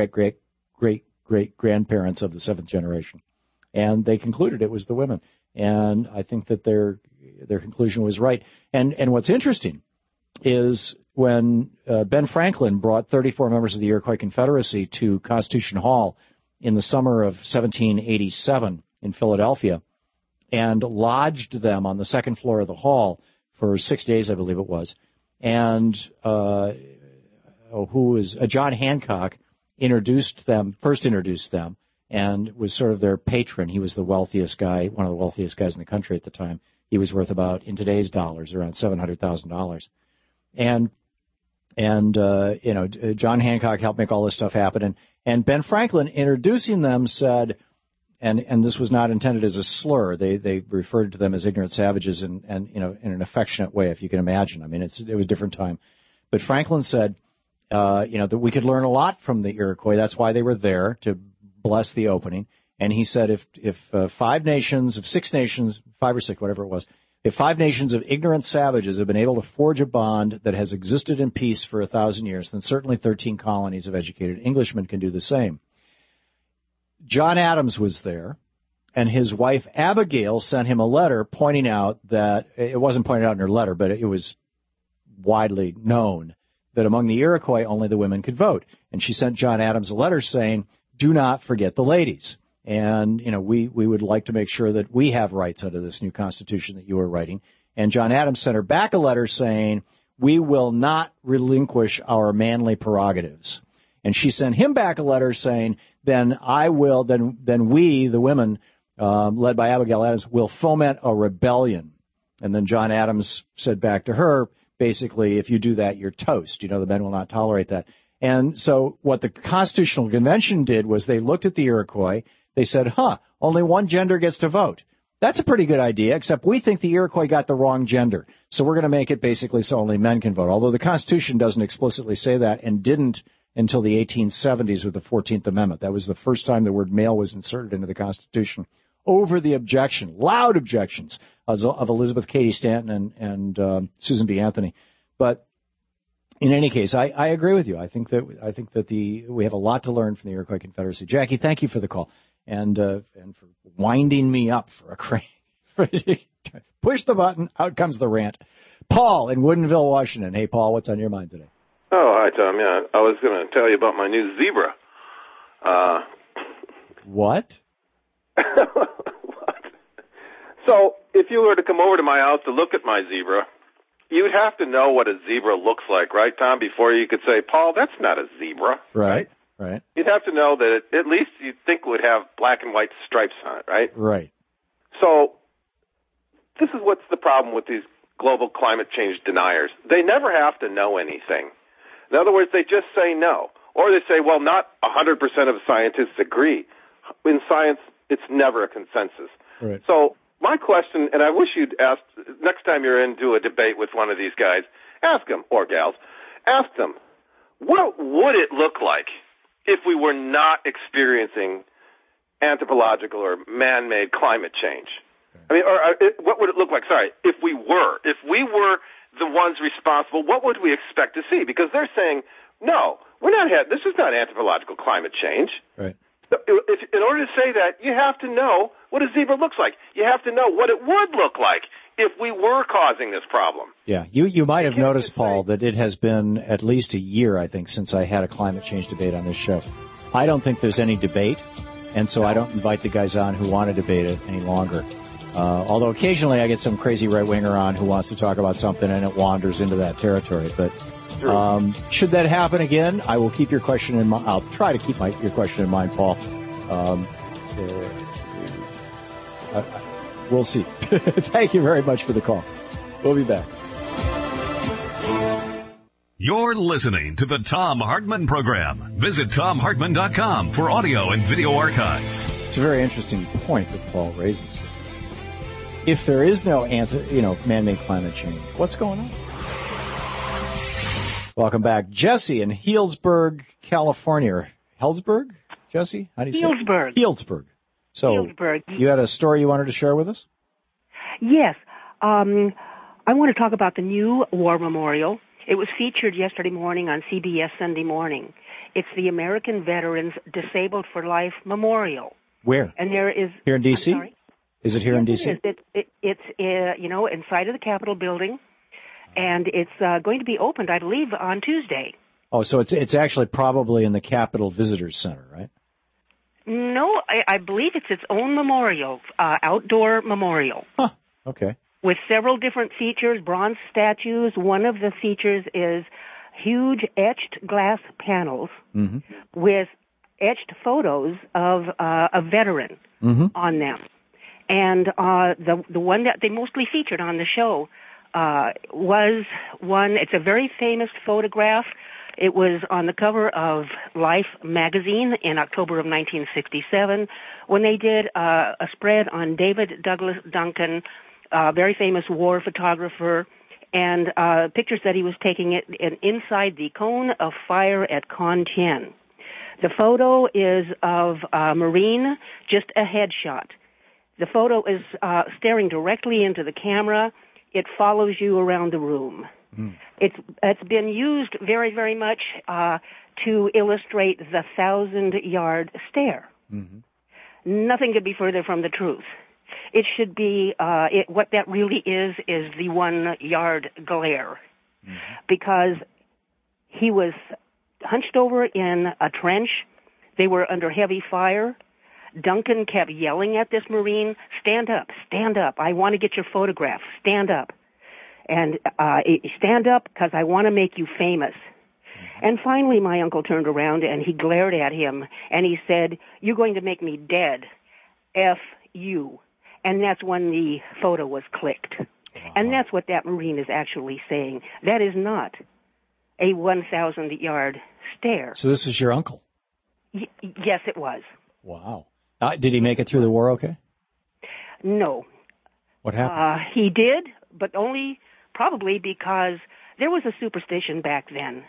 great-great-great-great-grandparents of the 7th generation? And they concluded it was the women. And I think that their conclusion was right. And what's interesting is when Ben Franklin brought 34 members of the Iroquois Confederacy to Constitution Hall in the summer of 1787 in Philadelphia and lodged them on the second floor of the hall for 6 days, I believe it was. And John Hancock first introduced them, and was sort of their patron. He was the wealthiest guy, one of the wealthiest guys in the country at the time. He was worth about, in today's dollars, around $700,000. And John Hancock helped make all this stuff happen. And Ben Franklin, introducing them, said, and this was not intended as a slur. They referred to them as ignorant savages and in an affectionate way, if you can imagine. I mean, it was a different time. But Franklin said, that we could learn a lot from the Iroquois. That's why they were there, to bless the opening. And he said if 5 nations, of 6 nations, 5 or 6, whatever it was, if 5 nations of ignorant savages have been able to forge a bond that has existed in peace for 1,000 years, then certainly 13 colonies of educated Englishmen can do the same. John Adams was there, and his wife Abigail sent him a letter pointing out that, it wasn't pointed out in her letter, but it was widely known that among the Iroquois only the women could vote. And she sent John Adams a letter saying, do not forget the ladies. And, we would like to make sure that we have rights under this new Constitution that you are writing. And John Adams sent her back a letter saying, we will not relinquish our manly prerogatives. And she sent him back a letter saying, then we, the women, led by Abigail Adams, will foment a rebellion. And then John Adams said back to her, basically, if you do that, you're toast. The men will not tolerate that. And so what the Constitutional Convention did was they looked at the Iroquois. They said, only one gender gets to vote. That's a pretty good idea, except we think the Iroquois got the wrong gender. So we're going to make it basically so only men can vote. Although the Constitution doesn't explicitly say that, and didn't until the 1870s with the 14th Amendment. That was the first time the word male was inserted into the Constitution, over the loud objections of Elizabeth Cady Stanton and Susan B. Anthony. But in any case, I agree with you. I think that we have a lot to learn from the Iroquois Confederacy. Jackie, thank you for the call and for winding me up for a crane. Push the button, out comes the rant. Paul in Woodinville, Washington. Hey, Paul, what's on your mind today? Oh, hi, Tom. Yeah, I was going to tell you about my new zebra. What? So, if you were to come over to my house to look at my zebra, you'd have to know what a zebra looks like, right, Tom, before you could say, Paul, that's not a zebra. Right. You'd have to know that at least you'd think would have black and white stripes on it, right? Right. So, this is what's the problem with these global climate change deniers. They never have to know anything. In other words, they just say no. Or they say, well, not 100% of scientists agree. In science, it's never a consensus. Right. So my question, and I wish you'd ask, next time you're in, do a debate with one of these guys, ask them, or gals, ask them, what would it look like if we were not experiencing anthropological or man-made climate change? I mean, what would it look like? Sorry, if we were the ones responsible, what would we expect to see? Because they're saying, no, this is not anthropological climate change. Right. So in order to say that, you have to know what a zebra looks like. You have to know what it would look like if we were causing this problem. Yeah, you might have noticed, Paul, that it has been at least a year, I think, since I had a climate change debate on this show. I don't think there's any debate, and so I don't invite the guys on who want to debate it any longer. Although occasionally I get some crazy right-winger on who wants to talk about something and it wanders into that territory. But should that happen again, I will keep your question in mind. I'll try to keep your question in mind, Paul. We'll see. Thank you very much for the call. We'll be back. You're listening to the Thom Hartmann Program. Visit ThomHartmann.com for audio and video archives. It's a very interesting point that Paul raises. If there is no man-made climate change, what's going on? Welcome back. Jesse in Healdsburg, California. Healdsburg? Jesse? How do you say it? Healdsburg. So Healdsburg. You had a story you wanted to share with us? Yes. I want to talk about the new war memorial. It was featured yesterday morning on CBS Sunday Morning. It's the American Veterans Disabled for Life Memorial. Where? And there is... Here in D.C.? Is it here in D.C.? It's inside of the Capitol building, and it's going to be opened, I believe, on Tuesday. Oh, so it's actually probably in the Capitol Visitors Center, right? No, I believe it's its own memorial, outdoor memorial. Huh, okay. With several different features, bronze statues. One of the features is huge etched glass panels with etched photos of a veteran on them. And the one that they mostly featured on the show was one, it's a very famous photograph It was on the cover of Life magazine in October of 1967 when they did a spread on David Douglas Duncan, a very famous war photographer, and pictures that he was taking inside the cone of fire at Con Tien. The photo is of a Marine, just a headshot. The photo is staring directly into the camera. It follows you around the room. Mm. It's been used very, very much to illustrate the 1,000-yard stare. Mm-hmm. Nothing could be further from the truth. It should be, what that really is the 1-yard glare. Mm-hmm. Because he was hunched over in a trench. They were under heavy fire. Duncan kept yelling at this Marine, stand up, I want to get your photograph, stand up. And stand up because I want to make you famous. And finally my uncle turned around and he glared at him and he said, you're going to make me dead. F you. And that's when the photo was clicked. Wow. And that's what that Marine is actually saying. That is not a 1,000-yard stare. So this was your uncle? Yes, it was. Wow. Did he make it through the war okay? No. What happened? He did, but only probably because there was a superstition back then.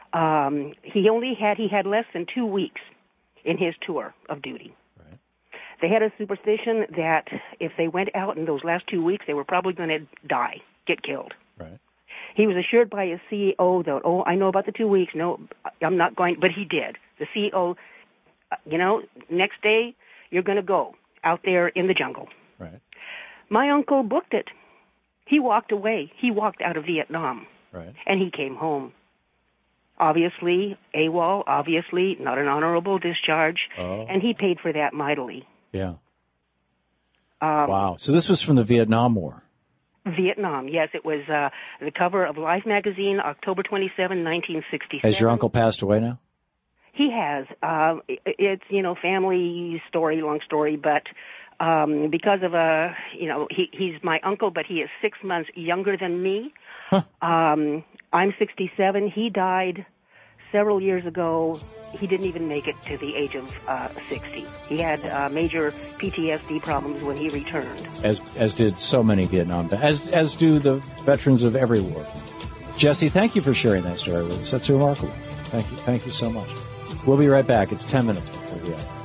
He had less than 2 weeks in his tour of duty. Right. They had a superstition that if they went out in those last 2 weeks, they were probably going to die, get killed. Right. He was assured by his CEO that, I know about the 2 weeks. No, I'm not going, but he did. The CEO, next day, you're going to go out there in the jungle. Right. My uncle booked it. He walked away. He walked out of Vietnam. Right. And he came home. Obviously, AWOL, obviously, not an honorable discharge. Oh. And he paid for that mightily. Yeah. Wow. So this was from the Vietnam War. Vietnam, yes. It was the cover of Life magazine, October 27, 1967. Has your uncle passed away now? He has. It's, family story, long story, but because of he's my uncle, but he is 6 months younger than me. Huh. I'm 67. He died several years ago. He didn't even make it to the age of 60. He had major PTSD problems when he returned. As did so many Vietnam, as do the veterans of every war. Jesse, thank you for sharing that story with us. That's remarkable. Thank you so much. We'll be right back. It's 10 minutes before the hour.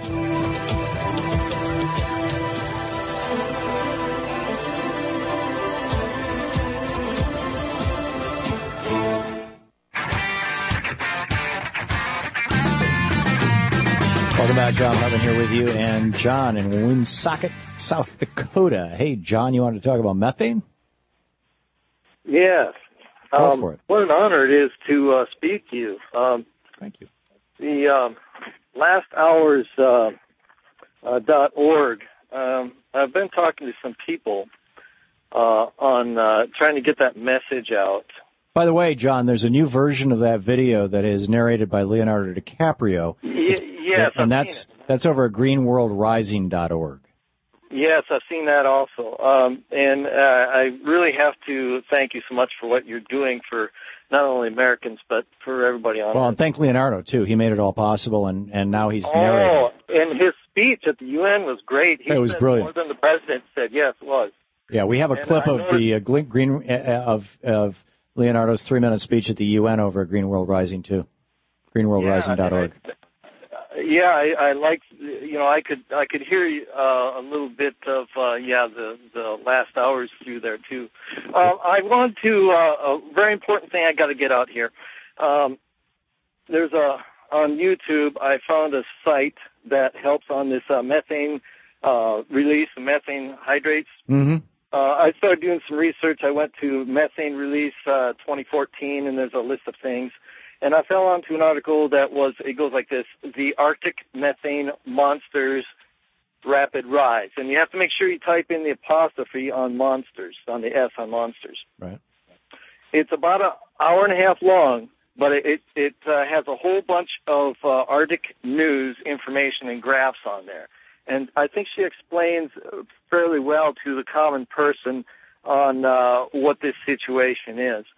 Welcome back. John Hartman here with you, and John in Woonsocket, South Dakota. Hey, John, you want to talk about methane? Yes. Go for it. What an honor it is to speak to you. Thank you. The lasthours.org, I've been talking to some people on trying to get that message out. By the way, John, there's a new version of that video that is narrated by Leonardo DiCaprio. Yes, and that's over at greenworldrising.org. Yes, I've seen that also. And I really have to thank you so much for what you're doing for not only Americans, but for everybody on Well, and thank Leonardo, too. He made it all possible, and now he's narrating. Oh, and his speech at the UN was great. It was brilliant. More than the president said. Yes, it was. Yeah, we have a clip of the of Leonardo's 3-minute speech at the UN over at Green World Rising, too. greenworldrising.org. I like, I could hear a little bit of, the last hours through there too. I want to, a very important thing I got to get out here. There's on YouTube, I found a site that helps on this, methane, release of methane hydrates. Mm-hmm. I started doing some research. I went to methane release, 2014, and there's a list of things. And I fell onto an article it goes like this: the Arctic methane monsters rapid rise. And you have to make sure you type in the apostrophe on monsters, on the S on monsters. Right. It's about an hour and a half long, but it has a whole bunch of Arctic news information and graphs on there. And I think she explains fairly well to the common person on what this situation is.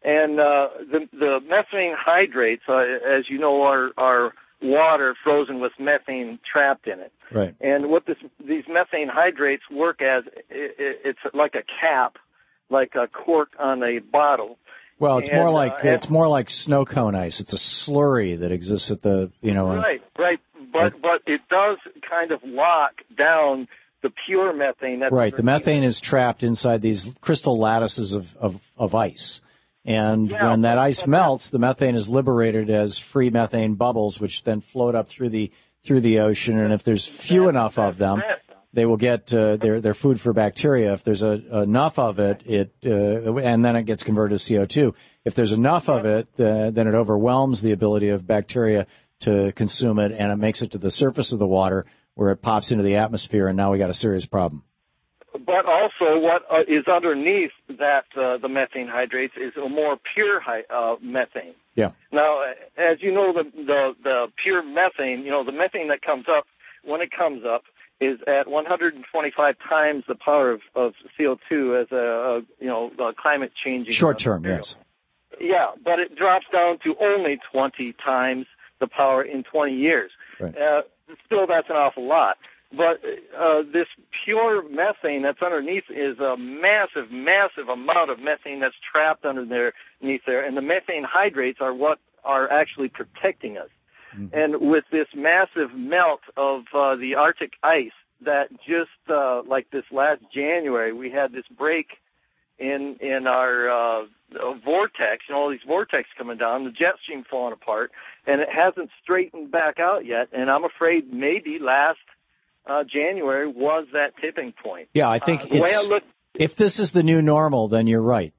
And the methane hydrates, as you know, are water frozen with methane trapped in it. Right. And what these methane hydrates work as, it's like a cap, like a cork on a bottle. Well, it's more like snow cone ice. It's a slurry that exists at the Right. But it does kind of lock down the pure methane. That's right. The methane is trapped inside these crystal lattices of ice. And when that ice melts, the methane is liberated as free methane bubbles, which then float up through the ocean. And if there's few enough of them, they will get their food for bacteria. If there's enough of it, and then it gets converted to CO2. If there's enough of it, then it overwhelms the ability of bacteria to consume it, and it makes it to the surface of the water where it pops into the atmosphere, and now we got a serious problem. But also, what is underneath that the methane hydrates is a more pure methane. Yeah. Now, as you know, the pure methane, the methane that comes up when it comes up is at 125 times the power of CO2 as a climate changing. Short term, yes. Yeah, but it drops down to only 20 times the power in 20 years. Right. Still, that's an awful lot. But this pure methane that's underneath is a massive, massive amount of methane that's trapped underneath there, and the methane hydrates are what are actually protecting us. Mm-hmm. And with this massive melt of the Arctic ice that just like this last January, we had this break in our vortex, all these vortex coming down, the jet stream falling apart, and it hasn't straightened back out yet. And I'm afraid maybe last January was that tipping point. Yeah, I think if this is the new normal, then you're right.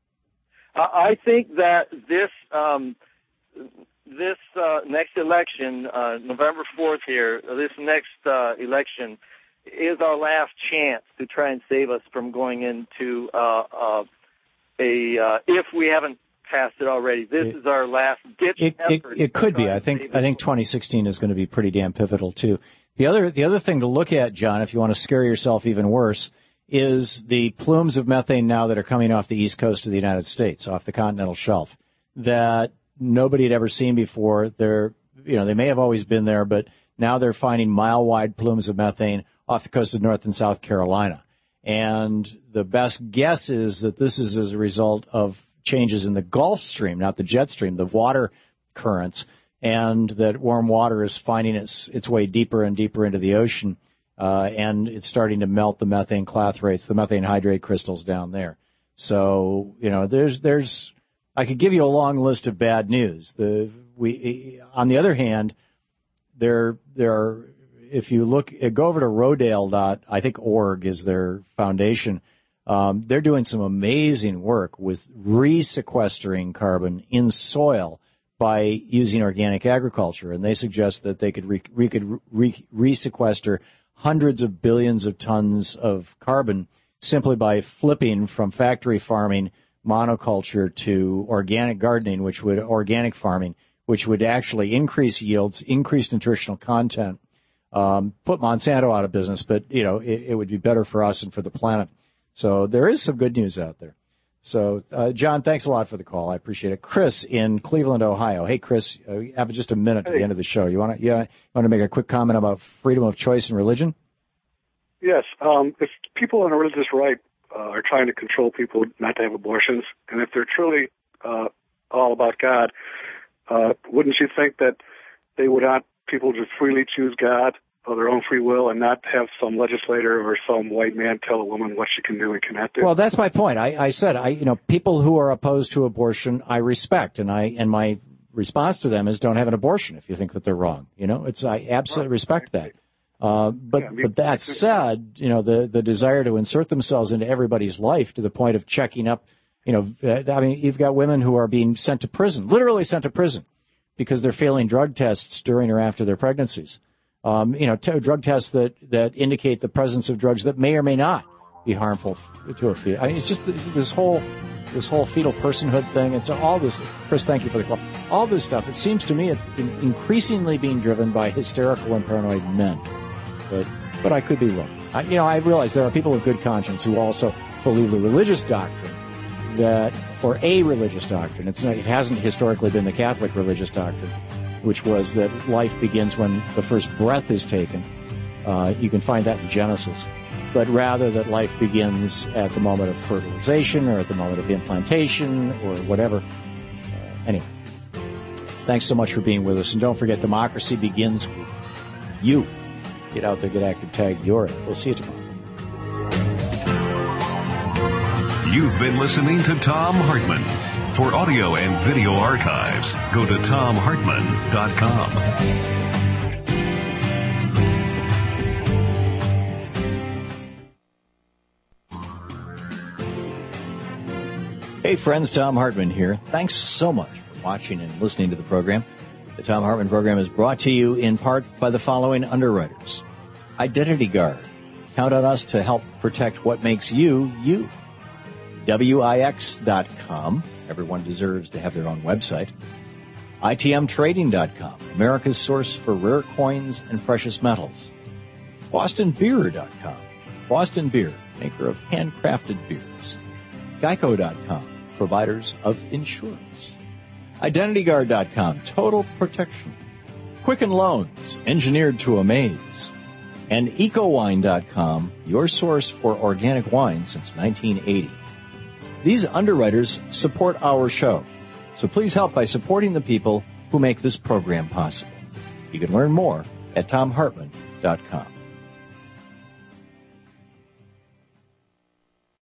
I think that this next election, November 4th here, this next election is our last chance to try and save us from going into if we haven't passed it already. This is our last ditch effort. It could be. I think 2016 is going to be pretty damn pivotal too. The other thing to look at, John, if you want to scare yourself even worse, is the plumes of methane now that are coming off the east coast of the United States, off the continental shelf, that nobody had ever seen before. They may have always been there, but now they're finding mile-wide plumes of methane off the coast of North and South Carolina. And the best guess is that this is as a result of changes in the Gulf Stream, not the jet stream, the water currents, and that warm water is finding its way deeper and deeper into the ocean, and it's starting to melt the methane clathrates, the methane hydrate crystals down there. So, there's I could give you a long list of bad news. On the other hand, there are, if you go over to Rodale.org is their foundation. They're doing some amazing work with resequestering carbon in soil by using organic agriculture, and they suggest that they could resequester hundreds of billions of tons of carbon simply by flipping from factory farming monoculture to organic gardening, organic farming, which would actually increase yields, increase nutritional content, put Monsanto out of business, but it would be better for us and for the planet. So there is some good news out there. So, John, thanks a lot for the call. I appreciate it. Chris in Cleveland, Ohio. Hey, Chris, you have just a minute to the end of the show. You want to make a quick comment about freedom of choice in religion? Yes. If people on the religious right are trying to control people not to have abortions, and if they're truly all about God, wouldn't you think that they would want people to freely choose God of their own free will and not have some legislator or some white man tell a woman what she can do and cannot do? Well, that's my point. I said people who are opposed to abortion, I respect, and my response to them is don't have an abortion if you think that they're wrong. I absolutely respect that. But that said, the desire to insert themselves into everybody's life to the point of checking up, you've got women who are being sent to prison, literally sent to prison, because they're failing drug tests during or after their pregnancies. Drug tests that indicate the presence of drugs that may or may not be harmful to a fetal. It's just this whole fetal personhood thing. It's all this. Chris, thank you for the call. All this stuff. It seems to me it's increasingly being driven by hysterical and paranoid men. But I could be wrong. I realize there are people of good conscience who also believe the religious doctrine that, or a religious doctrine, it hasn't historically been the Catholic religious doctrine, which was that life begins when the first breath is taken. You can find that in Genesis. But rather that life begins at the moment of fertilization or at the moment of implantation or whatever. Anyway, thanks so much for being with us. And don't forget, democracy begins with you. Get out there, get active, tag your it. We'll see you tomorrow. You've been listening to Thom Hartmann. For audio and video archives, go to ThomHartmann.com. Hey friends, Thom Hartmann here. Thanks so much for watching and listening to the program. The Thom Hartmann program is brought to you in part by the following underwriters. Identity Guard. Count on us to help protect what makes you, you. WIX.com. Everyone deserves to have their own website. ITMTrading.com. America's source for rare coins and precious metals. BostonBeer.com. Boston Beer, maker of handcrafted beers. Geico.com. Providers of insurance. IdentityGuard.com. Total protection. Quicken Loans. Engineered to amaze. And EcoWine.com. Your source for organic wine since 1980. These underwriters support our show, so please help by supporting the people who make this program possible. You can learn more at ThomHartmann.com.